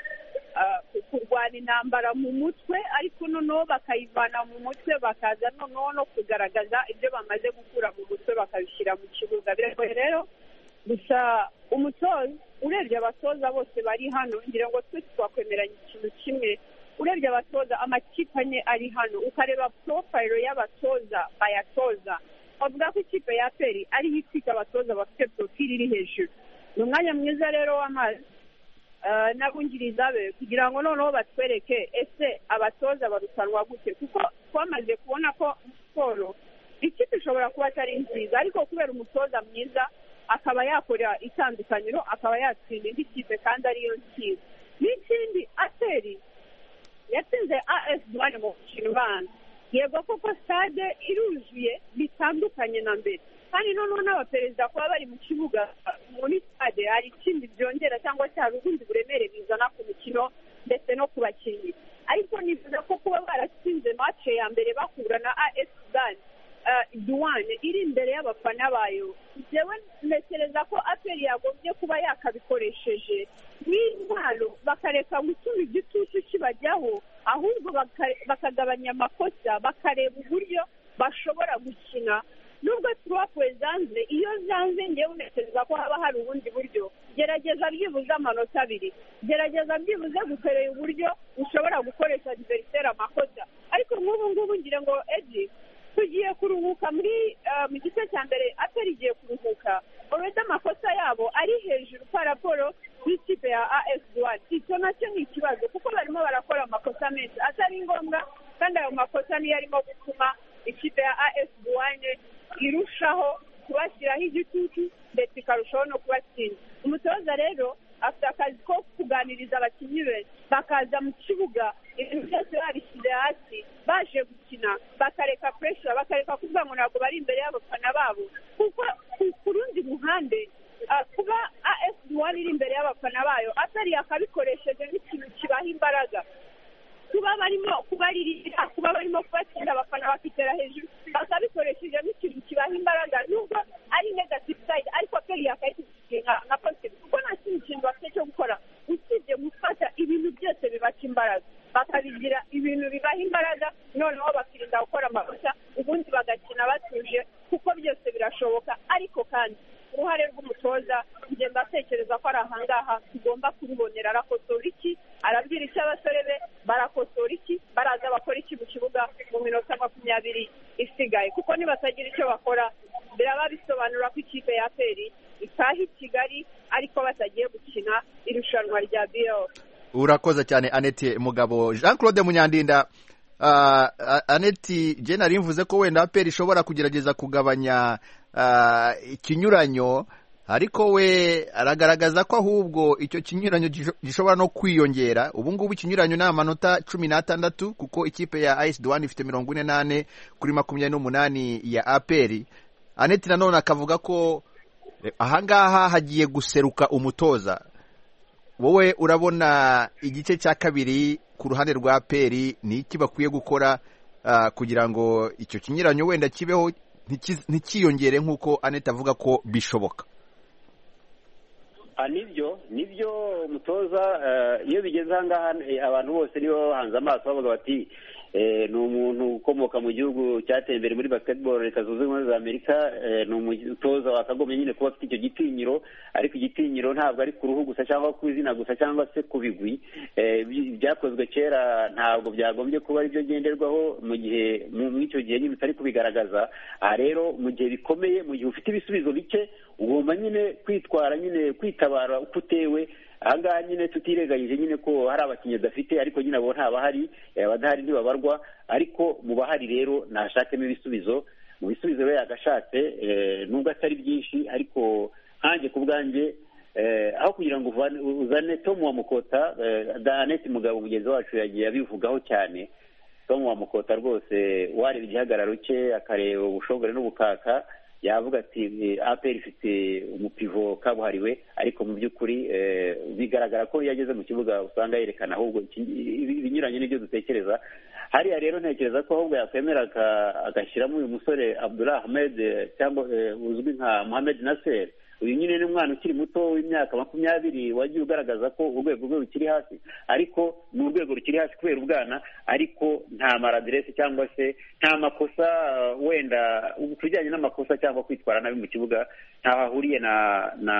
kurwana intambara mu mutwe ariko noneho bakayivana mu mutwe bakaza noneho no kugaragaza ibyo bamaze gukura mu mutwe bakabishyira mu kibuga biragoye rero gusa umutoza urebye abatoza bose bari hano ngira ngo twese twakwemeranya ikintu kimwe urebye abatoza amakipe ane ari hano ukareba porofayiro y'abatoza bayatoza bavuga ko ikipe ya peri ariho ifite abatoza bafite porofili iri hejuru ni umwanya mwiza rero w'amazi n'abungiriza be kugira ngo noneho batwereke ese abatoza barushanwa gute kuko twamaze kubona ko siporo ikipe ishobora kuba atari nziza ariko kubera umutoza mwiza akaba yakora itandukanyiro akaba yatsinda indi kipe kandi ariyo nziza n'ikindi ateri yatsinze A S Douane mu mukino ubanza yego koko stade iruzuye bitandukanye na mbere kandi noneho n'abaperezida kuba bari mu kibuga muri stade hari ikindi byongera cyangwa se hari ubundi buremere bizana ku mikino ndetse no ku bakinnyi ariko nifuza ko kuba baratsinze match ya mbere bahura na A S Douane iri imbere y'abafana bayo jewe ntekereza ko aperi yagombye kuba yakabikoresheje n'intwaro bakareka gutuma igitutu kibajyaho ahubwo bakagabanya amakosa bakareba uburyo bashobora gukina nubwo tuwapwe zanze iyo zanze ngewe ntekereza ko haba hari ubundi buryo gerageza byibuze amanota abiri gerageza byibuze gukorera uburyo ushobora gukoresha diveriseri amakosa ariko nk'ubu ngubu ngira ngo edi tugiye kuruhuka muri mu gice cya mbere atari igiye kuruhuka uretse amakosa yabo ari hejuru kwa raporo y'ikipe ya A S Douane icyo nacyo ni ikibazo kuko barimo barakora amakosa menshi atari ngombwa kandi ayo makosa niyo arimo gutuma ikipe ya A S Douane irushaho kubashyiraho igitutu ndetse ikarushaho no kubatsinda umutoza rero afite akazi ko kuganiriza abakinnyi be bakaza mu kibuga ibintu byose babishyize hasi baje gukina bakareka pressure bakareka kuvuga ngo ntabwo bari imbere y'abafana babo kuko ku rundi ruhande kuba A S Douane iri imbere y'abafana bayo atari yakabikoresheje n'ikintu kibaha imbaraga kuba barimo kubaririra kuba barimo kubatsinda abafana bakitera hejuru bakabikoresheje n'ikintu kibaha imbaraga nubwo ari negative side ariko peri yakayitije nka positive kuko nta kintu kintu bafite cyo gukora usibye gufata ibintu byose bibaca imbaraga bakabigira ibintu bibaha imbaraga noneho bakirinda gukora amakosa ubundi bagakina batuje kuko byose birashoboka ariko kandi uruhare rw'umutoza ngenda atekereza ko ari ahangaha tugomba kurubonera arakosora iki arabwira icyo abasore be barakosora iki baraza bakora iki mu kibuga mu minota makumyabiri isigaye kuko nibatagira icyo bakora biraba bisobanura ko ikipe ya peri itaha i Kigali ariko batagiye gukina irushanwa rya B L. Urakoze cyane Annette Mugabo. Jean Claude Munyandinda, uh, Annette je nari mvuze ko wenda peri ishobora kugerageza kugabanya uh, ikinyuranyo ariko we aragaragaza ko ahubwo icyo kinyuranyo gishobora no kwiyongera. Ubu ngubu ikinyuranyo ni amanota cumi n'atandatu kuko ikipe ya A S Douane ifite mirongo ine n'ane kuri makumyabiri n'umunani ya aperi. Annette nanone akavuga ko ahangaha hagiye guseruka umutoza. Wowe urabona igice cya kabiri ku ruhande rwa peri ni iki bakwiye gukora uh, kugira ngo icyo kinyuranyo wenda kibeho ntikiyongere nk'uko Annette avuga ko bishoboka? nibyo nibyo umutoza iyo bigeze ahangaha abantu bose nibo hanze amaso bavuga bati ni umuntu ukomoka mu gihugu cyateye imbere muri basketball leta zunze ubumwe za Amerika, ni umutoza wakagombye nyine kuba afite icyo gitinyiro, ariko igitinyiro ntabwo ari ku ruhu gusa cyangwa ku izina gusa cyangwa se ku bigwi byakozwe kera, ntabwo byagombye kuba ari byo ngenderwaho mu gihe mu icyo gihe nyine utari kubigaragaza. Aha rero mu gihe bikomeye, mu gihe ufite ibisubizo bike, ugomba nyine kwitwara nyine kwitabara uko utewe aha ngaha nyine tutirengagije nyine ko hari abakinnyi badafite ariko nyine abo ntabahari, abadahari ntibabarwa, ariko mu bahari rero nashakemo ibisubizo. Mu bisubizo rero yagashatse nubwo atari byinshi, ariko nkanjye ku bwanjye aho kugira ngo uzane Tom Wamukota, Annette Mugabo mugenzi wacu yagiye abivugaho cyane. Tom Wamukota rwose wareba igihagararo cye akareba ubushongore n'ubukaka, yavuga ati A P R ifite umupivo kabuhariwe, ariko mu by'ukuri bigaragara ko iyo ageze mu kibuga usanga yerekana ahubwo ibinyuranye n'ibyo dutekereza. Hariya rero ntekereza ko ahubwo yakwemera agashyiramo uyu musore Abdullah Ahmed cyangwa uzwi nka Mohamed Nasser. Uyu nyine ni umwana ukiri muto w'imyaka makumyabiri wagiye ugaragaza ko urwego rwe rukiri hasi, ariko ni urwego rukiri hasi kubera ubwana, ariko nta maradiresi cyangwa se nta makosa wenda tujyanye n'amakosa cyangwa kwitwara nabi mu kibuga ntaho ahuriye na na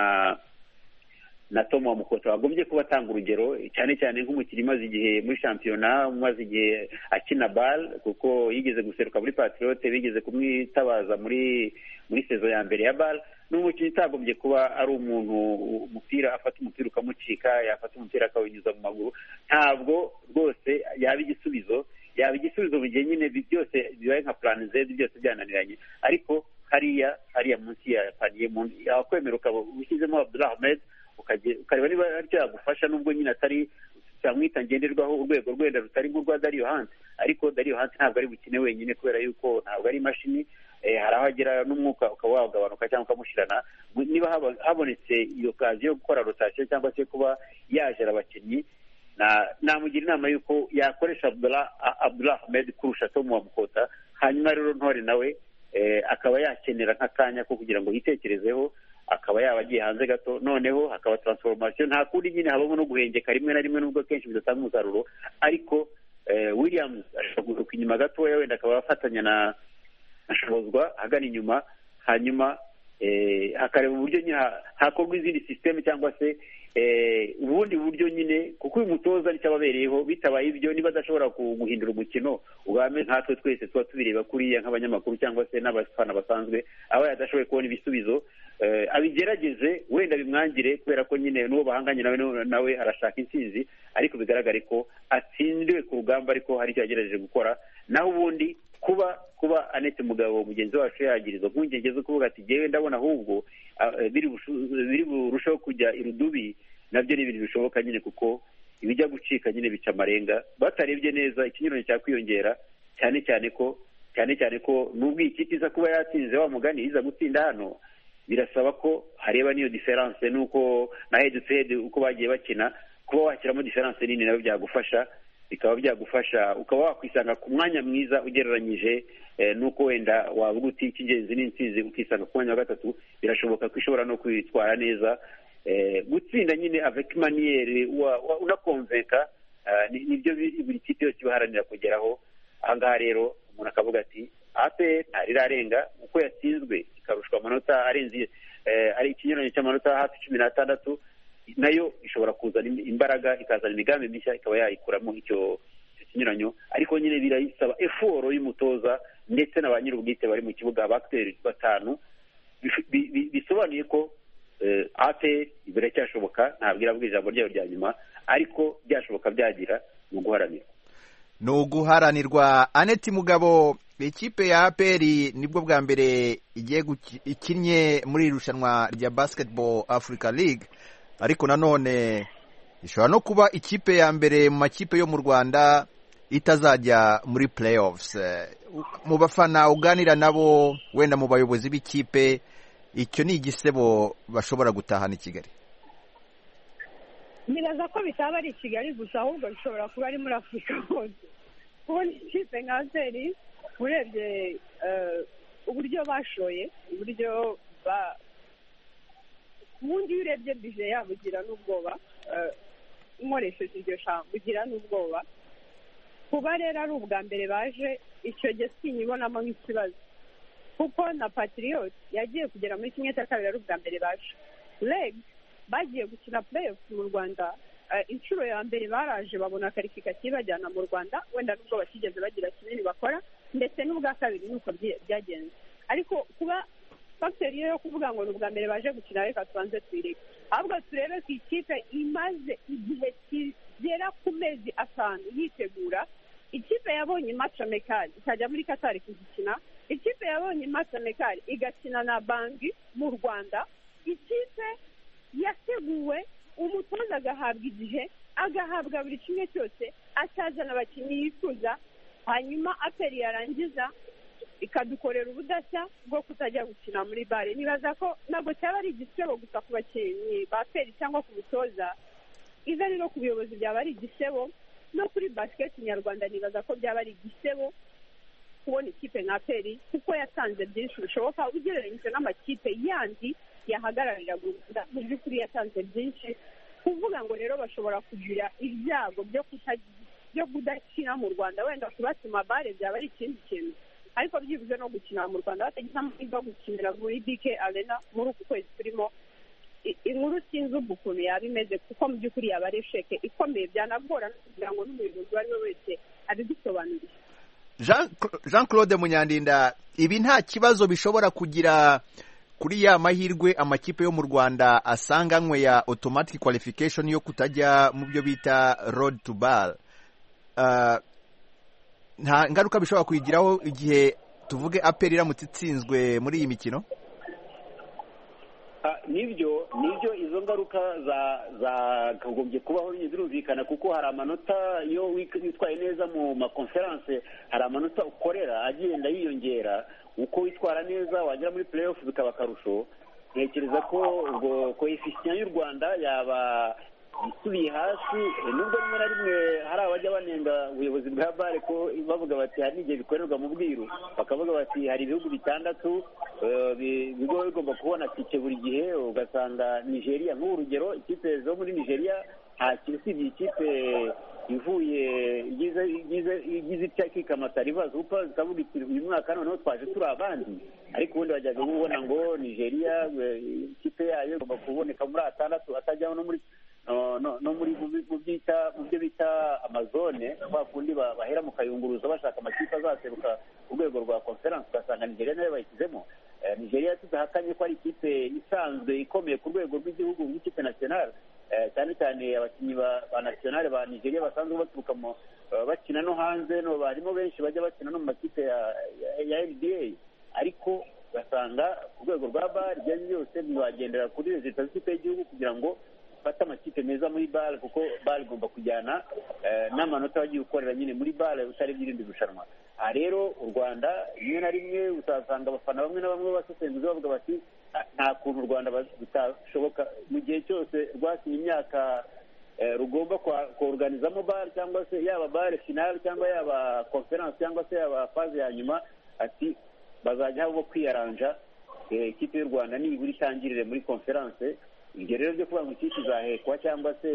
na Tom Wamukota wagombye kuba atanga urugero, cyane cyane nk'umukinnyi umaze igihe muri shampiyona, umaze igihe akina bal, kuko yigeze guseruka muri Patriote, bigeze kumwitabaza muri muri sezo ya mbere ya bal. N'umukinnyi utagombye kuba ari umuntu umupira afata umupira ukamucika, yafata umupira akawunyuza mu maguru. Ntabwo rwose yaba igisubizo, yaba igisubizo mu gihe nyine byose bibaye nka plan Z, byose byananiranye, ariko hariya hariya munsi ya paniye yakwemera ukaba ushyizemo Abdullah Ahmed, ukareba niba aricyo yagufasha, nubwo nyine atari cyamwita ngenderwaho urwego rwenda rutari nk'urwa Dario Hunt, ariko Dario Hunt ntabwo ari bukine wenyine kubera yuko ntabwo ari imashini. Hari aho agera n'umwuka ukaba wagabanuka cyangwa ukamushyirana. Niba habonetse iyo kazi yo gukora rotation cyangwa se kuba yajera abakinnyi, namugira inama y'uko yakoresha Abdullah Ahmed kurusha Tom Wamukota. Hanyuma rero Ntore nawe akaba yakenera nk'akanya ko kugira ngo yitekerezeho, akaba yaba agiye hanze gato, noneho hakaba transformation. Nta kundi nyine habamo no guhengeka rimwe na rimwe, nubwo kenshi bidatanga umusaruro, ariko Williams ashobora guruka inyuma gatoya, wenda akaba afatanya na ashobozwa hagana inyuma, hanyuma hakareba uburyo nyine hakorwa izindi system cyangwa se ubundi buryo nyine, kuko uyu mutoza aricyo ababereyeho. Bitabaye ibyo, niba adashobora guhindura umukino, ubame nkatwe twese tuba tubireba kuriya nk'abanyamakuru cyangwa se n'abafana basanzwe, aba yadashoboye kubona ibisubizo, abigerageze wenda bimwangire, kubera ko nyine n'uwo bahanganye nawe nawe arashaka intsinzi, ariko bigaragare ko atsindiwe ku rugamba, ariko hari icyo yagerageje gukora. Naho ubundi kuba kuba Annette Mugabo mugenzi wacu yagira izo mpungenge zo kuvuga ati jyewe ndabona ahubwo biri burushaho kujya irudubi, nabyo ni ibintu bishoboka nyine, kuko ibijya gucika nyine bica amarenga. Batarebye neza ikinyuranyo cya kwiyongera, cyane cyane ko cyane cyane ko nubwo ikipe iza kuba yatsinze wa mugani iza gutsinda hano, birasaba ko hareba niyo difference, nuko na head to head uko bagiye bakina, kuba wakiramo difference nini nayo byagufasha, bikaba byagufasha ukaba wakwisanga ku mwanya mwiza ugereranyije nuko wenda wavuga uti icy'ingenzi n'intsinzi ukisanga ku mwanya wa gatatu. Birashoboka ko ishobora no kwitwara neza, gutsinda nyine avec manière unakonvenka, nibyo buri kipe yose ibaharanira kugeraho. Aha ngaha rero umuntu akavuga ati A P R ntarirarenga, uko yatsinzwe ikarushwa amanota arenze ari ikinyuranyo cy'amanota hafi cumi n'atandatu, nayo ishobora kuzana imbaraga, ikazana imigambi mishya, ikaba yayikuramo icyo kinyuranyo. Ariko nyine birayisaba effort y'umutoza ndetse na ba nyir'ubwite bari mu kibuga, abacteurs batanu. Bisobanuye ko A P R biracyashoboka, ntabwo iravuga ijambo ryayo rya nyuma, ariko byashoboka byagira mu guharanira ni uguharanirwa. Annette Mugabo, ikipe ya A P R nibwo bwa mbere igiye ikinnye muri irushanwa rya Basketball Africa League, ariko nanone ishobora no kuba ikipe ya mbere mu makipe yo mu Rwanda itazajya muri playoffs. Mu bafana uganira nabo, wenda mu bayobozi b'ikipe, icyo ni igisebo bashobora gutahana i Kigali? Nibaza ko bitaba ari i Kigali gusa, ahubwo bishobora kuba ari muri Afurika hose. Kubona ikipe nka Zeri, urebye uburyo bashoye, uburyo ba ubundi iyo urebye bije yabo ugira n'ubwoba, nkoresheje iryo jambo ugira n'ubwoba. Kuba rero ari ubwa mbere baje, icyo gihe sinyibonamo nk'ikibazo, kuko na Patriote yagiye kugera muri kimwe cya kabiri ari ubwa mbere baje. Leg bagiye gukina playoffs mu Rwanda, inshuro ya mbere baraje babona qualification bajyana mu Rwanda, wenda nubwo batigeze bagira kinini bakora, ndetse n'ubwa kabiri nuko byagenze. Ariko kuba fagiteri yo kuvuga ngo ni ubwa mbere baje gukina reka tubanze twireke ahubwo turebe ko ikipe imaze igihe kigera ku mezi atanu yitegura. Ikipe yabonye match amicale ikajya muri Qatar kuzikina, ikipe yabonye match amicale igakina na Bangi mu Rwanda, ikipe yateguwe umutoza agahabwa igihe agahabwa buri kimwe cyose akazana abakinnyi yifuza, hanyuma aperi yarangiza ikadukorera ubudashya bwo kutajya gukina muri bare. Nibaza ko ntabwo cyaba ari igisebo gusa ku bakinnyi ba aperi cyangwa ku butoza, iza no ku buyobozi byaba ari igisebo, no kuri basket nyarwanda nibaza ko byaba ari igisebo kubona ikipe nka aperi kuko yatanze byinshi bishoboka ugereranyije n'amakipe yandi yahagararira Rwanda. Mu by'ukuri yatanze byinshi, kuvuga ngo rero bashobora kugira ibyago byo byo kudakina mu Rwanda, wenda kubatuma bare byaba ari ikindi kintu, ariko byibuze no gukina mu Rwanda batagize amahirwe yo gukinira muri B K Arena muri uku kwezi turimo, inkuru sinzi ukuntu yaba imeze kuko mu by'ukuri yaba ari sheke ikomeye, byanagorana kugira ngo n'umuyobozi uwo ari we wese abidusobanurire. Jean Claude Munyandinda, ibi nta kibazo bishobora kugira kuri ya mahirwe amakipe yo mu Rwanda asanganywe ya automatic qualification yo kutajya mu byo bita road to bar, uh, nta ngaruka bishobora kuyigiraho igihe tuvuge aperi iramutse itsinzwe muri iyi mikino? nibyo nibyo izo ngaruka zakagombye kubaho birumvikana kuko hari amanota iyo witwaye neza mu makonferanse, hari amanota ukorera agenda yiyongera uko witwara neza wagera muri playoff bikaba akarusho. Ntekereza ko ubwo coefficient y'u Rwanda yaba isubiye hasi, nubwo rimwe na rimwe hari abajya banenga ubuyobozi bwa bare ko bavuga bati hari n'igihe bikorerwa mu bwiru, bakavuga bati hari ibihugu bitandatu bigo bigomba kubona tike buri gihe, ugasanga Nigeria nk'urugero, ikipe zo muri Nigeria nta kisibye ikipe ivuye igize icyakikamata Rivers Hoopers zikavuga iti uyu mwaka noneho twaje turi abandi, ariko ubundi bajyaga kubona ngo Nigeria ikipe yayo igomba kuboneka muri atandatu atajyaho no muri no no muri mu byita mu byo bita amazone, kwa kundi bahera mu kayunguruzo bashaka amakipe azaseruka ku rwego rwa conference, ugasanga Nigeria nayo bayishyizemo. Nigeria tudahakanye ko ari ikipe isanzwe ikomeye ku rwego rw'igihugu nk'ikipe nationale, cyane cyane abakinnyi ba nationale ba Nigeria basanzwe baturuka bakina no hanze, no barimo benshi bajya bakina no mu makipe ya N B A, ariko basanga ku rwego rwa bar ibyo byose bibagendera kuri resultat z'ikipe y'igihugu kugira ngo fata amakipe meza muri bare, kuko bare igomba kujyana n'amanota bagiye gukorera nyine muri bare utari by'irindi rushanwa. Aha rero u Rwanda rimwe na rimwe uzasanga abafana bamwe na bamwe basesenguzi bavuga bati nta kuntu u Rwanda bitashoboka mu gihe cyose rwasinye imyaka rugomba kuorganizamo bare, cyangwa se yaba bare finale cyangwa yaba conference cyangwa se yaba faze ya nyuma, ati bazajya bo kwiyaranja ikipe y'u Rwanda nibura itangirire muri conference. Ibyo rero byo kuba mu kipe izahekwa cyangwa se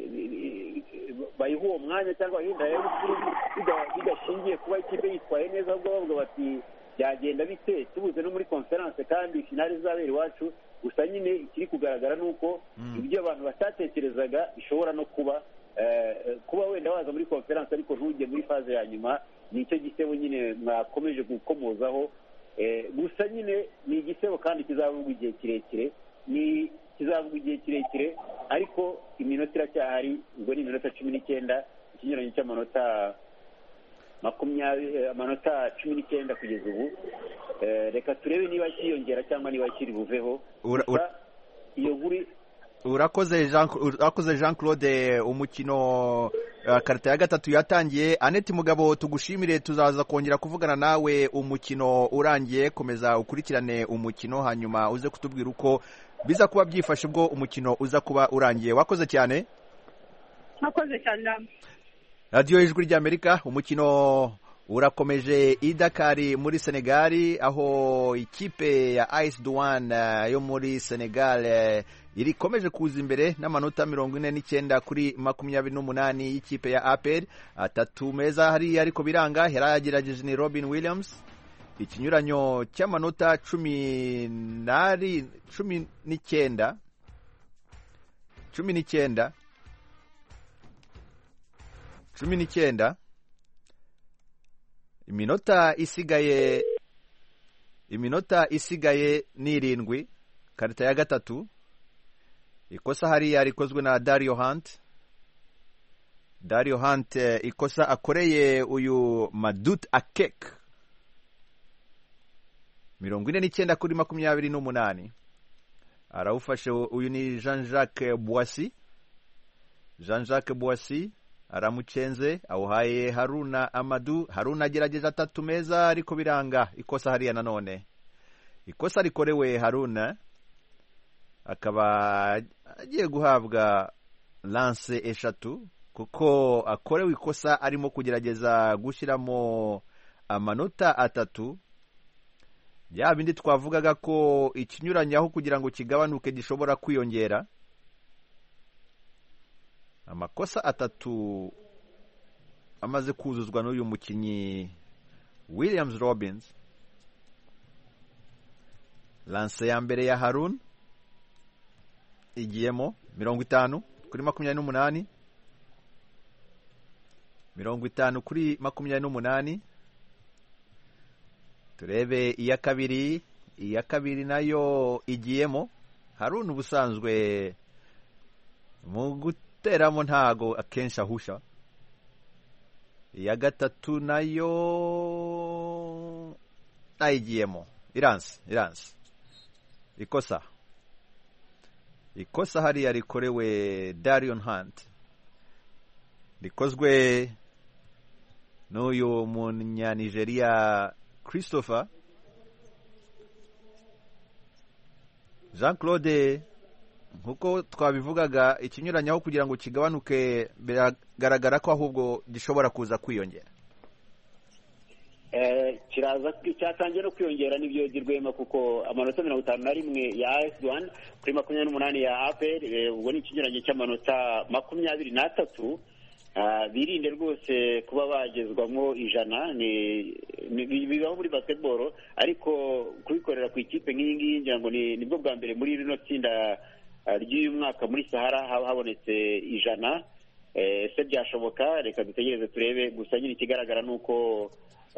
bayiha uwo mwanya cyangwa bidashingiye kuba ikipe yitwaye neza, ahubwo bavuga bati byagenda bite tubuze no muri conference kandi finale izabera iwacu. Gusa nyine ikiri kugaragara nuko ibyo abantu batatekerezaga bishobora no kuba kuba wenda waza muri conference ariko ntujye muri faze ya nyuma, nicyo gisebo nyine mwakomeje gukomozaho. Gusa nyine ni igisebo kandi kizavugwa igihe kirekire, ni kizavugwa igihe kirekire ariko iminota iracyahari, ubwo ni iminota cumi n'icyenda, ikinyuranyo cy'amanota makumyabiri amanota cumi n'icyenda kugeza ubu. Reka turebe niba kiyongera cyangwa niba kiri buveho. Iyo nkuru urakoze Jean urakoze Jean Claude. Umukino karita ya gatatu yatangiye. Annette Mugabo tugushimire, tuzaza kongera kuvugana nawe umukino urangiye. Komeza ukurikirane umukino hanyuma uze kutubwira uko biza kuba byifashe ubwo umukino uza kuba urangiye. Wakoze cyane. Wakoze cyane. Radio Ijwi ry'Amerika, umukino urakomeje i Dakar muri Senegal, aho ikipe ya A S Douane yo muri Senegal iri komeje kuza imbere n'amanota mirongo ine n'icyenda kuri makumyabiri n'umunani y'ikipe ya A P R. Atatu meza hari ariko biranga, yaragerageje ni Robin Williams, ikinyuranyo cy'amanota cumi nari cumi n'icyenda cumi n'icyenda cumi n'icyenda iminota isigaye iminota isigaye ni irindwi. Karita ya gatatu, ikosa hariya rikozwe na Dario Hunt. Dario Hunt ikosa akoreye uyu Madut Akek, mirongo ine n'icyenda kuri makumyabiri n'umunani. Arawufashe uyu ni Jean-Jacques Boissy. Jean-Jacques Boissy aramucenze, awuhaye Haruna Amadou. Haruna agerageje atatu meza ariko biranga. Ikosa hariya nanone, ikosa rikorewe Haruna, akaba agiye guhabwa lance eshatu kuko akorewe ikosa arimo kugerageza gushyiramo amanota atatu. Ya bindi twavugaga ko ikinyuranyaho kugira ngo kigabanuke gishobora kwiyongera. Amakosa atatu amaze kuzuzwa n'uyu mukinyi Williams Robins. Lance ya mbere ya Harun igiyemo, mirongo itanu kuri makumyabiri n'umunani. Mirongo itanu kuri makumyabiri n'umunani. Turebe iya kabiri. Iya kabiri nayo igiyemo. Harun ubusanzwe mu guteramo ntago akenshi ahusha. Iya gatatu nayo ayigiyemo. Iranse, iranse. Ikosa. Ikosa hariya rikorewe Darion Hunt, rikozwe n'uyu munya-Nigeria Christopher. Jean Claude, nkuko twabivugaga, ikinyuranyaho kugira ngo kigabanuke biragaragara ko ahubwo gishobora kuza kwiyongera. Eh kiraza cyatangiye no kwiyongera n'ibyo dirwema kuko amanota mirongo itanu na rimwe ya A S Douanes kuri makumyabiri n'umunani ya A P R, ubwo ni ikinyuranye cy'amanota makumyabiri n'atatu. Birinde rwose kuba bagezwamo ijana, ni bibaho muri basketball, ariko kubikorera ku ikipe nk'iyi ngiyi ngira ngo nibwo bwa mbere muri rino tsinda ry'uyu mwaka muri Sahara habonetse ijana. Ese byashoboka? Reka dutegereze turebe. Gusa nyine ikigaragara nuko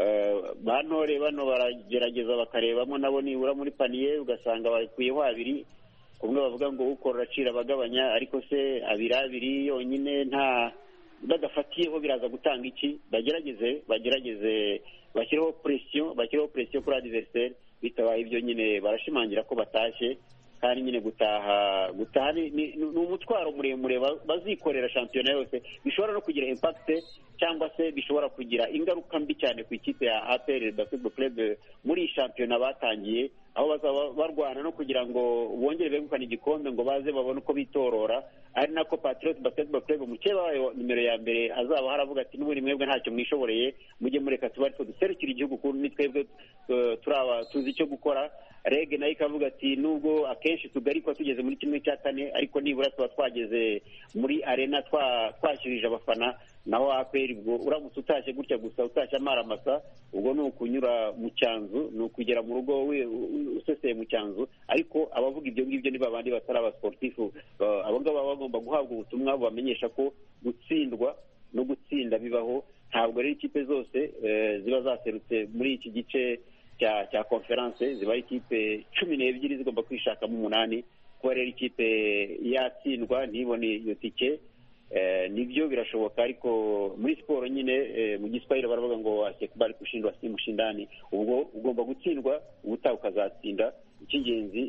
bantore bano baragerageza bakarebamo nabo nibura muri paniye, ugasanga bakuyeho abiri. Kumwe bavuga ngo ukora acira abagabanya, ariko se abiri abiri yonyine nta badafatiyeho biraza gutanga iki? Bagerageze bagerageze bashyiraho pression bashyiraho pression kuri adversaire, bitabaye ibyo nyine barashimangira ko batashye. Kandi nyine gutaha gutaha ni umutwaro muremure bazikorera shampiyona yose, bishobora no kugira impact cyangwa se bishobora kugira ingaruka mbi cyane ku ikipe ya A P R Basketball Club muri shampiyona batangiye, aho bazaba barwana no kugira ngo bongere begukana igikombe ngo baze babone uko bitorora. Ari nako Patriots Basketball Club mukeba wayo nimero ya mbere azaba haravuga ati n'uburi mwebwe ntacyo mwishoboreye, mujye mureka tubari two duserukira igihugu kuko ni twebwe turaba tuzi icyo gukora. Rege nayo ikavuga ati nubwo akenshi tugarikwa tugeze muri kimwe cya kane, ariko nibura tuba twageze muri arena twashyirije abafana. Naho A P R ubwo uramutse utashye gutya gusa utashye amaramasa, ubwo ni ukunyura mu cyanzu, ni ukugera mu rugo useseye mu cyanzu. Ariko abavuga ibyo ngibyo ni babandi batari abasportifu, abo ngabo baba bagomba guhabwa ubutumwa bubamenyesha ko gutsindwa no gutsinda bibaho. Ntabwo rero ikipe zose ziba zaserutse muri iki gice cya cya conference, ziba ikipe cumi n'ebyiri zigomba kwishakamo umunani. Kuba rero ikipe yatsindwa ntibone iyo tike nibyo birashoboka, ariko muri siporo nyine mu giswahili baravuga ngo asekubali kushindwa si mushindani. Ubwo ugomba gutsindwa ubutaha ukazatsinda. Icy'ingenzi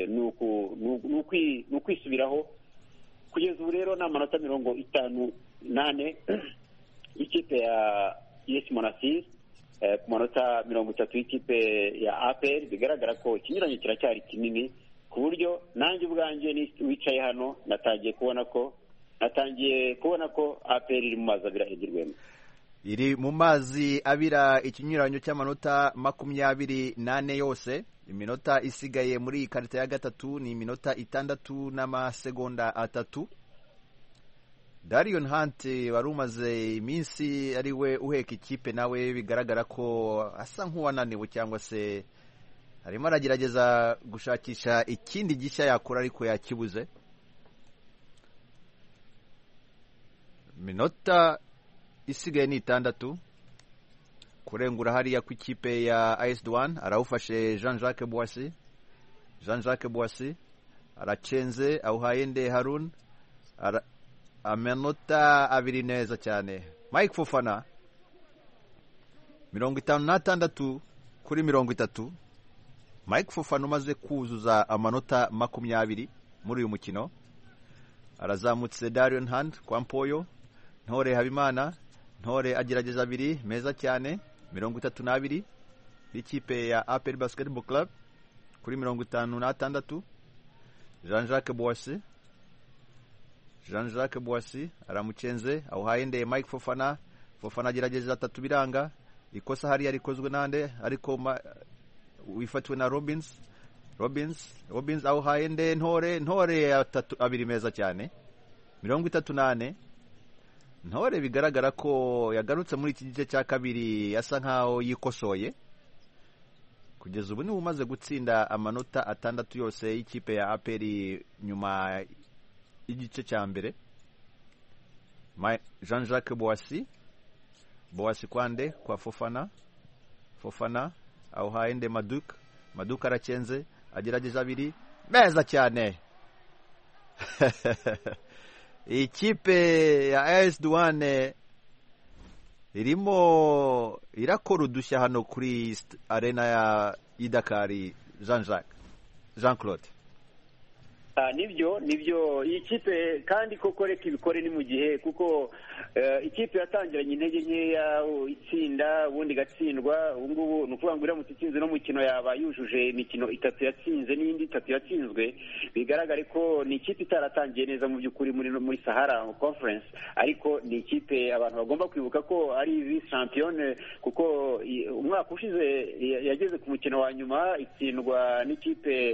ni ukwisubiraho. Kugeza ubu rero ni amanota mirongo itanu nane ikipe ya U S Monastir ku manota mirongo itatu y'ikipe ya A P R. Bigaragara ko ikinyuranye kiracyari kinini, ku buryo nanjye ubwanjye wicaye hano natangiye kubona ko natangiye kubona ko A P R iri mu mazi abira igirwemo iri mu mazi abira ikinyuranyo cy'amanota makumyabiri nane yose. Iminota isigaye muri karita ya gatatu ni iminota itandatu n'amasegonda atatu. Darion Hunt wari umaze iminsi ari we uheka ikipe, nawe bigaragara ko asa nk'uwananiwe cyangwa se arimo aragerageza gushakisha ikindi gishya yakora ariko yakibuze. Minota isigaye ni itandatu. kurengura hariya ku ikipe ya A S Douane, arawufashe Jean Jacques Boissy. Jean Jacques Boissy aracenze, awuhaye Nde Harun, ara, amanota abiri neza cyane. Mike Fofana mirongo itanu n'atandatu kuri mirongo itatu. Mike Fofana umaze kuzuza amanota makumyabiri muri uyu mukino. Arazamutse Darion Hand kwa Mpoyo, Ntore Habimana, Ntore agerageza abiri meza cyane, mirongo itatu n'abiri ikipe ya A P R Basketball Club kuri mirongo itanu n'atandatu. Jean Jacques Boissy Jean Jacques Boissy aramucenze, awuhaye Nde Mike Fofana. Fofana agerageza atatu biranga, ikosa hariya rikozwe nande ariko wifatiwe na Robins. Robins Robins awuhaye Nde Ntore. Ntore atatu abiri meza cyane, mirongo itatu n'ane. Ntore bigaragara ko yagarutse muri iki gice cya kabiri yasa nkaho yikosoye. Kugeza ubu ni umaze gutsinda amanota atandatu yose y'ikipe ya A P R nyuma y'igice cya mbere. Jean Jacques Boissy Boissy kwande kwa Fofana. Fofana awuhaye Nde Maduk. Maduk aracenze, agerageza abiri meza cyane. Ikipe ya A S Douane irimo irakora udushya hano kuri arena ya Idakari. Jean Jacques Jean Claude Ah, nibyo nibyo iyi kipe kandi koko reka ibikore ni mu gihe kuko uh, ikipe yatangiranye intege nkeya itsinda ubundi gatsindwa. Ubu ngubu ni ukuvuga ngo iramutse itsinze no mukino yaba yujuje imikino itatu yatsinze n'indi itatu yatsinzwe. Bigaragare ko ni ikipe itaratangiye neza mu by'ukuri muri muri Sahara Conference, ariko ni ikipe abantu bagomba kwibuka ko ari vice champion kuko umwaka ushize yageze ku mukino wa nyuma itsindwa n'ikipe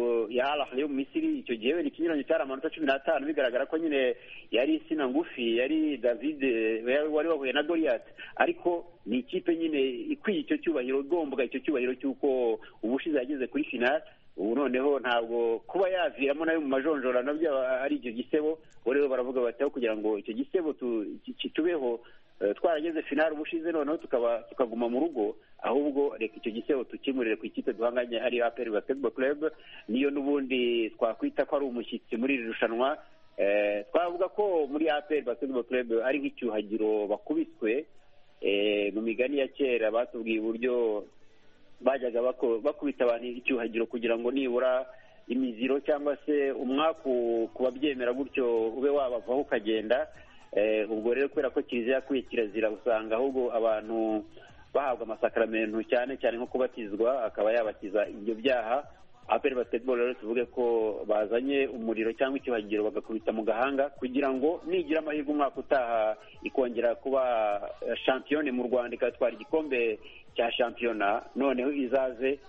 ya Al Ahly yo mu Misiri. Icyo gihe ni ikinyuranyo cyari amanota cumi n'atanu, bigaragara ko nyine yari isina ngufi, yari David wari wahuye na Goliath, ariko ni ikipe nyine ikwiye icyo cyubahiro, gombwa icyo cyubahiro cy'uko ubushize yageze kuri final. Ubu noneho ntabwo kuba yaviramo nayo mu majonjora nabyo ari icyo gisebo. Rero baravuga bati aho kugira ngo icyo gisebo tubeho twarageze final ubushize noneho tukaba tukaguma mu rugo, ahubwo reka icyo gisebo tukimurire ku ikipe duhanganye ari A P R Basketball Club. Niyo nubundi twakwita ko ari umushyitsi muri iri rushanwa. Eh, twavuga ko muri A P R Basketball Club ari nk'icyuhagiro bakubiswe. Eh, mu migani ya kera batubwiye uburyo bajyaga bakubita abantu icyuhagiro kugira ngo nibura imiziro cyangwa se umwaku kubabyemera gutyo ube wabavaho ukagenda. Eh, ubwo rero kubera ko kiliziya yakwiye kirazira, usanga ahubwo abantu bahabwa amasakaramentu cyane cyane nko kubatizwa akaba yabakiza ibyo byaha. A P R Basketball rero tuvuge ko bazanye umuriro cyangwa icyuhagiro bagakubita mu gahanga kugira ngo nigira amahirwe umwaka utaha ikongera kuba champion mu Rwanda ikatwara igikombe cya championa, noneho izaze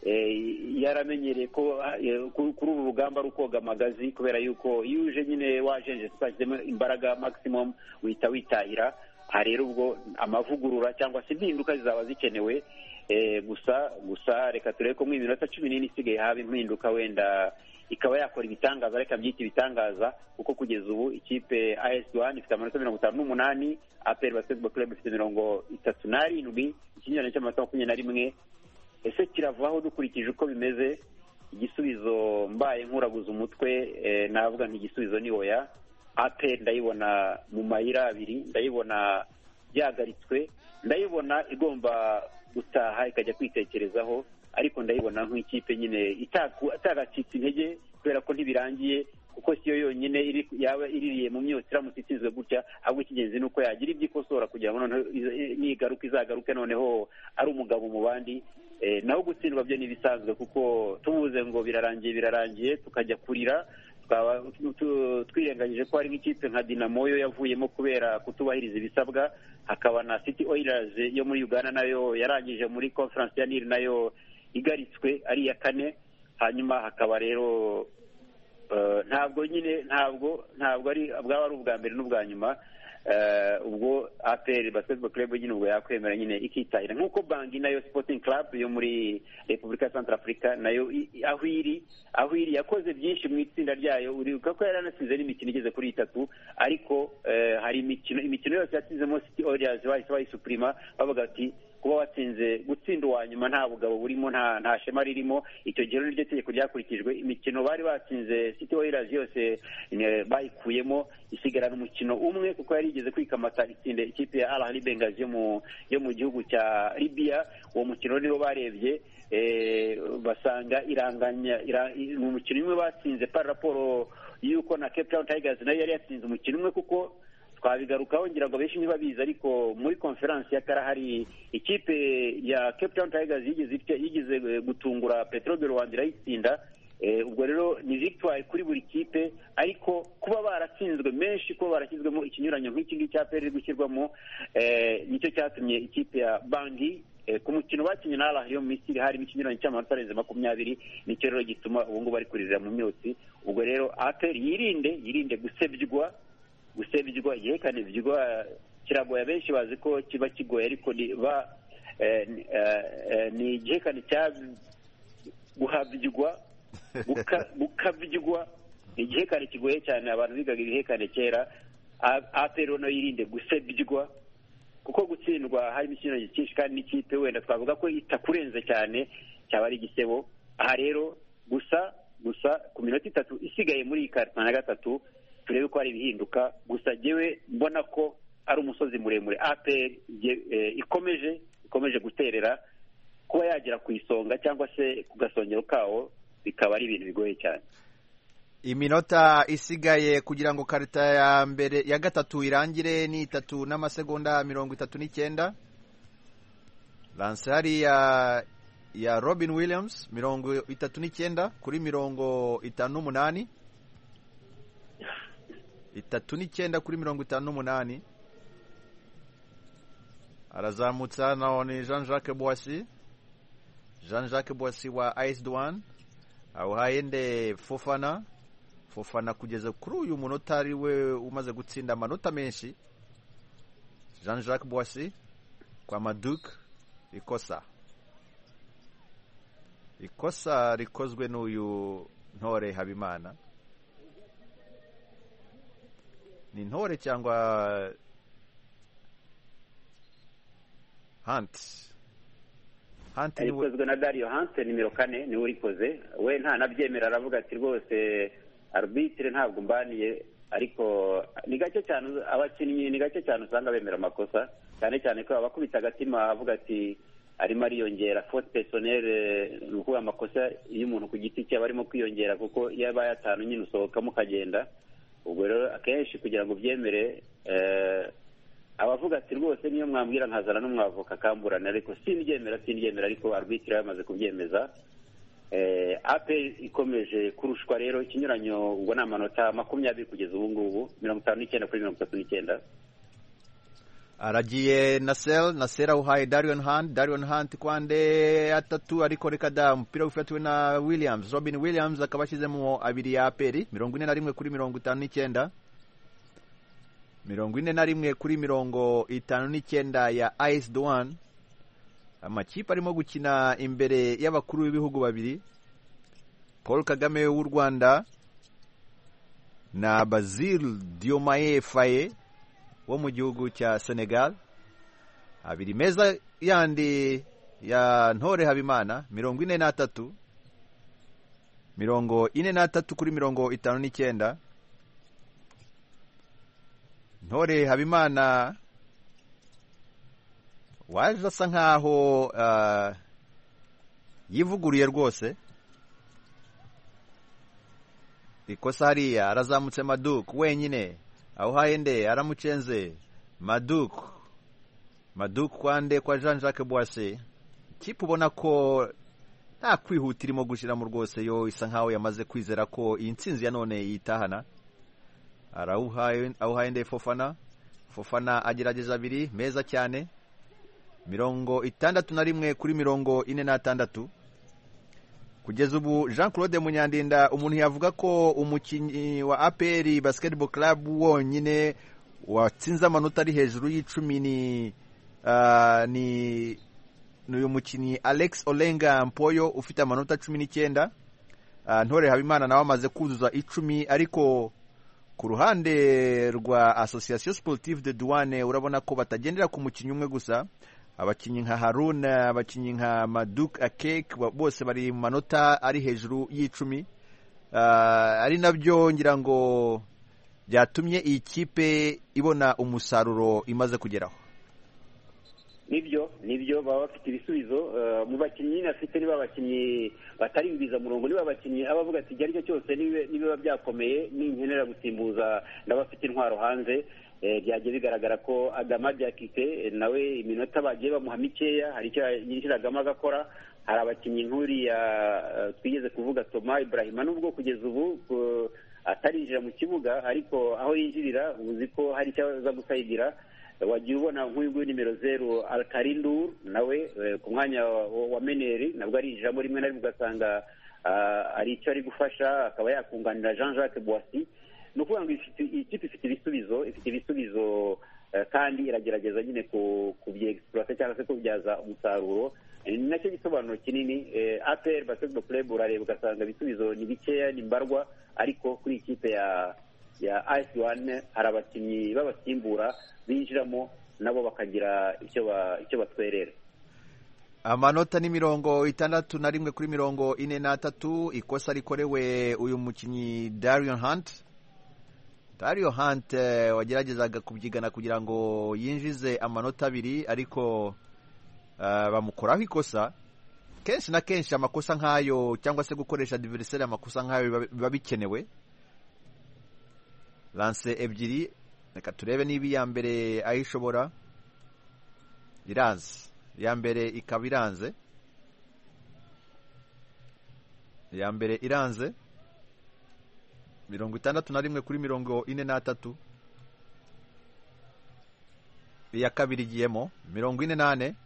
yaramenyereye ko kuri ubu rugamba rukoga magazi, kubera yuko iyo uje nyine wajenje twashyizemo imbaraga maximum wita witahira. Aha rero ubwo amavugurura cyangwa se impinduka zizaba zikenewe. Eh, gusa gusa reka turebe ko mu minota cumi n'ine isigaye haba impinduka, wenda ikaba yakora ibitangaza. Reka byita ibitangaza kuko kugeza ubu ikipe A S Douane ifite amanota mirongo itanu n'umunani, A P R Basketball Club ifite mirongo itatu n'arindwi, ikinyuranyo cy'amanota makumyabiri na rimwe. Ese kiravaho dukurikije uko bimeze? Igisubizo mbaye nkuraguza umutwe eh, navuga nti igisubizo ni oya. A P R ndayibona mu mayira abiri, ndayibona yagaritswe, ndayibona igomba gutaha ikajya kwitekerezaho, ariko ndayibona nk'ikipe nyine itagacitse intege kubera ko ntibirangiye, kuko siyo yonyine iri yaba iririye mu myotsi iramutse itsinzwe gutya. Ahubwo ikigenzi nuko yagira ibyikosora kugira ngo noneho nigaruka izagaruke noneho ari umugabo mu bandi. Eh, naho gutsindwa byo nibisanzwe kuko tubuze ngo birarangiye birarangiye tukajya kurira, twaba twirengagije ko hari nk'ikipe nka Dinamo yo yavuyemo kubera kutubahiriza ibisabwa. Hakaba na City Oilers yo muri Uganda nayo yarangije muri Conference ya Nil nayo igaritswe ari iya kane. Hanyuma hakaba rero uh, ntabwo nyine ntabwo ntabwo ari bwaba ari ubwa mbere n'ubwa nyuma. Uh, ubwo A P R Basketball Club nyine ubwo yakwemera nyine ikitahira, nk'uko Bangi nayo Sporting Club yo muri Republika Centrafrica nayo aho iri aho iri yakoze byinshi mu itsinda ryayo. Uribuka ko yaranasize n'imikino igeze kuri itatu, ariko uh, hari imikino imikino yose yatsinzemo City Oilers bahise bayisuprima bavuga ati kuba watsinze gutsinda uwa nyuma nta bugabo burimo nta nta shema ririmo. Icyo gihe niryo tegeko ryakurikijwe. Imikino bari batsinze City Oilers yose bayikuyemo, isigarana umukino umwe kuko yari igeze kwikamata itsinde ikipe ya Al Ahly Benghazi yo mu yo mu gihugu cya Libya. Uwo mukino niwo barebye eh basanga iranganya mu mukino umwe batsinze par rapport yuko na Cape Town Tigers nayo yari yatsinze umukino umwe, kuko twabigarukaho ngira ngo benshi ntibabizi, ariko muri conference ya Karahari ikipe ya Cape Town Tigers yigeze yigeze gutungura Petro de Rwanda irayitsinda. Ubwo rero ni victoire kuri buri kipe, ariko kuba baratsinzwe menshi, kuba barashyizwemo ikinyuranyo nk'iki ngiki cya Peri gushyirwamo nicyo cyatumye ikipe ya Bangui ku mukino bakinye na Al Ahly yo mu Misiri hari ikinyuranyo cy'amanota arenze makumyabiri, nicyo rero gituma ubu ngubu bari kuririra mu myotsi. Ubwo rero Aperi yirinde yirinde gusebywa gusebywa yekane byigwa kiragoye, benshi bazi ko kiba kigoye, ariko ni ba ni yekane cya guhabyigwa bukabyigwa igihekane kigoye cyane. Abantu bigaga ibihekane kera. Aperi no yirinde gusebywa, kuko gutsindwa hari imikino cyinshi kandi n'ikipe wenda twavuga ko itakurenze cyane cyaba ari igisebo. Aha rero gusa gusa ku minota itatu isigaye muri iyi karita na gatatu turebe ko hari ibihinduka. Gusa jewe mbona ko ari umusozi muremure Aperi ikomeje ikomeje guterera, kuba yagera ku isonga cyangwa se ku gasongero kawo bikaba ari ibintu bigoye cyane. Iminota isigaye kugira ngo karita ya mbere ya gatatu irangire ni itatu n'amasegonda mirongo itatu n'icyenda. Lance hari ya ya Robin Williams mirongo itatu n'icyenda kuri mirongo itanu n'umunani. Itatu n'icyenda kuri mirongo itanu n'umunani. Arazamutsa naone Jean-Jacques Boissy. Jean-Jacques Boissy wa A S Douanes. Aho hayende Fofana. Fofana kugeza kuri uyu munota ari we umaze gutsinda amanota menshi. Jean-Jacques Boissy kwa Maduka. Ikosa ikosa rikozwe n'uyu Ntore Habimana. Ni Ntore cyangwa Hunt? Hunt ni ikozwe na Dario Hunt nimero kane ni urikoze. We nta nabyemera, aravuga ati rwose arbitre ntabwo mbaniye, ariko ni gake cyane abakinnyi ni gake cyane usanga bemera amakosa, cyane cyane ko abakubita agatima avuga ati arimo ariyongera faute personnelle. Nuko amakosa iyo umuntu ku giti cye barimo kwiyongera, kuko yaba yatanu nyine usohokamo kagenda. Ubwo rero akenshi kugira ngo byemere eh abavuga ati rwose niyo mwambwira nkazana n'umwavoka kamburana, ariko sindyemera sindyemera ariko arbitre yamaze kubyemeza. eh Aperi ikomeje kurushwa rero ikinyuranyo, ubwo namanota makumyabiri kugeza ubu ngubu mirongo itanu n'icyenda kuri mirongo itatu n'icyenda. Aragiye Nasel Nasera uhaye Darion Hunt Darion Hunt kwande atatu, ariko reka da umupira ufatiwe na Williams. Robin Williams akabashizemo abiri ya Aperi mirongo ine na rimwe kuri mirongo itanu n'icyenda. Mirongo ine na rimwe kuri mirongo itanu n'icyenda ya A S Douanes. Amakipe arimo gukina imbere y'abakuru b'ibihugu babiri, Paul Kagame w'u Rwanda na Basile Diomaye Faye wo mu gihugu cya Senegal. Abiri meza yandi ya Ntore Habimana mirongo ine na tatu mirongo ine na tatu kuri mirongo itanu n'icyenda. Ntore Habimana waje asa nkaho uh, yivuguruye rwose. Ikosa hariya arazamutse Maduka wenyine, aho hayende aramucenze Maduka Maduka kwande kwa Jean-Jacques Boissy. Kipe ubona ko nta kwihutira irimo gushiramo rwose, yo isa nkaho yamaze kwizera ko iyi ntsinzi ya none yitahana. Arauhaye aho hayende Fofana Fofana agerageza abiri meza cyane mirongo itandatu na rimwe kuri mirongo ine na tandatu. Kugeza ubu Jean Claude Munyandinda umuntu yavuga ko umukinnyi wa Aperi Basketball Club wonyine watsinze amanota ari hejuru y'icumi ni uh, ni n'uyu mukinnyi Alex Olenga Mpoyo ufite amanota cumi n'icyenda. uh, Ntore Habimana nawe amaze kuzuza icumi, ariko ku ruhande rwa Association Sportive de Douane urabona ko batagendera ku mukinnyi umwe gusa. abakinnyi nka Harun, abakinnyi nka Maduk Akek bose bari mu manota ari hejuru y'icumi, ari nabyo ngira ngo byatumye iyi kipe ibona umusaruro imaze kugeraho. nibyo nibyo baba bafite ibisubizo mu bakinnyi afite, niba abakinnyi batari biza murongo, niba abakinnyi abavuga ati igihe cyose nibiba byakomeye n'inkenera gusimbuza ndabafite intwaro hanze. Byagiye bigaragara ko Adama Diakite nawe iminota bagiye bamuha mikeya, hari icyo yinjiragamo agakora. Hari abakinnyi nk'uriya twigeze kuvuga Toma Ibrahima, nubwo kugeza ubu atarinjira mu kibuga, ariko aho yinjirira uzi ko hari icyo aza gusayigira. Wagiye ubona nk'uyu nguyu nimero zeru Alkarindur nawe ku mwanya wa Meneri nabwo arinjiramo rimwe na rimwe ugasanga ari icyo ari gufasha, akaba yakunganira Jean Jacques Boissy. Ni ukuvuga ngo iyi kipe ifite ibisubizo ifite ibisubizo kandi iragerageza nyine kubyegisipurata cyangwa se kubyaza umusaruro. Ni nacyo gisobanuro kinini. A P R Basketball Club urareba ugasanga ibisubizo ni bikeya, ni mbarwa, ariko kuri iyi kipe ya ya I S one hari abakinnyi b'abasimbura binjiramo nabo bakagira icyo icyo batwerera. Amanota ni mirongo itandatu na rimwe kuri mirongo ine n'atatu. Ikosa rikorewe uyu mukinnyi Darion Hunt. Darion Hunt wageragezaga kubyigana kugira ngo yinjize amanota abiri, ariko uh, bamukoraho ikosa. Kenshi na kenshi amakosa nk'ayo cyangwa se gukoresha adversaire amakosa nk'ayo biba bikenewe. Lance ebyiri, reka turebe niba iya mbere ayishobora. Iranze, iya mbere ikaba iranze, iya mbere iranze. Mirongo itandatu na rimwe kuri mirongo ine n'atatu. Iya kabiri igiyemo mirongo ine nane,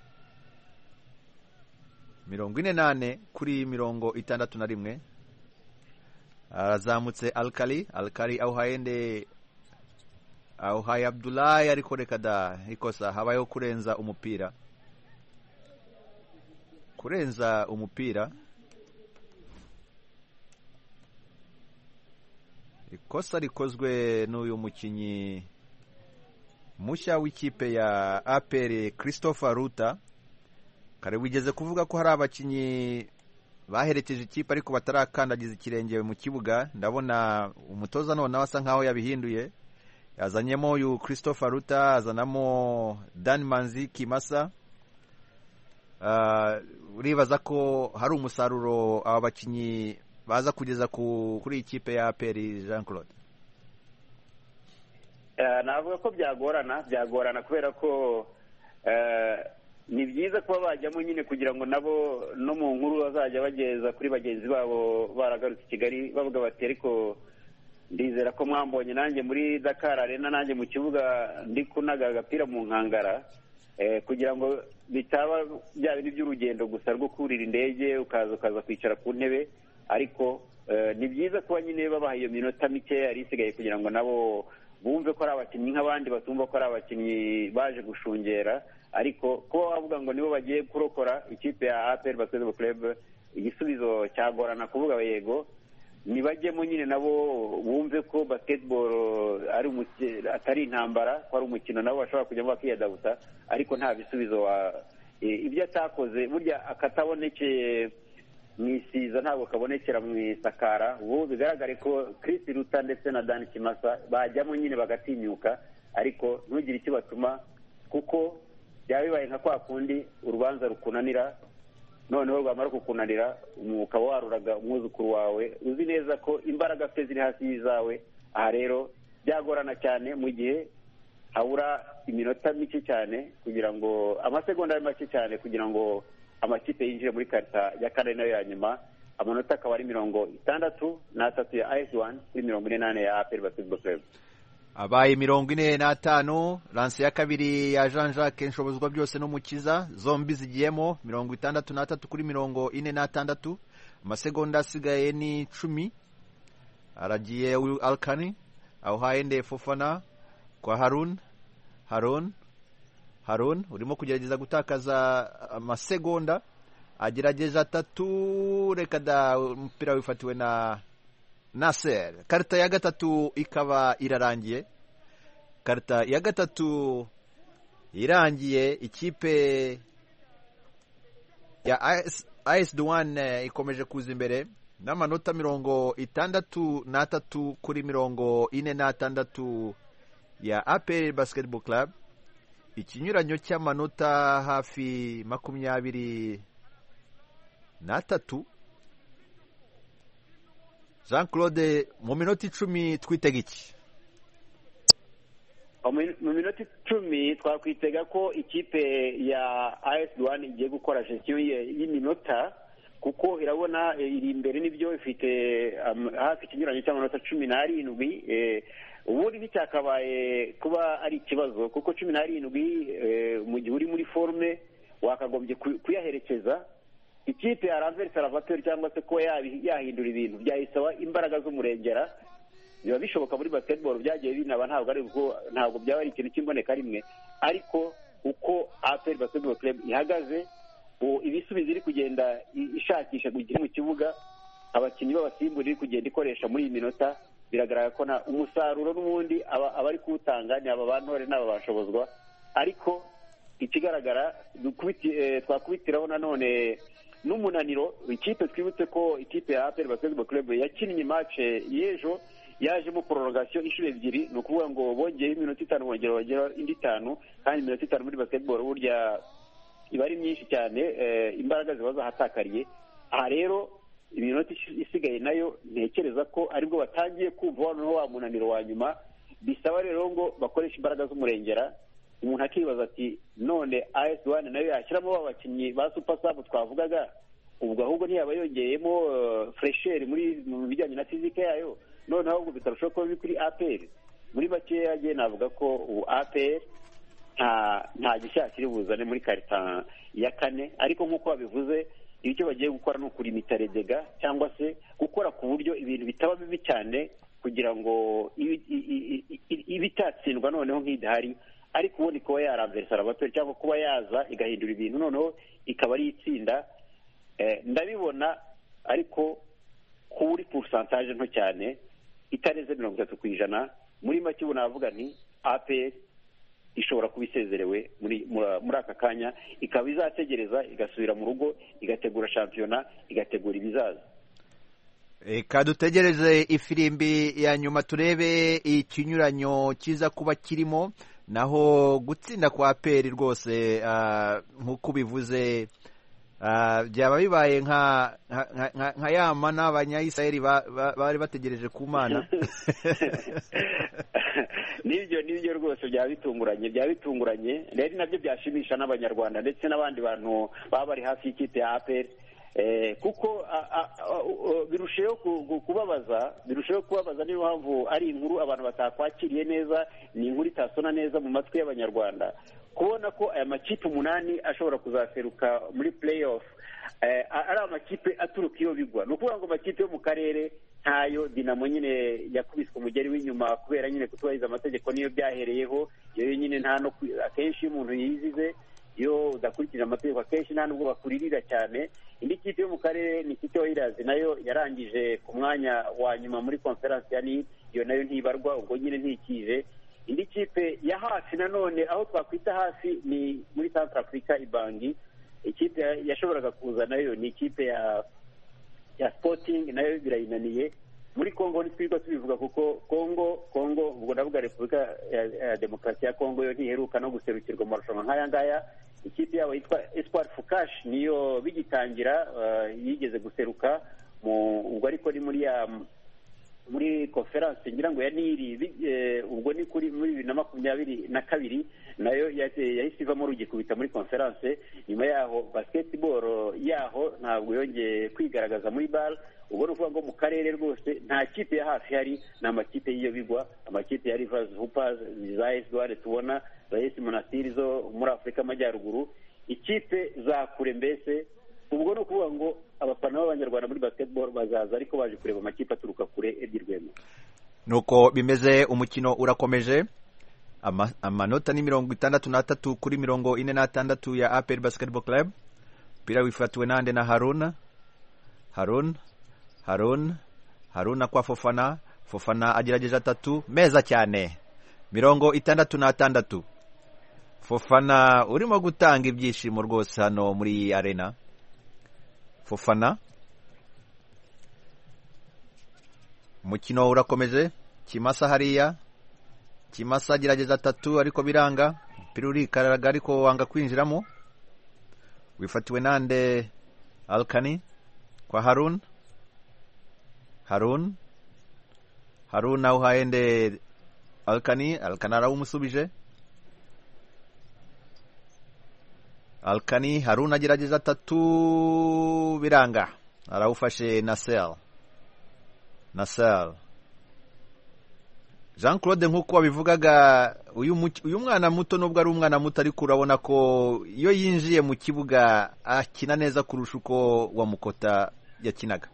mirongo ine nane kuri mirongo itandatu na rimwe. Arazamutse Alkali, Alkali awuhaye awuhaye Abdullahi, ariko reka da ikosa, habayeho kurenza umupira kurenza umupira ikosa rikozwe n'uyu mukinnyi mushya w'ikipe ya A P R Christopher Ruta. Kare wigeze kuvuga ko hari abakinnyi baherekeje ikipe ariko batarakandagiza ikirenge mu kibuga. Ndabona umutoza none asa nkaho yabihinduye, yazanyemo uyu Christopher Ruta, azanamo Dan Manzi Kimasa. Uh, uribaza ko hari umusaruro aba bakinnyi baza kugeza kuri ikipe ya A P R Jean Claude? Navuga ko byagorana byagorana kubera ko ni byiza kuba bajyamo nyine kugira ngo nabo no mu nkuru bazajya bageza kuri bagenzi babo baragarutse i Kigali bavuga bati ariko ndizera ko mwambonye nanjye muri Dakar Arena, nanjye mu kibuga ndi kunaga agapira mu nkangara, kugira ngo bitaba bya bintu by'urugendo gusa rwo kurira indege ukaza ukaza kwicara ku ntebe. Ariko ni byiza kuba nyine babaha iyo minota mike yari isigaye kugira ngo nabo bumve ko ari abakinnyi nk'abandi, batumva ko ari abakinnyi baje gushungera. Ariko ko bavuga ngo nibo bagiye kurokora ikipe ya A P R Basketball Club, igisubizo cyagorana kuvuga yego nibajyemo nyine nabo bumve ko basketball ari atari intambara, ko ari umukino nabo bashobora kujyamo bakiyadabuta. Ariko nta bisubizo ibyo atakoze burya akatabonekeye mwisiza ntabwo kabonekera mu isakara. Ubu bigaragare ko Chris Ruta ndetse na Dan Kimasa bajyamo nyine bagatinyuka, ariko ntugire icyo batuma, kuko byaba bibaye nka kwa kundi urubanza rukunanira, noneho rwamara kukunanira ukaba waruraga umwuzukuru wawe uzi neza ko imbaraga afite ziri hasi y'izawe. Aha rero byagorana cyane mu gihe habura iminota mike cyane, kugira ngo amasegonda ari make cyane kugira ngo amakipe yinjire muri karita ya kane nayo ya nyuma. Amanota akaba ari mirongo itandatu n'atatu ya I S one kuri mirongo ine n'ane ya A P R Basketball Club. Abaye mirongo ine n'atanu. Lance ya kabiri ya Jean Jacques Nshobozwa byose n'umukiza, zombi zigiyemo mirongo itandatu n'atatu kuri mirongo ine n'atandatu. Amasegonda asigaye ni cumi. Aragiye Alkani, awuhaye Nde Fofana kwa Harun. Harun Harun urimo kugerageza gutakaza amasegonda, agerageza atatu, reka da umupira wifatiwe na Nasser. Karita ya gatatu ikaba irarangiye. Karita ya gatatu irangiye ikipe ya A S Douane ikomeje kuza imbere n'amanota mirongo itandatu n'atatu kuri mirongo ine n'atandatu ya A P R Basketball Club, ikinyuranyo cy'amanota hafi makumyabiri n'atatu. Jean Claude, mu minota icumi twitega iki? mu minota icumi twakwitega ko ikipe ya A S Douane igiye gukora gestion y'iminota, kuko irabona iri imbere n'ibyo ifite hafi ikinyuranyo cy'amanota cumi n'arindwi. Ubundi nticyakabaye kuba ari ikibazo, kuko cumi n'arindwi mu gihe uri muri forume wakagombye kuyaherekeza. Ikipe ya Ranvel Salvatore cyangwa se ko yahindura ibintu byayisaba imbaraga z'umurengera. Biba bishoboka muri basketball, byagiye binaba, ntabwo ari ubwo ntabwo byaba ari ikintu cy'imboneka rimwe, ariko uko A P R Basketball Club ihagaze, ibisubizo iri kugenda ishakisha kugira mu kibuga, abakinnyi b'abasimbura iri kugenda ikoresha muri iyi minota, biragaragara ko na umusaruro n'ubundi abari kuwutanga ni aba bantore n'aba bashobozwa. Ariko ikigaragara twakubitiraho nanone n'umunaniro. Ikipe twibutse ko ikipe ya A P R Basketball Club yakinnye match y'ejo yajemo prolongation inshuro ebyiri, ni ukuvuga ngo bongeye iminota itanu bongera bagera indi itanu, kandi iminota itanu muri basketball burya iba ari myinshi cyane, imbaraga ziba zahatakariye. Aha rero iminota isigaye nayo ntekereza ko aribwo batangiye kumva noneho wa munaniro wa nyuma. Bisaba rero ngo bakoresha imbaraga z'umurengera. Umuntu akibaza ati none A S Douane nayo yashyiramo abakinnyi ba super sub twavugaga, ubwo ahubwo ntiyaba yongeyemo fresher muri mu bijyanye na fizike yayo, none ahubwo bitarushaho kuba biri kuri A P R. Muri bakeya agiye navuga ko ubu A P R nta nta gishyashya kiri buzane muri karita ya kane, ariko nk'uko babivuze icyo bagiye gukora ni ukurimita redega, cyangwa se gukora ku buryo ibintu bitaba bibi cyane kugira ngo ibitatsindwa noneho nk'idahari, ariko ubundi kuba yaramvera Salvatore cyangwa kuba yaza igahindura ibintu noneho ikaba ari itsinda, ndabibona, ariko kuri pourcentage nto cyane itareze mirongo itatu ku ijana. Muri make ubu navuga nti A P R ishobora kuba isezerewe muri muri aka kanya, ikaba izategereza igasubira mu rugo igategura shampiyona, igategura ibizaza. Eka dutegereze ifirimbi ya nyuma turebe ikinyuranyo kiza kuba kirimo, naho gutsinda kwa A P R rwose nk'uko bivuze byaba bibaye nka nka yama n'abanyayisiraheli bari bategereje ku Mana. Nibyo nibyo rwose byaba bitunguranye byaba bitunguranye rero nabyo byashimisha n'abanyarwanda ndetse n'abandi bantu baba bari hafi y'ikipe ya A P R, kuko birusheho kubabaza birusheho kubabaza niyo mpamvu ari inkuru abantu batakwakiriye neza, ni inkuru itasona neza mu matwi y'abanyarwanda, kubona ko aya makipe umunani ashobora kuzaseruka muri playoff ari amakipe aturuka iyo bigwa. Ni ukuvuga ngo amakipe yo mu karere ntayo, Dinamo nyine yakubiswe umugeri w'inyuma kubera nyine kutubahiriza amategeko niyo byahereyeho, iyo nyine nta no akenshi iyo umuntu yizize, iyo udakurikije amategeko akenshi nta nubwo bakuririra cyane. Indi kipe yo mu karere ni ikipe y'Irazi, nayo yarangije ku mwanya wa nyuma muri conference ya Nil, iyo nayo ntibarwa, ubwo nyine ntikije. Indi kipe ya hafi nanone aho twakwita hafi ni muri Central Africa, Ibangi. Ikipe yashoboraga kuza nayo ni ikipe ya ya Sporting, nayo birayinaniye. Muri Congo ntitwirirwa tubivuga kuko Congo Congo ubwo ndavuga Repubulika ya Demokarasi ya Congo yo ntiheruka no guserukirwa mu marushanwa nk'aya ngaya. Ikipe yabo yitwa Espoir Fukash niyo bigitangira yigeze guseruka mu ubwo ariko ni muri ya muri conference ngira ngo ya Nili, ubwo ni kuri muri bibiri na makumyabiri na kabiri, nayo yahise ivamo rugikubita muri conference. Nyuma yaho basketball yaho ntabwo yongeye kwigaragaza muri ball. Ubwo nuvuga ngo mu karere rwose nta kipe ya hafi hari, na amakipe y'iyo bigwa, amakipe ya Rivers Hoopers, za A S Douane tubona, za A S Monastir zo muri Afrika Amajyaruguru, ikipe za kure mbese. Ubwo no kuvuga ngo abafana b'abanyarwanda muri basketball bazaza ariko baje kureba amakipe aturuka kure ebyirwemo. Nuko bimeze, umukino urakomeje, amanota ni mirongo itandatu n'atatu kuri mirongo ine n'atandatu ya A P R Basketball Club. Pira wifatiwe nande na Haruna Harun Harun Haruna kwa Fofana Fofana agerageje atatu meza cyane, mirongo itandatu n'atandatu. Fofana urimo gutanga ibyishimo rwose hano muri arena. Fofana umukino urakomeje. Kimasa hariya, Kimasa agerageza atatu ariko biranga, umupira urikaraga ariko wanga kwinjiramo, wifatiwe nande Alkani kwa Harun. Harun Harun nawe haende Alkani, Alkani arawumusubije. Alkani, Harun agerageza atatu biranga, arawufashe Nasser. Nasser Jean Claude nkuko wabivugaga, uyu uyu mwana muto nubwo ari umwana muto ariko urabona ko iyo yinjiye mu kibuga akina neza kurusha uko Wamukota yakinaga.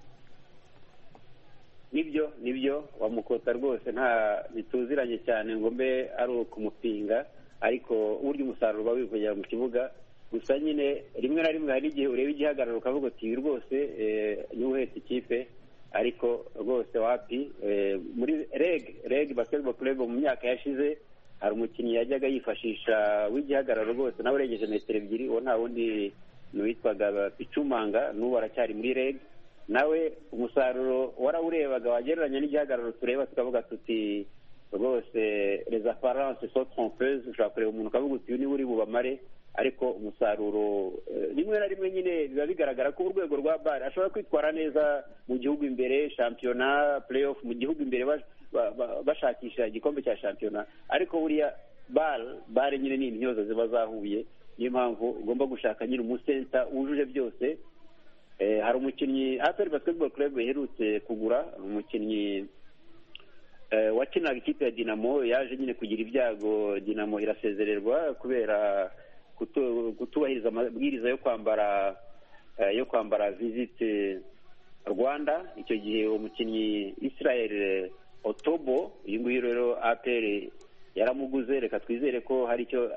Nibyo nibyo Wamukota rwose nta bituziranye cyane ngo mbe ari ukumupinga, ariko urya umusaruro bawivugira mu kibuga. Gusa nyine rimwe na rimwe hari igihe ureba igihagararo ukavuga ati rwose ni uhetse ikipe, ariko rwose wapi. Muri reg reg basketball club mu myaka yashize hari umukinnyi yajyaga yifashisha w'igihagararo rwose nawe urengeje metero ebyiri, uwo nta wundi n'uwitwaga Picumanga, n'ubu aracyari muri reg. Nawe umusaruro warawurebaga wagereranya n'igihagararo tureba tukavuga tuti rwose les apparences sont trompeuses. Ushobora kureba umuntu ukavuga uti ni uri bubamare, ariko umusaruro rimwe na rimwe nyine biba bigaragara ko urwego rwa bar ashobora kwitwara neza mu gihugu imbere, shampiyona, playoff mu gihugu imbere bashakisha igikombe cya shampiyona, ariko buriya bar bar nyine ni intyozo ziba zahuye. Niyo mpamvu ugomba gushaka nyine umusenta wujuje byose. Hari umukinnyi A P R Basketball Club iherutse kugura, umukinnyi wakinaga ikipe ya Dinamo, yaje nyine kugira ibyago, Dinamo irasezererwa kubera kutubahiriza amabwiriza yo kwambara yo kwambara Visit Rwanda. Icyo gihe umukinnyi Israel Otobo, uyu nguyu rero A P R yaramuguze. Reka twizere ko hari icyo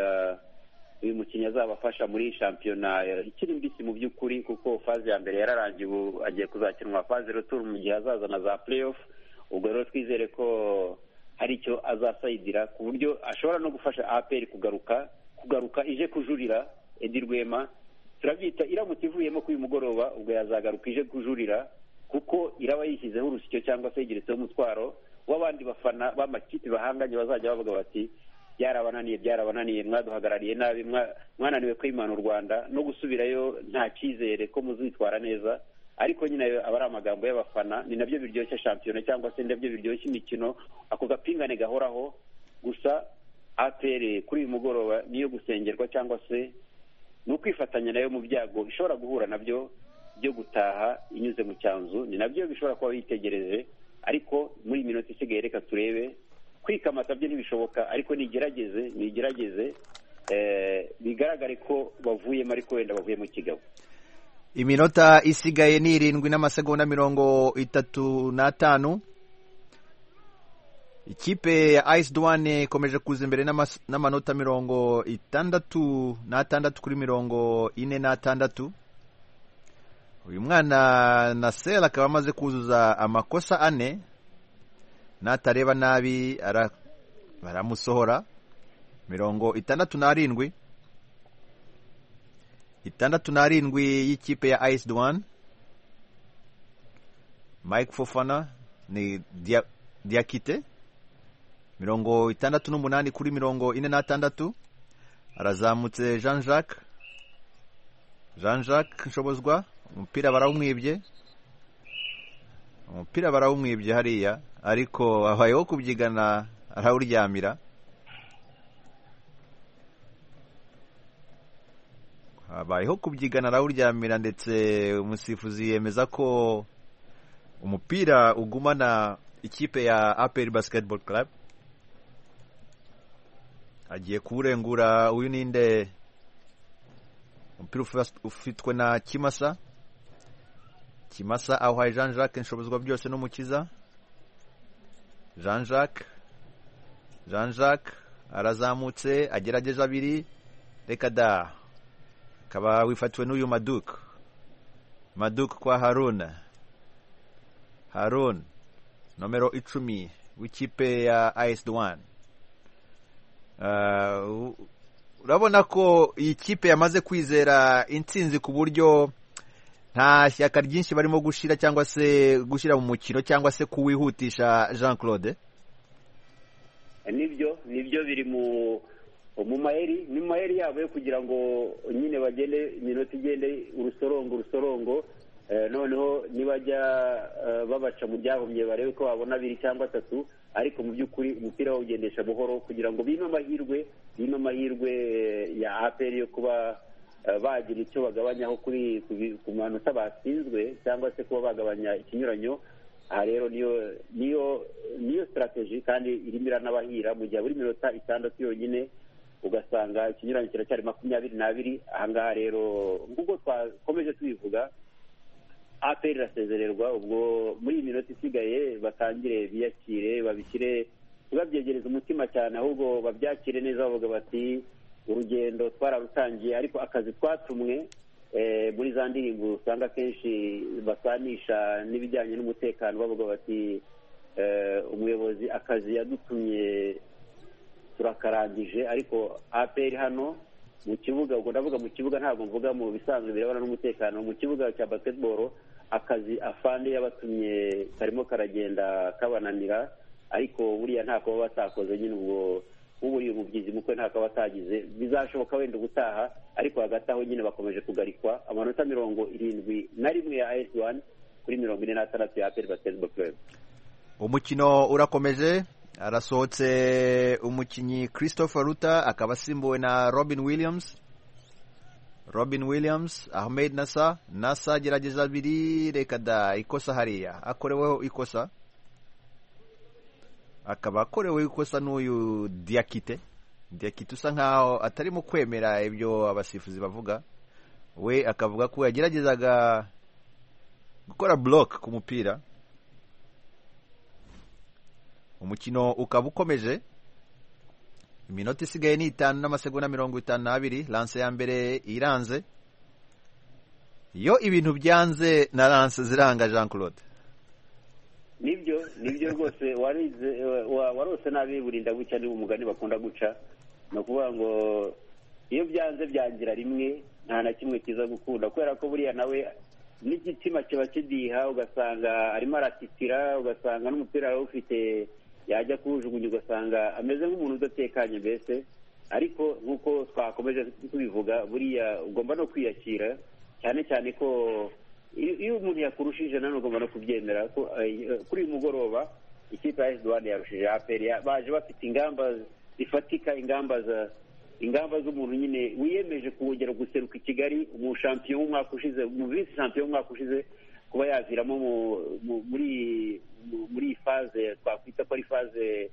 uyu mukinnyi azabafasha muri shampiyona ikiri mbisi mu by'ukuri, kuko faze ya mbere yararangiye, ubu agiye kuzakinwa faze retour mu gihe azaza na za playoff. Ubwo rero twizere ko hari icyo azasayidira ku buryo ashobora no gufasha A P R kugaruka kugaruka ije kujurira. Edi Rwema turabyita iramutse ivuyemo kuri uyu mugoroba, ubwo yazagaruka ije kujurira, kuko iraba yishyizeho urusyo cyangwa se yigeretseho umutwaro w'abandi bafana b'amakipe bahanganye bazajya bavuga bati byarabananiye byarabananiye mwaduhagarariye nabi, mwananiwe kwimana u Rwanda, no gusubirayo nta cyizere ko muzitwara neza. Ariko nyine aba ari amagambo y'abafana, ni nabyo biryoshye shampiyona cyangwa se nabyo biryoshye imikino, ako gapingane gahoraho. Gusa A P R kuri uyu mugoroba niyo gusengerwa, cyangwa se no kwifatanya nayo mu byago ishobora guhura nabyo byo gutaha inyuze mu cyanzu. Ni nabyo bishobora kuba bitegereje, ariko muri minota isigaye reka turebe. Kwikamata byo ntibishoboka, ariko nigerageze nigerageze bigaragare ko bavuyemo, ariko wenda bavuye mu kigabo. Iminota isigaye ni irindwi n'amasegonda mirongo itatu n'atanu. Ikipe ya Ice Douane ikomeje kuza imbere n'amanota mirongo itandatu n'atandatu kuri mirongo ine n'atandatu. Uyu mwana Nasser akaba amaze kuzuza amakosa ane, natareba nabi baramusohora. Mirongo itandatu n'arindwi itandatu n'arindwi y'ikipe ya Ice Douane. Mike Fofana ni dia, Diakite mirongo itandatu n'umunani kuri mirongo ine n'atandatu. Arazamutse Jean Jacques Jean Jacques Nshobozwa, umupira barawumwibye umupira barawumwibye hariya, ariko abayeho kubyigana arawuryamira. Abayeho kubyigana arawuryamira, ndetse umusifuzi yemeza ko umupira ugumana ikipe ya A P R Basketball Club. Agiye kuwurengura, uyu ninde? Umupira ufitwe na Kimasa. Kimasa ahaye Jean Jacques Nshobozwa byose n'umukiza. Jean Jacques Jean Jacques arazamutse, agerageje abiri, reka da, akaba wifatiwe n'uyu Maduk. Maduk kwa Harun. Harun nomero icumi w'ikipe ya Ice Douane. Uh, urabona ko iyi kipe yamaze kwizera intsinzi ku buryo nta shyaka ryinshi barimo gushira cyangwa se gushyira mu mukino cyangwa se kuwihutisha Jean Claude. nibyo nibyo biri mu mu mayeri ni mayeri yabo yo kugira ngo nyine bagende iminota igende urusorongo urusorongo noneho nibajya babaca mu byahumye barebe ko babona abiri cyangwa atatu, ariko mu by'ukuri umupira wawugendesha buhoro kugira ngo bime amahirwe bime amahirwe ya A P R yo kuba bagira icyo bagabanyaho kuri ku manota batsinzwe cyangwa se kuba bagabanya ikinyuranyo. aha rero niyo niyo niyo strategy kandi irimo iranabahira mu gihe buri minota itandatu yonyine ugasanga ikinyuranyo kiracyari makumyabiri n'abiri. ahangaha rero nk'uko twakomeje tubivuga A P R irasezererwa, ubwo muri iyi minota isigaye batangire biyakire babishyire babyegereza umutima cyane, ahubwo babyakire neza bavuga bati urugendo twararutangiye ariko akazi twatumwe muri za ndirimbo usanga kenshi basanisha n'ibijyanye n'umutekano bavuga bati umuyobozi akazi yadutumye turakarangije. ariko A P R hano mu kibuga, ubwo ndavuga mu kibuga ntabwo mvuga mu bisanzwe birebana n'umutekano, mu kibuga cya basketball akazi afande yabatumye karimo karagenda kabananira, ariko buriya ntako baba batakoze nyine ubwo uburiye umubyizi mukwe ntako batagize. bizashoboka wenda gutaha, ariko hagati aho nyine bakomeje kugarikwa amanota mirongo irindwi na rimwe ya A S one kuri mirongo ine n'atandatu ya A P R Basketball Club. umukino urakomeje, arasohotse umukinnyi Christopher Ruta akaba asimbuwe na Robin Williams. Robin Williams, Ahmed Nasa Nasa gerageza abiri, reka da ikosa hariya, akoreweho ikosa akaba akorewe ikosa n'uyu Diakite. Diakite usa nkaho atarimo kwemera ibyo abasifuzi bavuga, we akavuga ko yageragezaga gukora block ku mupira. umukino ukaba ukomeje, iminota isigaye ni itanu n'amasegonda mirongo itanu n'abiri. lance ya mbere iranze, iyo ibintu byanze na lance ziranga Jean Claude. nibyo nibyo rwose warize warose nabi burinda guca ni umugani bakunda guca, no kuvuga ngo iyo byanze byangira rimwe nta na kimwe kiza gukunda, kubera ko buriya nawe n'igitima kiba kidiha ugasanga arimo aratitira, ugasanga n'umupira ufite yajya kuwujugunya ugasanga ameze nk'umuntu udatekanye mbese. ariko nk'uko twakomeje tubivuga buriya ugomba no kwiyakira, cyane cyane ko iyo umuntu yakurushije nanone ugomba no kubyemera ko kuri uyu mugoroba ikipe ya A S one yarushije A P R, baje bafite ingamba zifatika, ingamba za ingamba z'umuntu nyine wiyemeje kuwongera guseruka i Kigali, umushampiyon w'umwaka ushize, mu vice champion w'umwaka ushize, kuba yaviramo muri muri iyi faze twakwita ko ari faze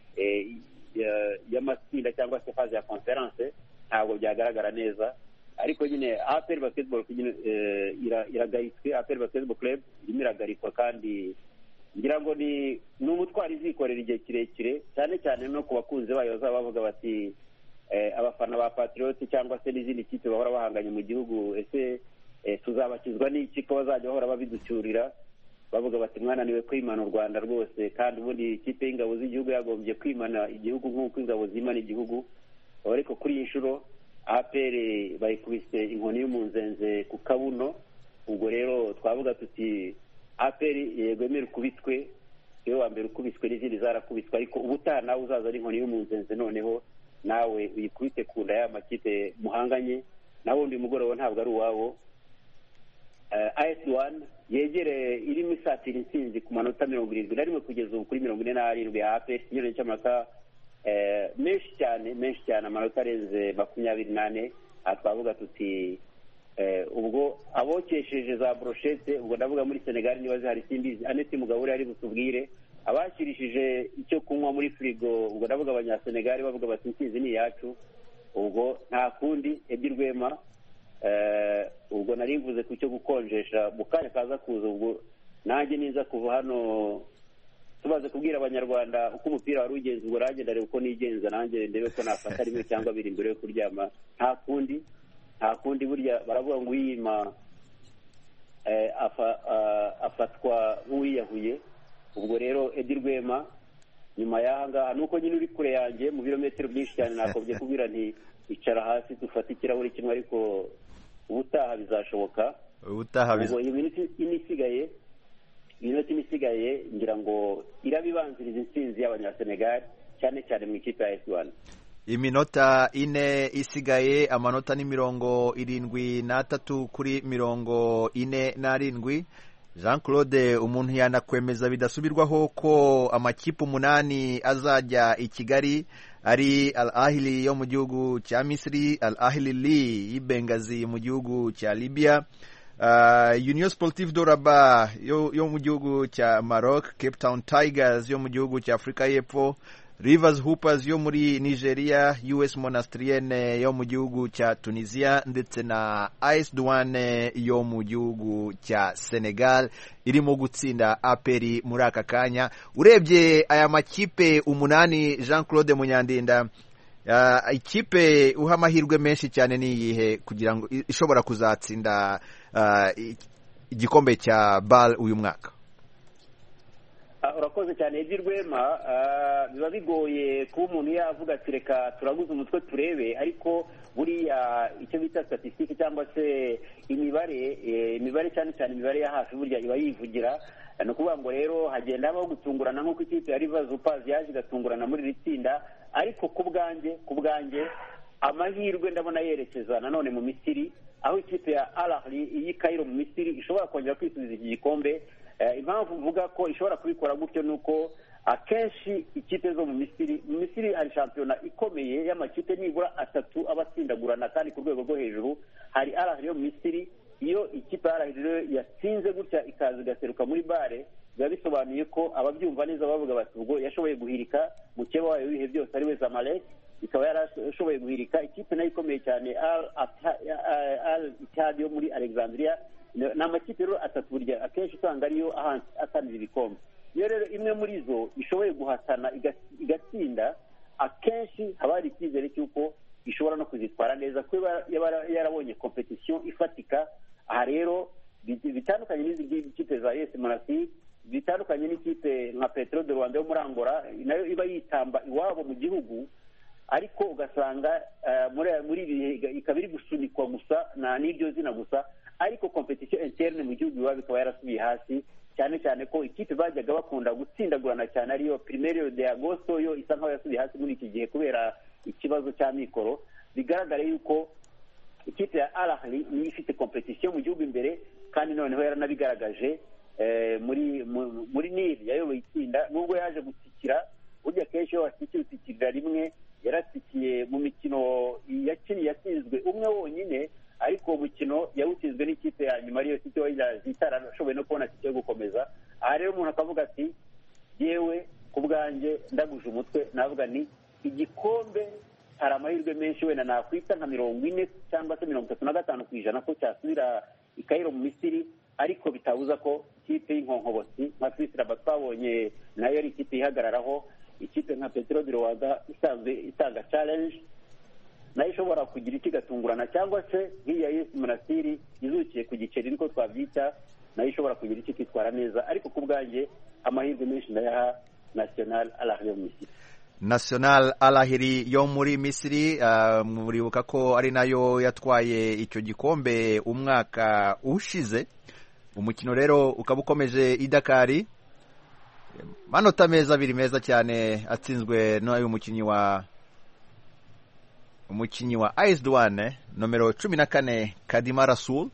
y'amatsinda cyangwa se faze ya conference, ntabwo byagaragara neza. ariko nyine A P R Basketball iragayitswe, A P R Basketball Club irimo iragarikwa, kandi ngira ngo ni n'umutwaro izikorera igihe kirekire, cyane cyane no ku bakunzi bayo bazaba bavuga bati abafana ba Patriots cyangwa se n'izindi kipe bahora bahanganye mu gihugu, ese tuzabakizwa n'iki ko bazajya bahora babiducyurira, bavuga bati mwananiwe kwimana u Rwanda rwose, kandi ubundi ikipe y'ingabo z'igihugu yagombye kwimana igihugu nk'uko ingabo zimana igihugu. ariko kuri iyi nshuro A P R bayikubise inkoni y'umunzenze ku kabuno, ubwo rero twavuga tuti A P R yego emera ukubitwe, iyo wa mbere ukubiswe n'izindi zarakubiswe, ariko ubutaha nawe uzaza ari inkoni y'umunzenze noneho nawe uyikubite ku nda ya makipe muhanganye, nawe undi mugoroba ntabwo ari uwabo. A S one yegere irimo isatira intsinzi ku manota mirongo irindwi na rimwe kugeza ubu kuri mirongo ine n'arindwi ya A P R, ikinyuranyo cy'amanota menshi cyane menshi cyane, amanota arenze makumyabiri n'ane. aha twavuga tuti ubwo abokesheje za brochette, ubwo ndavuga muri Senegal niba zihari simbizi, Aneti Mugabo ari butubwire abakirishije icyo kunywa muri frigo, ubwo ndavuga abanyasenegal bavuga bati intsinzi ni yacu. ubwo nta kundi Edi Rwema, ubwo nari mvuze ku cyo gukonjesha mu kanya kaza kuza, ubwo nanjye niza kuva hano tubaze kubwira abanyarwanda uko umupira wari ugenze, ubwo nanjye ndareba uko nigenza, nanjye ndebe ko nafata rimwe cyangwa biri mbere yo kuryama. nta kundi nta kundi burya baravuga ngo uyima afatwa nk'uwiyahuye. ubwo rero Edi Rwema nyuma y'aha ngaha nuko nyine uri kure yanjye mu birometero byinshi cyane, nakobye kubwira nti icara hasi dufate ikirahuri kimwe ariko ubutaha bizashoboka ubutaha biza iyi minsi inisigaye iminota inisigaye ngira ngo irabibanziriza intsinzi y'abanyasenegal cyane cyane mu ikipe ya S one. Iminota ine isigaye, amanota ni mirongo irindwi n'atatu kuri mirongo ine n'arindwi. Jean Claude, umuntu yanakwemeza bidasubirwaho ko amakipe umunani azajya i Kigali ari Al Ahly yo mu gihugu cya Misiri, Al Ahly Li y'Bengazi mu gihugu cya Libya, uh, Union Sportive de Rabat yo, yo mu gihugu cya Maroc, Cape Town Tigers yo mu gihugu cya Afrika y'Epfo, Rivers Hoopers yo muri Nigeria, U S Monastrienne yo mu gihugu cya Tunisia ndetse na A S Douane yo mu gihugu cya Senegal irimo gutsinda A P R muri aka kanya. Urebye aya makipe umunani, Jean Claude Munyandinda, uh, ikipe uha amahirwe menshi cyane ni iyihe kugira ngo ishobora kuzatsinda uh, igikombe cya B A L uyu mwaka? Urakoze cyane Edi Rwema. Biba bigoye kuba umuntu yavuga ati reka turaguze umutwe turebe, ariko buriya icyo bita statistique cyangwa se imibare imibare cyane cyane imibare ya hafi burya iba yivugira. ni ukuvuga ngo rero hagenda habaho gutungurana nk'uko ikipe ya Rivers Hoopers yaje igatungurana muri iri tsinda, ariko ku bwanjye ku bwanjye amahirwe ndabona yerekeza nanone mu Misiri, aho ikipe ya Al Ahly y'i Cairo mu Misiri ishobora kongera kwisubiza iki gikombe. Impamvu mvuga ko ishobora kubikora gutyo nuko akenshi ikipe zo mu Misiri mu Misiri hari shampiyona ikomeye y'amakipe nibura atatu abatsindagurana kandi ku rwego rwo hejuru. Hari Al Ahly yo mu Misiri, iyo ikipe ya Al Ahly yatsinze gutya ikaza igaseruka muri bare, biba bisobanuye ko ababyumva neza bavuga bati ubwo yashoboye guhirika mukeba wayo wihe byose ari we Zamalek, ikaba yarashoboye guhirika ikipe nayo ikomeye cyane Al Ittihad yo muri Alexandria. Ni amakipe rero atatu burya akenshi usanga ariyo ahatanira ibikombe. Iyo rero imwe muri zo ishoboye guhatana igatsinda, akenshi haba hari icyizere cy'uko ishobora no kuzitwara neza kuko yarabonye competition ifatika. Aha rero bitandukanye n'izi kipe za U S Monastir, bitandukanye n'ikipe nka Petro de Rwanda yo muri Angola nayo iba yitamba iwabo mu gihugu, ariko ugasanga muri muri ikaba iri gusunikwa gusa na n'iryo zina gusa, ariko competition interne mu gihugu iwabo ikaba yarasubiye hasi, cyane cyane ko ikipe bajyaga bakunda gutsindagurana cyane ariyo Primeiro de Agosto yo isa nkaho yasubiye hasi muri iki gihe kubera ikibazo cya mikoro. Bigaragara yuko ikipe ya Al Ahly ni ifite competition mu gihugu imbere, kandi noneho yaranabigaragaje muri muri Nil yayoboye itsinda, nubwo yaje gutsikira burya kenshi yo wasikiye utsikirira rimwe, yarasikiye mu mikino yakiniye yatsinzwe umwe wonyine, ariko umukino yawutsinzwe n'ikipe ya nyuma ariyo City Oilers itarashoboye no kubona tike yo gukomeza. Aha rero umuntu akavuga ati yewe ku bwanjye ndaguje umutwe navuga ni igikombe hari amahirwe menshi wenda nakwita nka mirongo ine cyangwa se mirongo itatu na gatanu ku ijana ko cyasubira i Cairo mu Misiri, ariko bitabuza ko ikipe y'inkonkobotsi nka Swiss Rabat twabonye nayo ari ikipe ihagararaho, ikipe nka Petro de Rwanda isanzwe itanga challenge nayo ishobora kugira iki gatungurana, cyangwa se nk'iya U S Monastir izukiye ku giceri niko twabyita, nayo ishobora kugira iki kitwara neza. Ariko ku bwanjye amahirwe menshi ndayaha National Al Ahly yo mu Misiri. National Al Ahly yo muri Misiri, uh, muribuka ko ari nayo yatwaye icyo gikombe umwaka ushize. Umukino rero ukaba ukomeje i Dakar, manota meza abiri meza cyane atsinzwe n'uyu mukinnyi wa umukinnyi wa A S Douane nomero cumi na kane Kadima Rasoul.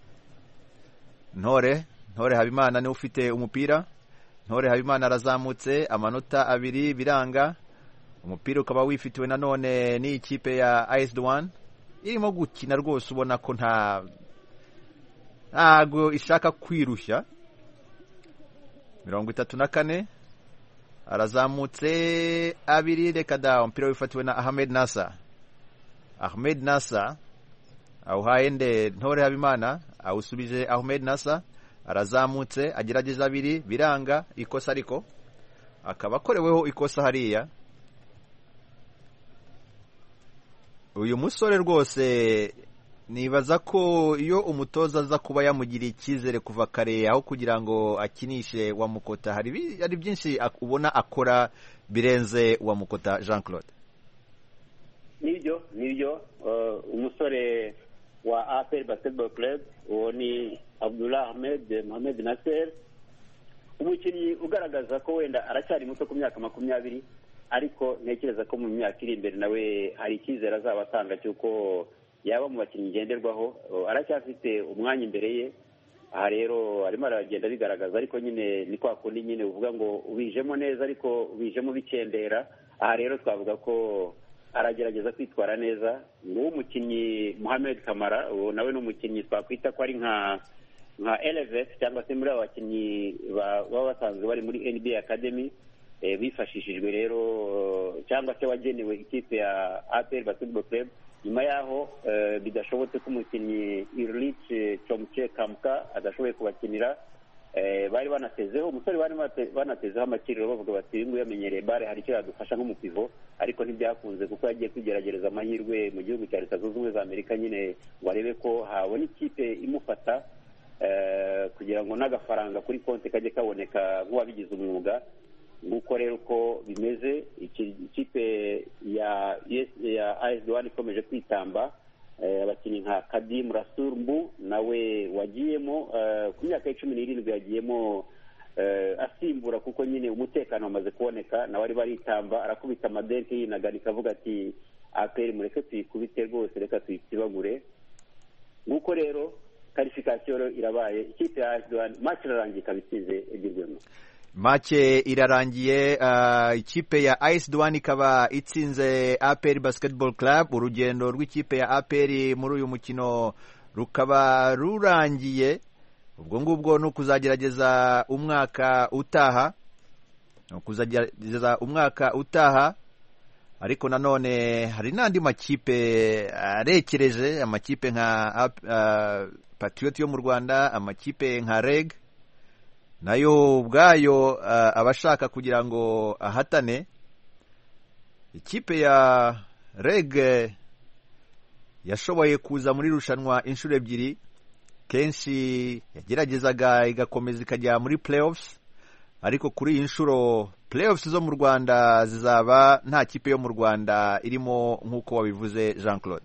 Ntore Ntore Habimana niwe ufite umupira. Ntore Habimana arazamutse, amanota abiri biranga. Umupira ukaba wifitiwe nanone ni ikipe ya A S Douane irimo gukina rwose, ubona ko nta ntago ishaka kwirushya. mirongo itatu na kane arazamutse abiri, reka da umupira wifatiwe na Ahmed Nasa. Ahmed Nasa awuhaye nde Ntore Habimana, awusubije Ahmed Nasa, arazamutse agerageza abiri biranga, ikosa ariko akaba akoreweho ikosa hariya. Uyu musore rwose nibaza ko iyo umutoza aza kuba yamugiriye icyizere kuva kare aho kugira ngo akinishe wa Mukota, hari hari byinshi ubona akora birenze wa Mukota. Jean Claude, nibyo nibyo umusore wa A P R Basketball Club uwo ni Abdullah Ahmed Mohamed Nasser, umukinnyi ugaragaza ko wenda aracyari muto ku myaka makumyabiri, ariko ntekereza ko mu myaka iri imbere nawe hari icyizere azaba atanga cy'uko yaba mu bakinnyi ngenderwaho. Aracyafite umwanya imbere ye, aha rero arimo aragenda bigaragaza, ariko nyine ni kwa kundi nyine uvuga ngo ubijemo neza ariko ubijemo bikendera. Aha rero twavuga ko aragerageza kwitwara neza. Nguwo umukinnyi Mohamed Kamara, uwo nawe ni umukinnyi twakwita ko ari nka nka Elevate cyangwa se muri abo bakinnyi baba basanzwe bari muri N B A Academy, bifashishijwe rero cyangwa se wagenewe ikipe ya A P R Basketball Club. Nyuma yaho bidashobotse ko umukinnyi Irlich Chomche Kamka adashoboye kubakinira, bari banatezeho umusore bari banatezeho amakiriro bavuga bati uyu nguyu yamenyereye bare hari icyo yadufasha nk'umupivo, ariko ntibyakunze kuko yagiye kwigerageza amahirwe mu gihugu cya Leta Zunze Ubumwe za Amerika, nyine ngo arebe ko habona ikipe imufata kugira ngo n'agafaranga kuri konti kajye kaboneka nk'uwabigize umwuga. Nguko rero uko bimeze, ikipe ya ya A S Douanes ikomeje kwitamba, abakinnyi nka Kadim Rasurmbu nawe wagiyemo ku myaka cumi n'irindwi yagiyemo asimbura kuko nyine umutekano wamaze kuboneka, nawe ari baritamba arakubita amadenke yinaganika avuga ati A P R mureke tuyikubite rwose, reka tuyitibagure. Nguko rero qualification irabaye, ikipe ya A S Douanes match irarangiye kabitsinze egirwemo. Make irarangiye, uh, ikipe ya A S Douanes ikaba itsinze A P R Basketball Club. Urugendo rw'ikipe ya A P R muri uyu mukino rukaba rurangiye. Ubwo ngubwo no kuzagerageza umwaka utaha, no kuzagerageza umwaka utaha. Ariko nanone hari n'andi makipe arekereje, amakipe nka uh, Patriot yo mu Rwanda, amakipe nka Reg nayo ubwayo uh, abashaka kugira ngo ahatane. Ikipe ya Reg yashoboye kuza muri rushanwa inshuro ebyiri, kenshi yageragezaga igakomeza ikajya muri playoffs, ariko kuri iyi nshuro playoffs zo mu Rwanda zizaba nta kipe yo mu Rwanda irimo nk'uko wabivuze Jean Claude.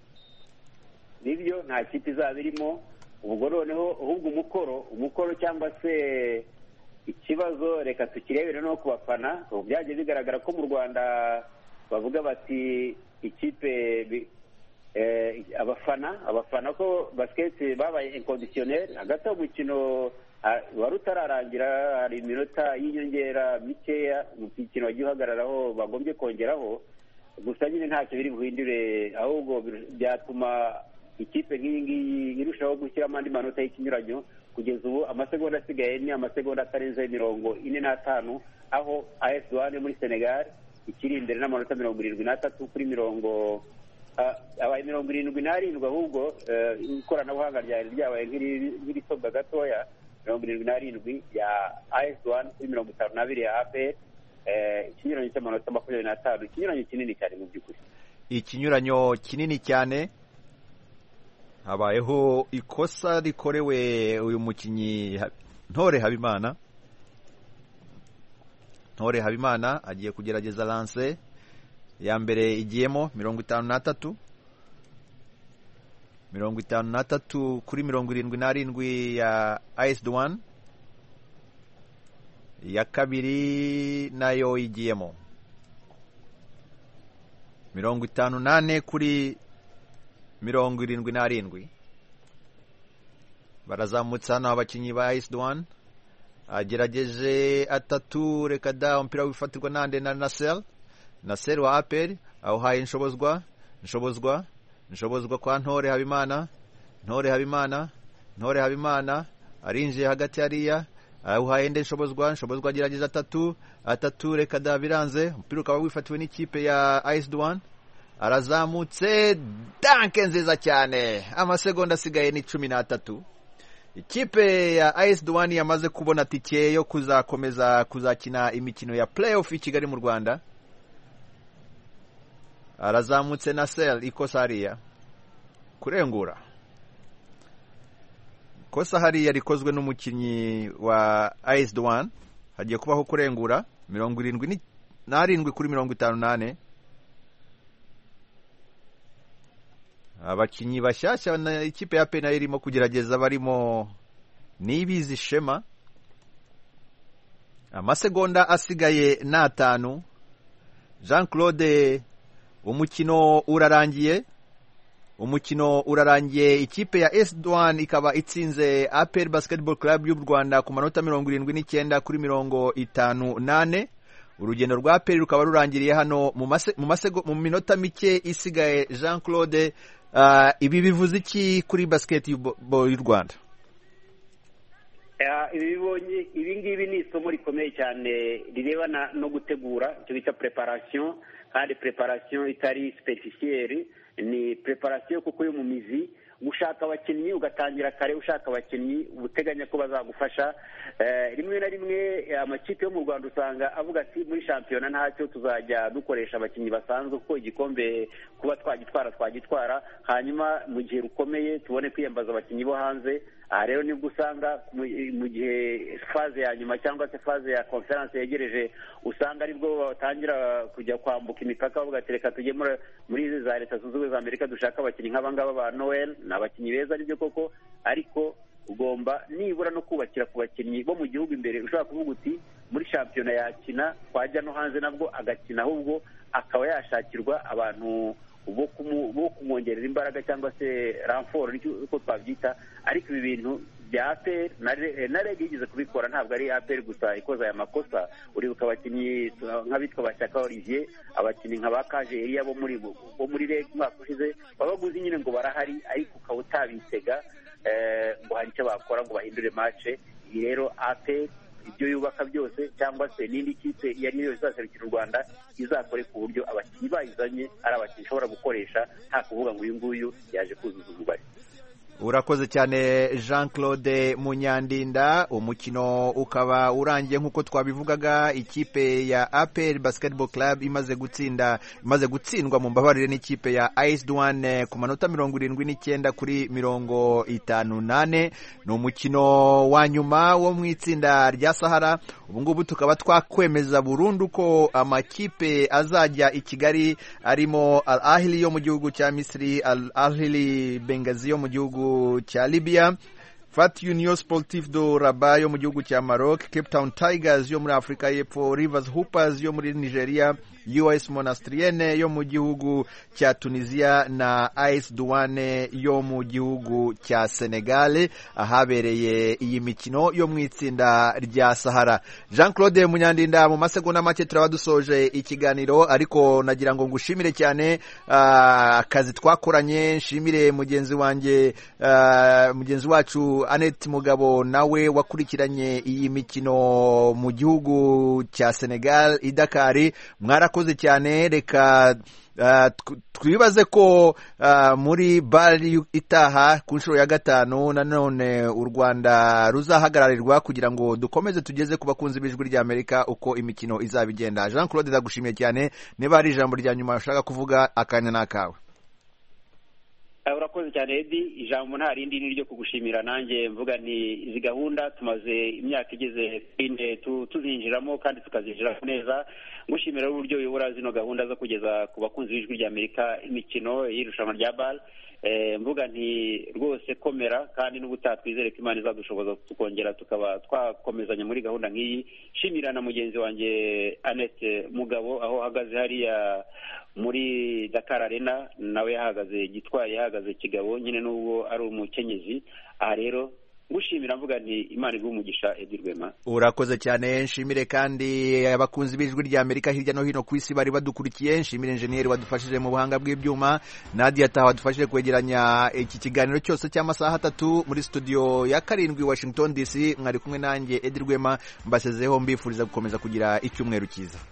Nibyo, nta kipe izaba irimo. Ubwo noneho ahubwo umukoro umukoro cyangwa se ikibazo reka tukirebere no ku bafana. Byaje bigaragara ko mu Rwanda bavuga bati ikipe eh, abafana abafana ko basket babaye inconditionnel hagati y'umukino wari utararangira, hari iminota y'inyongera mikeya umukino wagiye uhagararaho bagombye kongeraho, gusa nyine ntacyo biri buhindure, ahubwo byatuma ikipe nk'iyi ngiyi irushaho gushyiramo andi manota y'ikinyuranyo. Kugeza ubu amasegonda asigaye ni amasegonda atarenze mirongo ine n'atanu, aho A S Douanes muri Senegal ikiri imbere n'amanota mirongo irindwi n'atatu kuri mirongo abaye mirongo irindwi n'arindwi, ahubwo ikoranabuhanga ryari ryabaye nk'irisobwa gatoya. Mirongo irindwi n'arindwi ya A S Douanes kuri mirongo itanu n'abiri ya A P R, ikinyuranyo cy'amanota makumyabiri n'atanu, ikinyuranyo kinini cyane mu by'ukuri, ikinyuranyo kinini cyane. Habayeho ikosa rikorewe uyu mukinnyi Ntore Habimana. Ntore Habimana agiye kugerageza lance ya mbere, igiyemo mirongo itanu n'atatu mirongo itanu n'atatu kuri mirongo irindwi n'arindwi ya A S Douanes. Iya kabiri nayo igiyemo mirongo itanu n'ane kuri mirongo irindwi n'arindwi. Barazamutse hano abakinnyi ba A S Douanes, agerageje atatu, reka da umupira wifatirwa nande na Nasser Nasser wa A P R, awuhaye Nshobozwa Nshobozwa Nshobozwa kwa Ntore Habimana Ntore Habimana Ntore Habimana arinjiye hagati hariya, awuhaye nde Nshobozwa Nshobozwa agerageza atatu atatu, reka da biranze, umupira ukaba wifatiwe n'ikipe ya A S Douanes. Arazamutse, danke nziza cyane, amasegonda asigaye ni cumi n'atatu. Ikipe ya A S Douanes yamaze kubona tike yo kuzakomeza kuzakina imikino ya playoff i Kigali mu Rwanda. Arazamutse Nasser, ikosa hariya kurengura, kosa hariya rikozwe n'umukinnyi wa A S Douanes, hagiye kubaho kurengura mirongo irindwi n'arindwi kuri mirongo itanu n'ane. abakinnyi bashyashya na ikipe ya APR nayo irimo kugerageza barimo Niyibizi Shema. Amasegonda asigaye ni atanu. Jean Claude, umukino urarangiye umukino urarangiye ikipe ya S Douane ikaba itsinze A P R Basketball Club y'u Rwanda ku manota mirongo irindwi n'icyenda kuri mirongo itanu nane. Urugendo rwa A P R rukaba rurangiriye hano mu mase, mu, masego, mu minota mike isigaye. Jean Claude, uh, ibi bivuze iki kuri basketball y'u Rwanda? ibibonye ibi ngibi ni isomo rikomeye cyane rirebana no gutegura icyo bita preparation, kandi preparation itari superficielle, ni preparation kuko yo mu mizi, gushaka abakinnyi ugatangira kare ushaka abakinnyi uteganya ko bazagufasha. Rimwe na rimwe amakipe yo mu Rwanda usanga avuga ati muri shampiyona ntacyo tuzajya dukoresha abakinnyi basanzwe kuko igikombe kuba twagitwara twagitwara, hanyuma mu gihe rukomeye tubone kwiyambaza abakinnyi bo hanze. Aha rero nibwo usanga mu gihe faze ya nyuma cyangwa se faze ya conference yegereje, usanga aribwo batangira kujya kwambuka imipaka bavuga ati reka tujye muri za Leta Zunze Ubumwe za Amerika dushaka abakinnyi nk'abangaba ba Noel. Ni abakinnyi beza aribyo koko, ariko ugomba nibura no kubakira ku bakinnyi bo mu gihugu imbere. Ushobora kuvuga uti muri shampiyona yakina, twajya no hanze nabwo agakina, ahubwo akaba yashakirwa abantu bo kumwongerera imbaraga cyangwa se renfort uko twabyita. Ariko ibi bintu bya A P R na rege yigeze kubikora, ntabwo ari A P R gusa ikoza aya makosa. Uribuka abakinnyi nk'abitwa Bashyaka Olivier, abakinnyi nka ba Kaje Elia bo muri bo muri rege umwaka ushize babaguzi nyine ngo barahari, ariko ukaba utabitega ngo hari icyo bakora ngo bahindure match. Iyi rero A P R ibyo yubaka byose cyangwa se n'indi kipe iyo ari yo yose izaserukira u Rwanda izakore ku buryo abakinnyi bayizanye ari abakinnyi ishobora gukoresha, nta kuvuga ngo uyu nguyu yaje kuzuza umubare. Urakoze cyane Jean Claude Munyandinda. Umukino ukaba urangiye nk'uko twabivugaga, ikipe ya A P R Basketball Club imaze gutsinda imaze gutsindwa mu mbabarire n'ikipe ya A S Douane ku manota mirongo irindwi n'icyenda kuri mirongo itanu nane. Ni umukino wa nyuma wo mu itsinda rya Sahara. Ubu ngubu tukaba twakwemeza burundu ko amakipe azajya i Kigali arimo Al Ahly yo mu gihugu cya Misiri, Al Ahly Benghazi yo mu gihugu cya Libya, Fat Union Sportif do Rabat yo mu gihugu cya Maroc, Cape Town Tigers yo muri Afrika y'Epfo, Rivers Hoopers yo muri Nigeria, U S Monastrienne yo mu gihugu cya Tunisia na A S Douane yo mu gihugu cya Senegal, ahabereye iyi mikino yo mu itsinda rya Sahara. Jean Claude Munyandinda, mu masegonda make turaba dusoje ikiganiro, ariko nagira ngo ngushimire cyane akazi twakoranye. Nshimire mugenzi wanjye uh, mugenzi wacu Annette Mugabo, nawe wakurikiranye iyi mikino mu gihugu cya Senegal i Dakar. Mwarakoze cyane. Reka uh, twibaze ko uh, muri bari itaha ku nshuro ya gatanu nanone u Rwanda ruzahagararirwa, kugira ngo dukomeze tugeze ku bakunzi b'ijwi rya Amerika uko imikino izabigenda. Jean Claude, ndagushimiye cyane. Niba ari ijambo rya nyuma ushaka kuvuga, akanya nakawe. Urakoze cyane Edi. Ijambo nta rindi ni ryo kugushimira. Nanjye mvuga ni izi gahunda tumaze imyaka igeze ine tuzinjiramo kandi tukazinjira neza. Ngushimira uburyo uyobora zino gahunda zo kugeza ku bakunzi b'ijwi rya Amerika imikino y'irushanwa rya B A L. Eh, mvuga nti rwose komera, kandi n'ubutaha twizere ko Imana izadushoboza tukongera tukaba twakomezanya muri gahunda nk'iyi. Shimira na mugenzi wanjye Annette Mugabo aho hagaze hariya muri Dakar Arena, nawe yahagaze gitwaye, yahagaze kigabo nyine n'ubwo ari umukenyezi. Aha rero ngushimira mvuga nti Imana iguhe umugisha Edi Rwema. Urakoze cyane. Nshimire kandi abakunzi b'ijwi rya Amerika hirya no hino ku isi bari badukurikiye. Nshimire engineer wadufashije mu buhanga bw'ibyuma, Nadia Taha wadufashije kwegeranya iki kiganiro cyose cy'amasaha atatu muri studio ya karindwi Washington D C. Mwari kumwe nanjye Edi Rwema, mbasezeho mbifuriza gukomeza kugira icyumweru cyiza.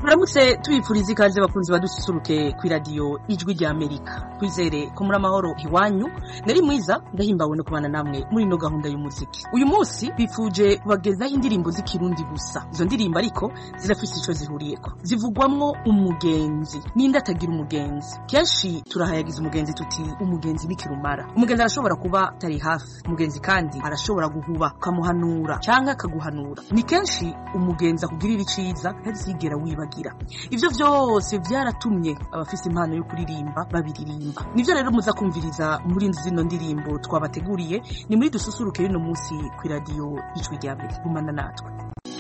turamutse tubipfuriza ikaze bakunzi badususuruke ku radio Ijwi rya Amerika. Kwizere ko muri amahoro iwanyu, nari mwiza ndahimbawe no kubana namwe muri no gahunda y'umuziki. Uyu munsi bifuje kubagezaho indirimbo z'ikirundi gusa. Izo ndirimbo ariko zirafise ico zihuriyeko. Zivugwamwo umugenzi, ninde atagira umugenzi. Kenshi turahayagiza umugenzi tuti umugenzi nikirumara. Umugenzi arashobora kuba tari hafi, umugenzi kandi arashobora guhuba kamuhanura canke akaguhanura. Ni kenshi umugenzi akugirira iciza ntazigera wibagira. Ivyo vyose vyaratumye abafise impano yo kuririmba babiririmba. Nivyo rero muza kumviriza muri zino ndirimbo twabateguriye, ni muri dususuruke y'uno munsi ku radio Ijwi rya Amerika. Gumana natwe.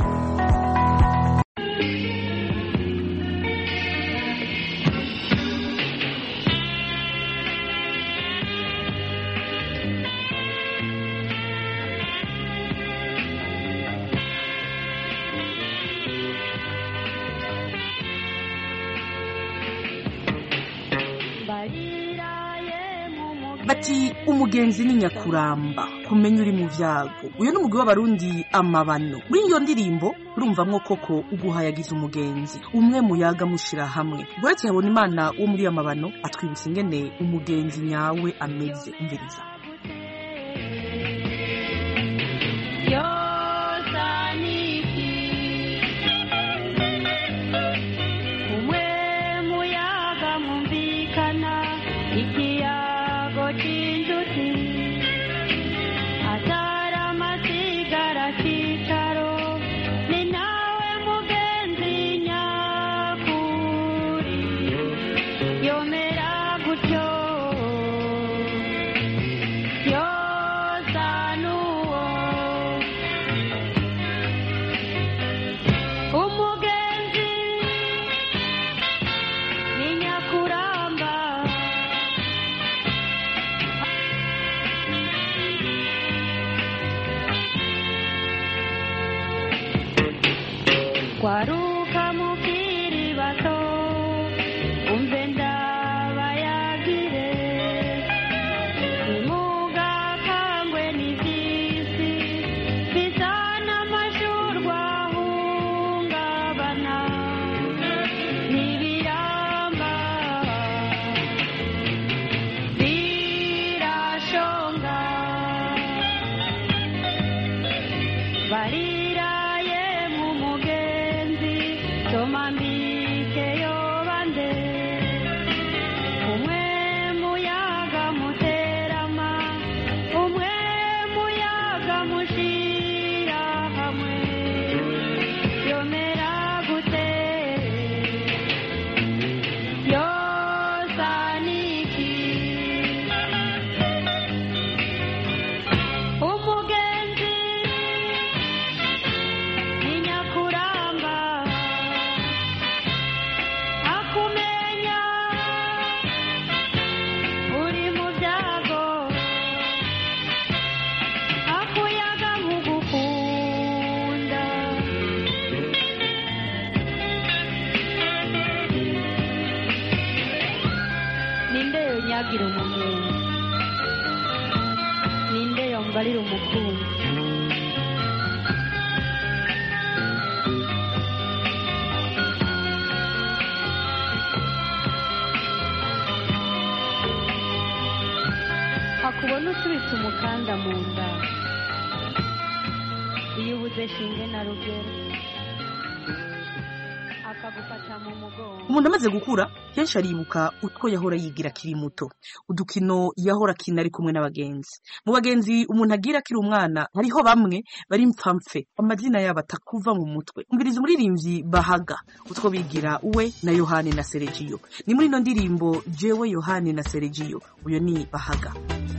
Bati umugenzi ni nyakuramba kumenya uri mu vyago. Uyo n'umugwi w'abarundi Amabano. Muri iyo ndirimbo urumvamwo koko uguhayagiza umugenzi, umwe muyaga mushira hamwe. Bwetse yabona Imana wo muri Amabano atwibutsa ingene umugenzi nyawe ameze. Umviriza. Kwaruka mukiri bato umve ndabayagire imuga kangwe n'izisi bisana amashurwa hungabana n'ibiramba birashonga bari Tomambike yobande umwe muyaga muterama umwe muyaga mushira hamwe yomera gute yosaniki umugenzi ni nyakuramba nyagira umugenzi ninde yombalira umukunzi hakubona usubitse umukanda mu nda iyo ubuze shinge na rugero umuntu amaze gukura kenshi aribuka utwo yahora yigira kiri muto, udukino yahora kina ari kumwe n'abagenzi. Mu bagenzi umuntu agira kiri umwana hariho bamwe bari mpfamfe amazina yabo atakuva mu mutwe. Umviriza umuririmbyi Bahaga utwo bigira uwe na Yohani na Sergio. Ni muri no ndirimbo Jewe Yohani na Sergio. Uyo ni Bahaga.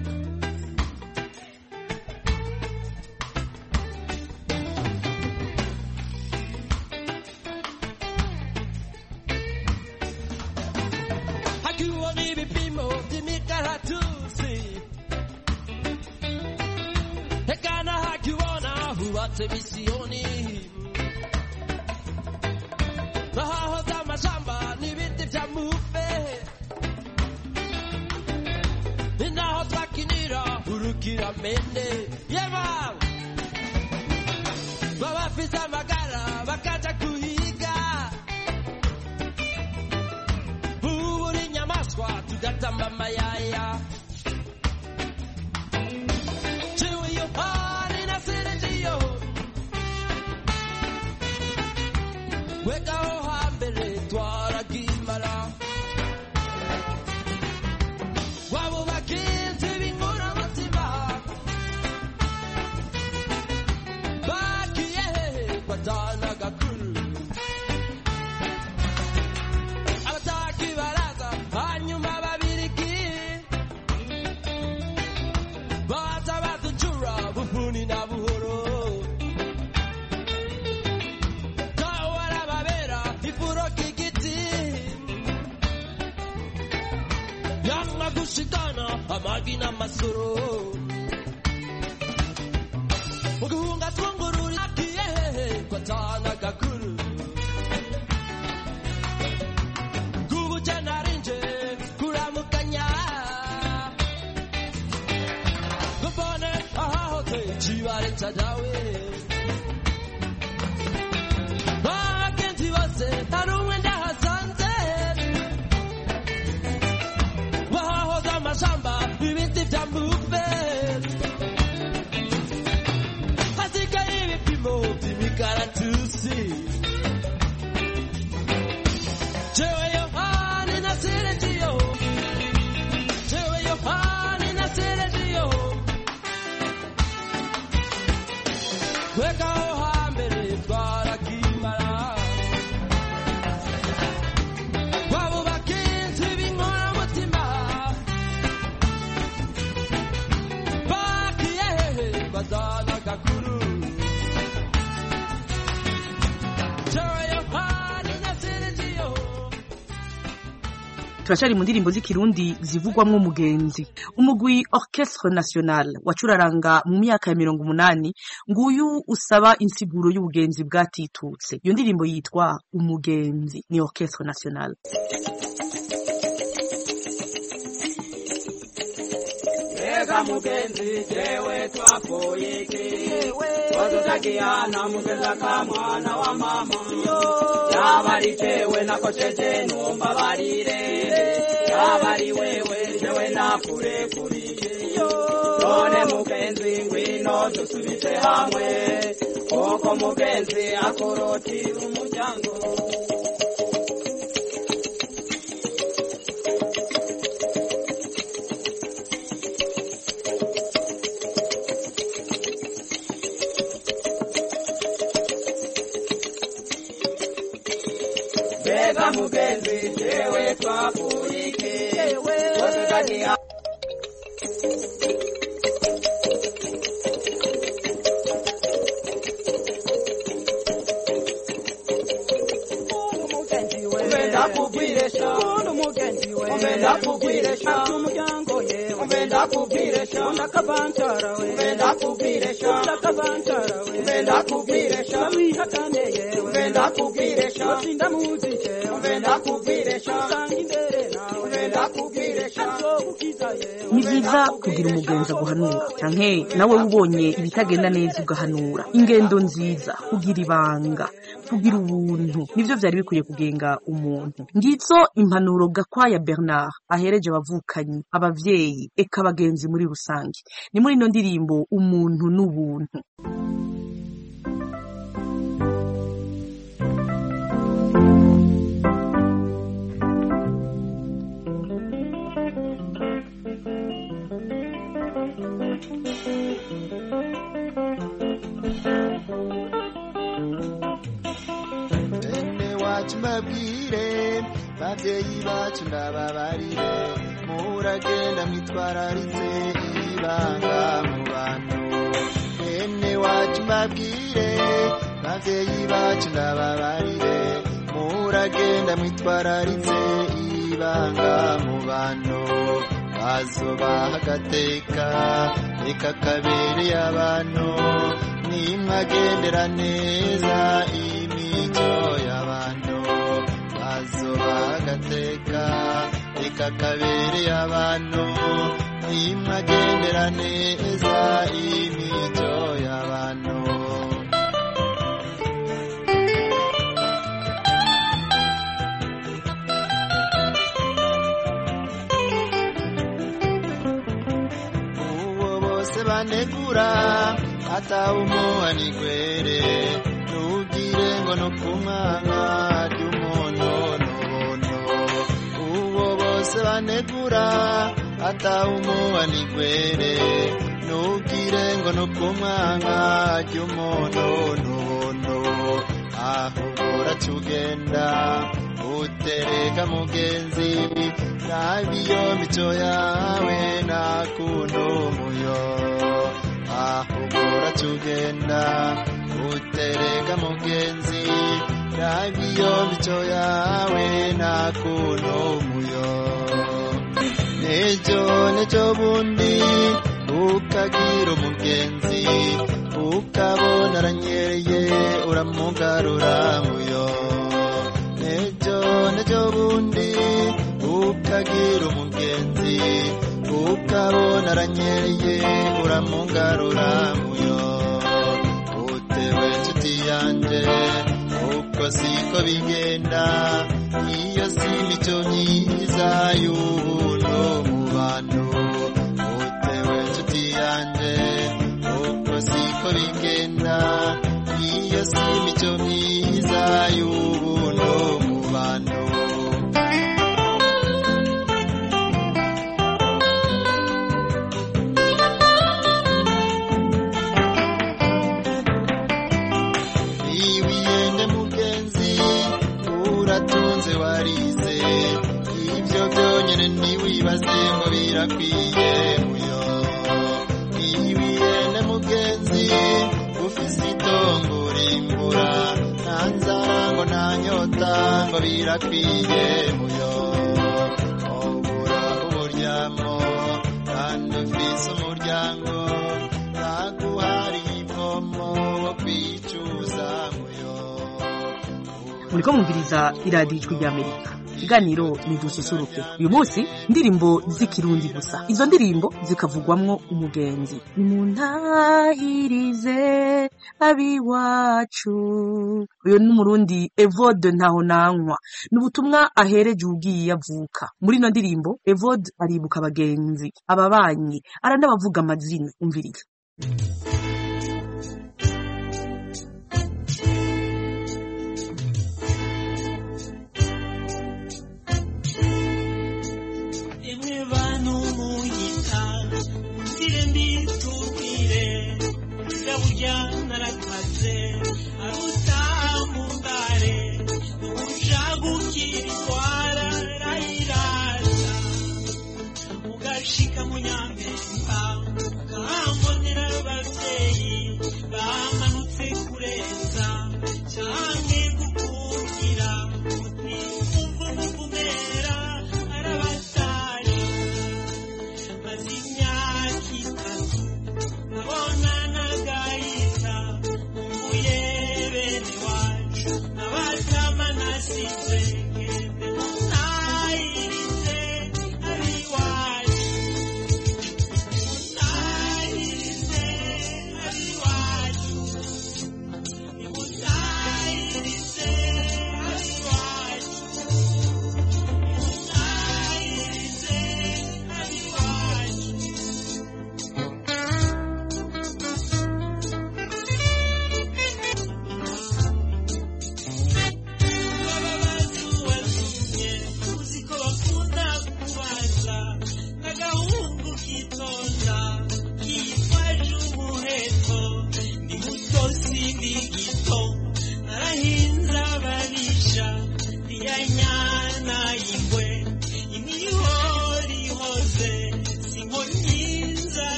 Misioni Baho za mashamba ni biti vya mufe Ninaho twakinira urukira mende Yeba Baba fisa magara bakaja kuhiga gatamba mayaya Chewe yo pani na siri yo Weka ho hambere twara gimara Wabo bakinzi bingora mutima Bakiye kwatana gakuru Abataki baraza hanyuma babiriki Baza batujura bufuni na buhoro Kawara babera ifuro kigiti Yanga gushikana amagi na masoro Uguhunga twungururi akiye kwatana gakuru Gubu janarinje kuramukanya Gubone ahote chibare chadawe Bakenzi bose tarumwe ndahasanze Wahoza amashamba ibiti vya mbuve Hasigaye ibipimo vy'imikaratusi Jewe Yohani na Sergio Jewe Yohani na Sergio Weka ho hambere twara kimara Wabo bakinzi bingora mutima Bakiye badana gakuru Jewe Yohani na Sergio turashari mu ndirimbo z'ikirundi zivugwamwo umugenzi umugwi Orchestre National wacuraranga mu myaka ya mirongo umunani nguyu usaba insiguro y'ubugenzi bwatitutse iyo ndirimbo yitwa umugenzi ni Orchestre National Ega mugenzi jewe twapoye iki Wazutakiana mugeza kamwana wa mama Yabari jewe nakosheje numba barire Yabari wewe jewe nakure kuriye None mugenzi ngwino dusubise hamwe Koko mugenzi akoroti umuryango Ega mugenzi jewe twapoye iki Wazutakiana Umenda kubwiresha umugenzi we Umenda kubwiresha umuryango yewe Umenda kubwiresha ndakabancara we Umenda kubwiresha ndakabancara we Umenda kubwiresha wihakane yewe Umenda kubwiresha sinda muzike Umenda kubwiresha sanga imbere nawe Umenda kubwiresha ukiza yewe ni byiza kugira umugenzi aguhanura canke nawe ubonye ibitagenda neza ugahanura ingendo nziza kugira ibanga kugira ubuntu nivyo vyari bikwiye kugenga umuntu ngitso impanuro Gakwaya Bernard ahereje abavukanyi abavyeyi eka abagenzi muri rusange ni muri ino ndirimbo umuntu n'ubuntu Mabwire bavyeyi bacu ndababarire muragenda mwitwararitse ibanga mu bantu ene wacu mabwire bavyeyi bacu ndababarire muragenda mwitwararitse ibanga mu bantu bazobaha agateka reka kabereye abantu nimwagendera neza imico y'abantu bazobaha agateka reka kabereye abantu nimwagendera neza imico y'abantu bose banegura atawumuha nigwere ntugire ngo no kumwanga ry'umunonono uwo bose banegura atawumuha nigwere ntugire ngo no kumwanga ry'umunonono ahubwo uratugenda utereka mugenzi nabiyo mico yawe nakunda umuyo ahubwo uratugenda utereka mugenzi nabiyo mico yawe nakunda umuyo nejo nejo bundi ukagira umugenzi ukabona aranyereye uramugarura muyo nejo nejo bundi ukagira umugenzi ukabona aranyereye uramugarura muyo utewe nshuti yanje uko siko bigenda iyo si mico myiza y'ubuntu mu bantu utewe nshuti yanje uko siko bigenda iyo si mico myiza y'ubuntu mu bantu iwiyende mugenzi uratunze warize ibyo byonyine ntiwibaze ngo birakwiye muyo iwiyende mugenzi ufise itongo urimbura nta nzara ngo nta nyota ngo birakwiye muyo ubura uburyamo kandi ufise umuryango ntaguhari ivomo wo kwicuza muyo. Muriko mwumviriza iradiyo Ijwi ry'Amerika, ikiganiro ni dususuruke. Uyu munsi indirimbo z'ikirundi gusa, izo ndirimbo zikavugwamwo umugenzi. Nimuntahirize abiwacu. Uyu ni umurundi Evode Ntahonankwa, n'ubutumwa ahereje ugiye avuka. Muri ino ndirimbo Evode aribuka abagenzi, ababanyi, aranabavuga amazina. Umviriza.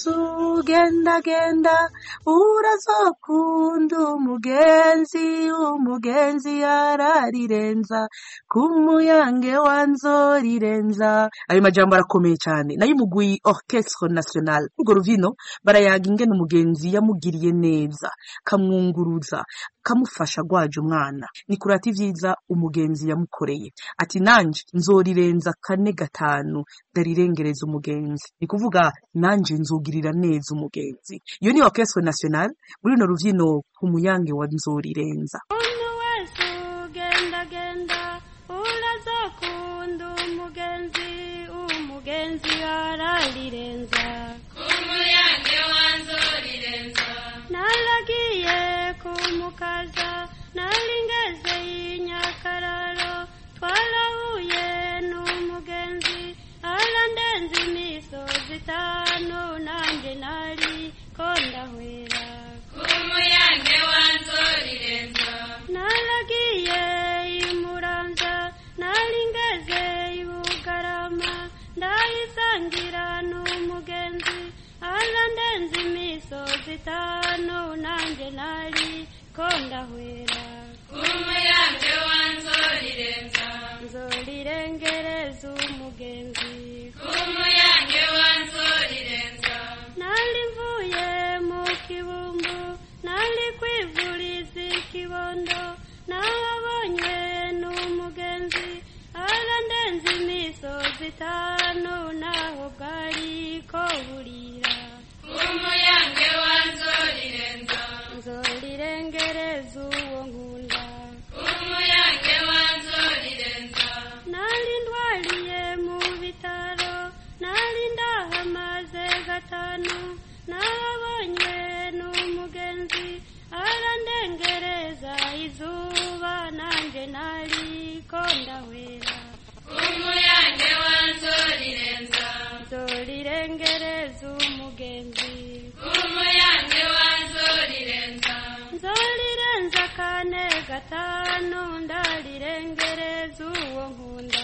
wese ugenda genda urazokunda umugenzi umugenzi yararirenza kumuyange wanzorirenza. Ayo majambo arakomeye cyane nayo mugwi Orchestre National urwo ruvino barayaga ingene umugenzi yamugiriye neza kamwunguruza kamufasha gwaje umwana ni kurata ivyiza umugenzi yamukoreye ati nanje nzorirenza kane gatanu darirengereza umugenzi ni kuvuga nanje nzogirira neza umugenzi. Iyo ni Orchestre National muri no ruvino kumuyange wa nzorirenza. Umuntu wese ugenda genda urazokunda umugenzi umugenzi ararirenza kumuyange wa nzorirenza. Nalagiye kumukaza nalingeze inyakararo twarahuye n'umugenzi arandenze imisozi itanu nanjye nari ko ndahwera kumuyange wa nzorirenza. Nalagiye imuranza nalingeze ibugarama ndayisangira n'umugenzi arandenze imisozi itanu nanjye nari ko ndahwera kumuyange wa nzorirenza. Nzorirengereza umugenzi kumuyange wa nzorirenza. Nali mvuye mu kibumbu nali kwivuriza ikibondo nabonywe n'umugenzi arandenze imisozi itanu naho bwari ko burira kumuyange wa nzorirenza. Nzorirengereza uwo nkunda kumuyange wa nzorirenza. Nali ndwariye mu bitaro nali ndahamaze gatanu nabonywe n'umugenzi arandengereza izuba nanjye nali ko ndahwera kumuyange wa nzorirenza. Nzorirengereza umugenzi kumuyange wa nzorirenza. Nzorirenza kane gatanu ndarirengereza uwo nkunda.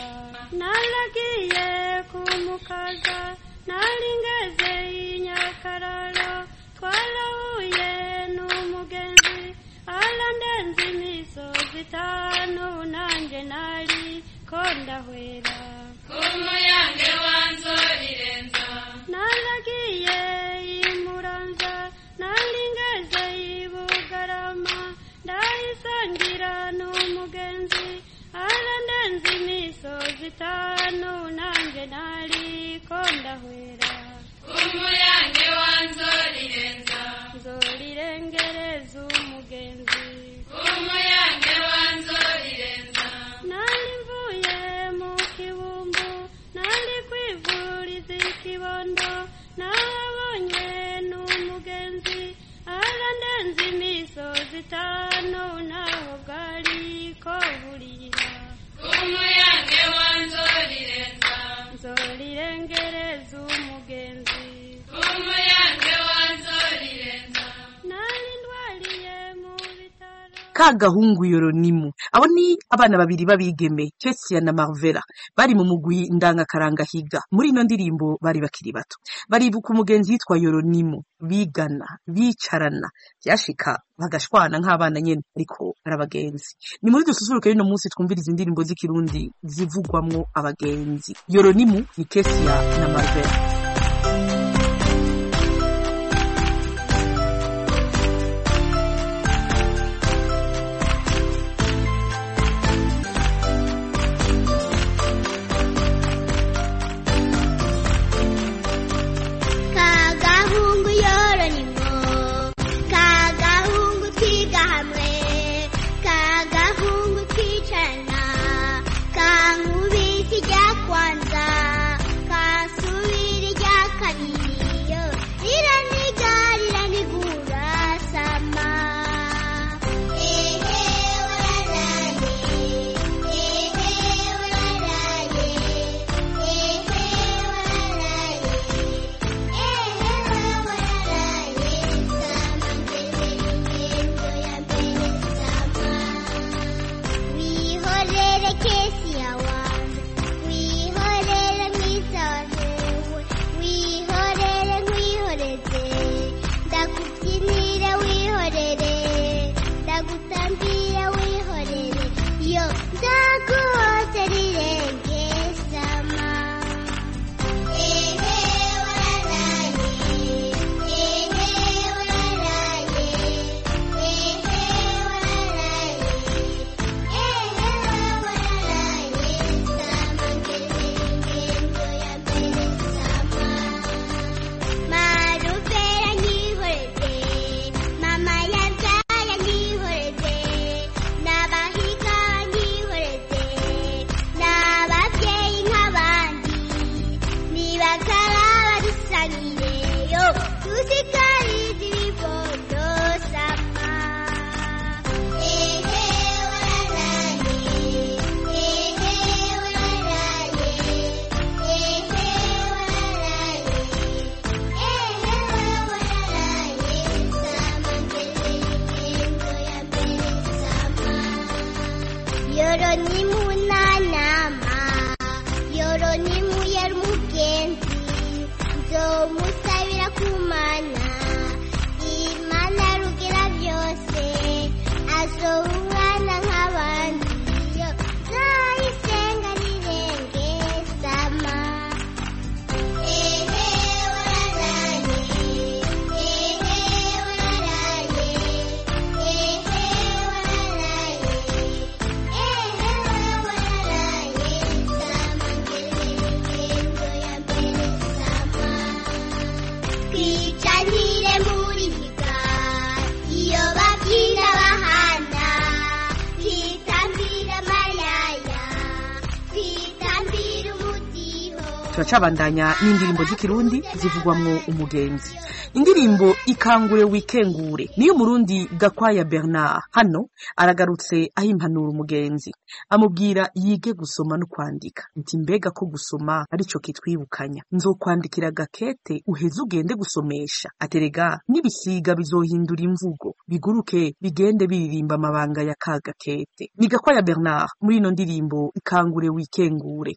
Nalagiye kumukaza nalingeze inyakararo twarahuye n'umugenzi arandenze imisozi itanu nanjye nari ko ndahwera kumuyange wa nzorirenza. Nalagiye imuranza nalingeze ibugarama ndayisangira n'umugenzi arandenze imisozi itanu nanjye nari ko ndahwera kumuyange wa nzorirenza. Nzorirengereza umugenzi kumuyange wa nzorirenza. Nali mvuye mu kibumbu nali kwivuriza ikibondo nabonywe n'umugenzi arandenze imisozi itanu naho bwari ko burira kumuyange wa nzorirenza. Nzorirengereza umugenzi kumuyange wa nzorirenza. Nali ndwariye mu bitaro. Kagahungu Yoronimu abo ni abana babiri babigeme Chessia na Marvera bari mu mugwi ndangakaranga higa. Muri ino ndirimbo bari bakiri bato baribuka umugenzi yitwa Yoronimu bigana bicarana byashika bagashwana nk'abana nyene ariko arabagenzi. Ni muri dususuruke rino munsi twumviriza indirimbo z'ikirundi zivugwamwo abagenzi. Yoronimu ni Chessia na Marvera. Kwanza kasubiri yoro ni munanama yoro ni muyera umugenzi nzomusabira kumana imana rugira byose azoba umwana nk'abandi yo zayisenga rirenge sama ehe wararaye ehe wararaye ehe wararaye ehe wararaye sama ngerengendo ya mbere sama twicanire muri higa iyo babyina bahana twitambira amayaya twitambira umudiho. turacabandanya n'indirimbo z'ikirundi zivugwamwo umugenzi. Indirimbo ikangure wikengure niyo Murundi Gakwaya Bernard hano aragarutse ahimpanura umugenzi amubwira yige gusoma no kwandika. Nti mbega ko gusoma arico kitwibukanya nzokwandikira gakete uheze ugende gusomesha aterega nibisiga bizohindura imvugo biguruke bigende biririmba amabanga ya kagakete. Ni Gakwaya Bernard muri ino ndirimbo ikangure wikengure.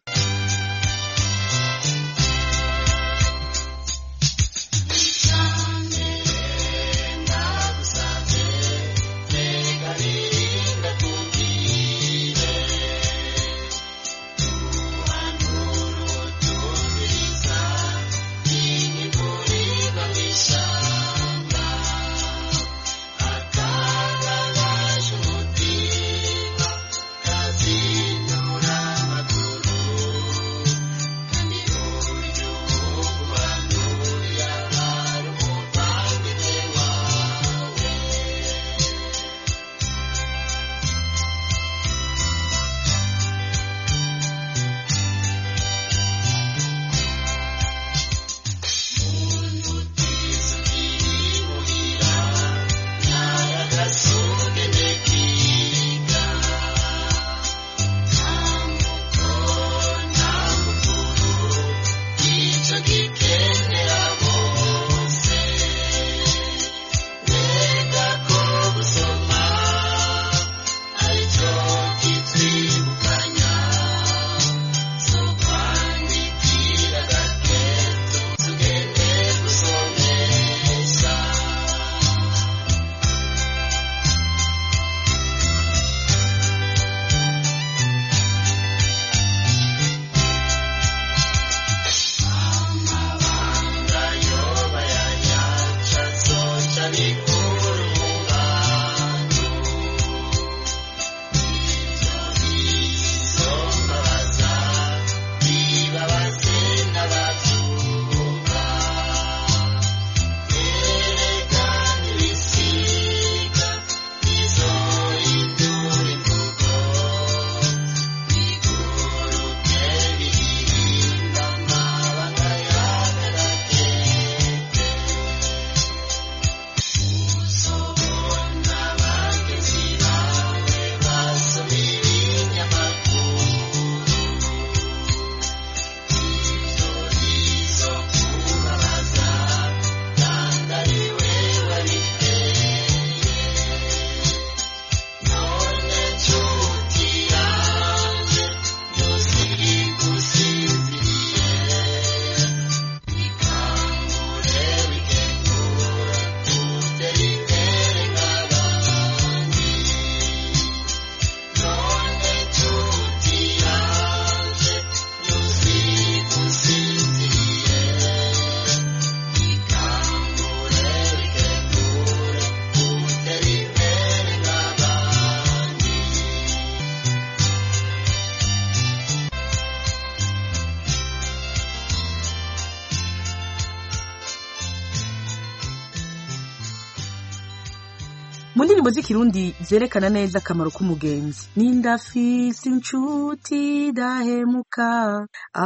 Mu ndirimbo z'ikirundi zerekana neza akamaro k'umugenzi. Nindafise inshuti dahemuka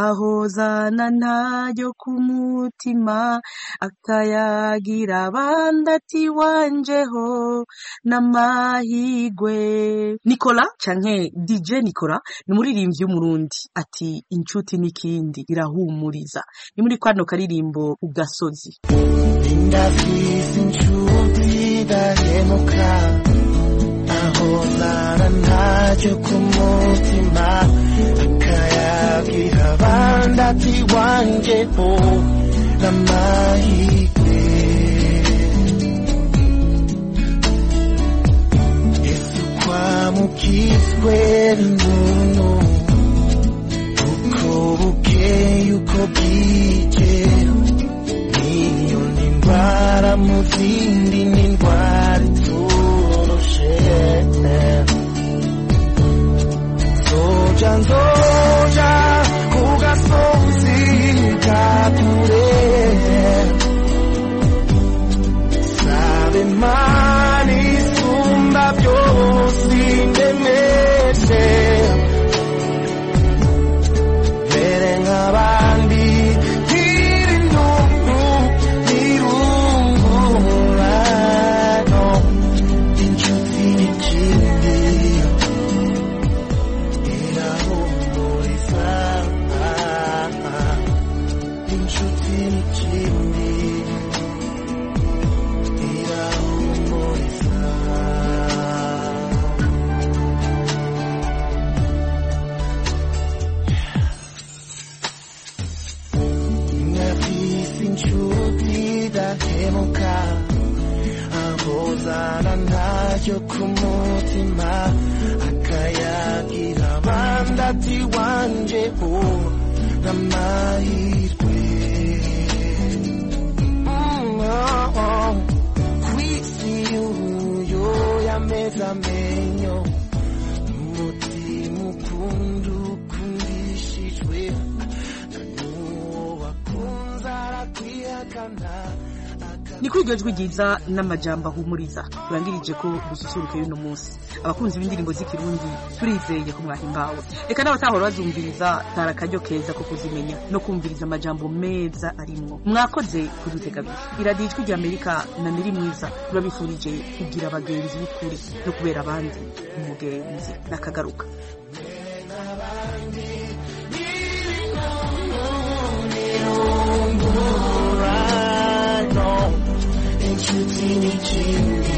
ahozana ntayo ku mutima akayagira abandi ati wanjeho n'amahigwe. Nicola canke D J Nicola ni umuririmbyi w'umurundi ati inshuti n'ikindi irahumuriza. Ni muri kwano karirimbo ugasozi. Nindafise inshuti dahemuka ahozana ntacyo ku mutima akayagira abandi ati wanjyeho n'amahirwe Yesu kwamukizwe n'umuntu uko bukeye uko bwije niyo ndwara mu zindi n'indwara iturushe Zoja nzoja ku gasozi ka kure sabe Imana isumba byose indemeshe mbere nk'abandi ntiri ndungu ntirungurano inshuti n'ikindi irahumuriza inshuti n'ikindi irahumuriza nafise inshuti dahemuka ahozana ntacyo ku mutima akayagira abandi ati wanjyeho n'amahirwe kw'isi y'uyo yameze amenyo umutima ukunda ukundishijwe n'uwo wakunze arakwihakana ni kuri iryo jwi ryiza n'amajambo ahumuriza turangirije ko dususuruke y'uno munsi abakunzi b'indirimbo z'ikirundi turizeye ko mwahimbawe reka n'abatahora bazumviriza tara akaryo keza ko kuzimenya no kumviriza amajambo meza arimwo mwakoze kudutega abiri iradiyo ijwi ry'Amerika na Niri Mwiza turabifurije kugira abagenzi b'ukuri no kubera abandi umugenzi n'akagaruka inshuti n'ikindi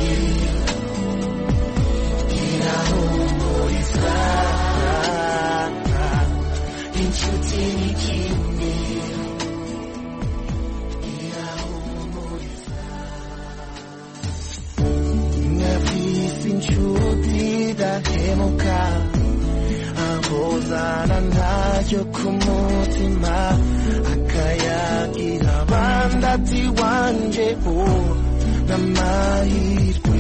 irahumuriza inshuti n'ikindi irahumuriza nafise inshuti dahemuka ahozana ntacyo ku mutima akayagira abandi ati wanjyeho n'amahirwe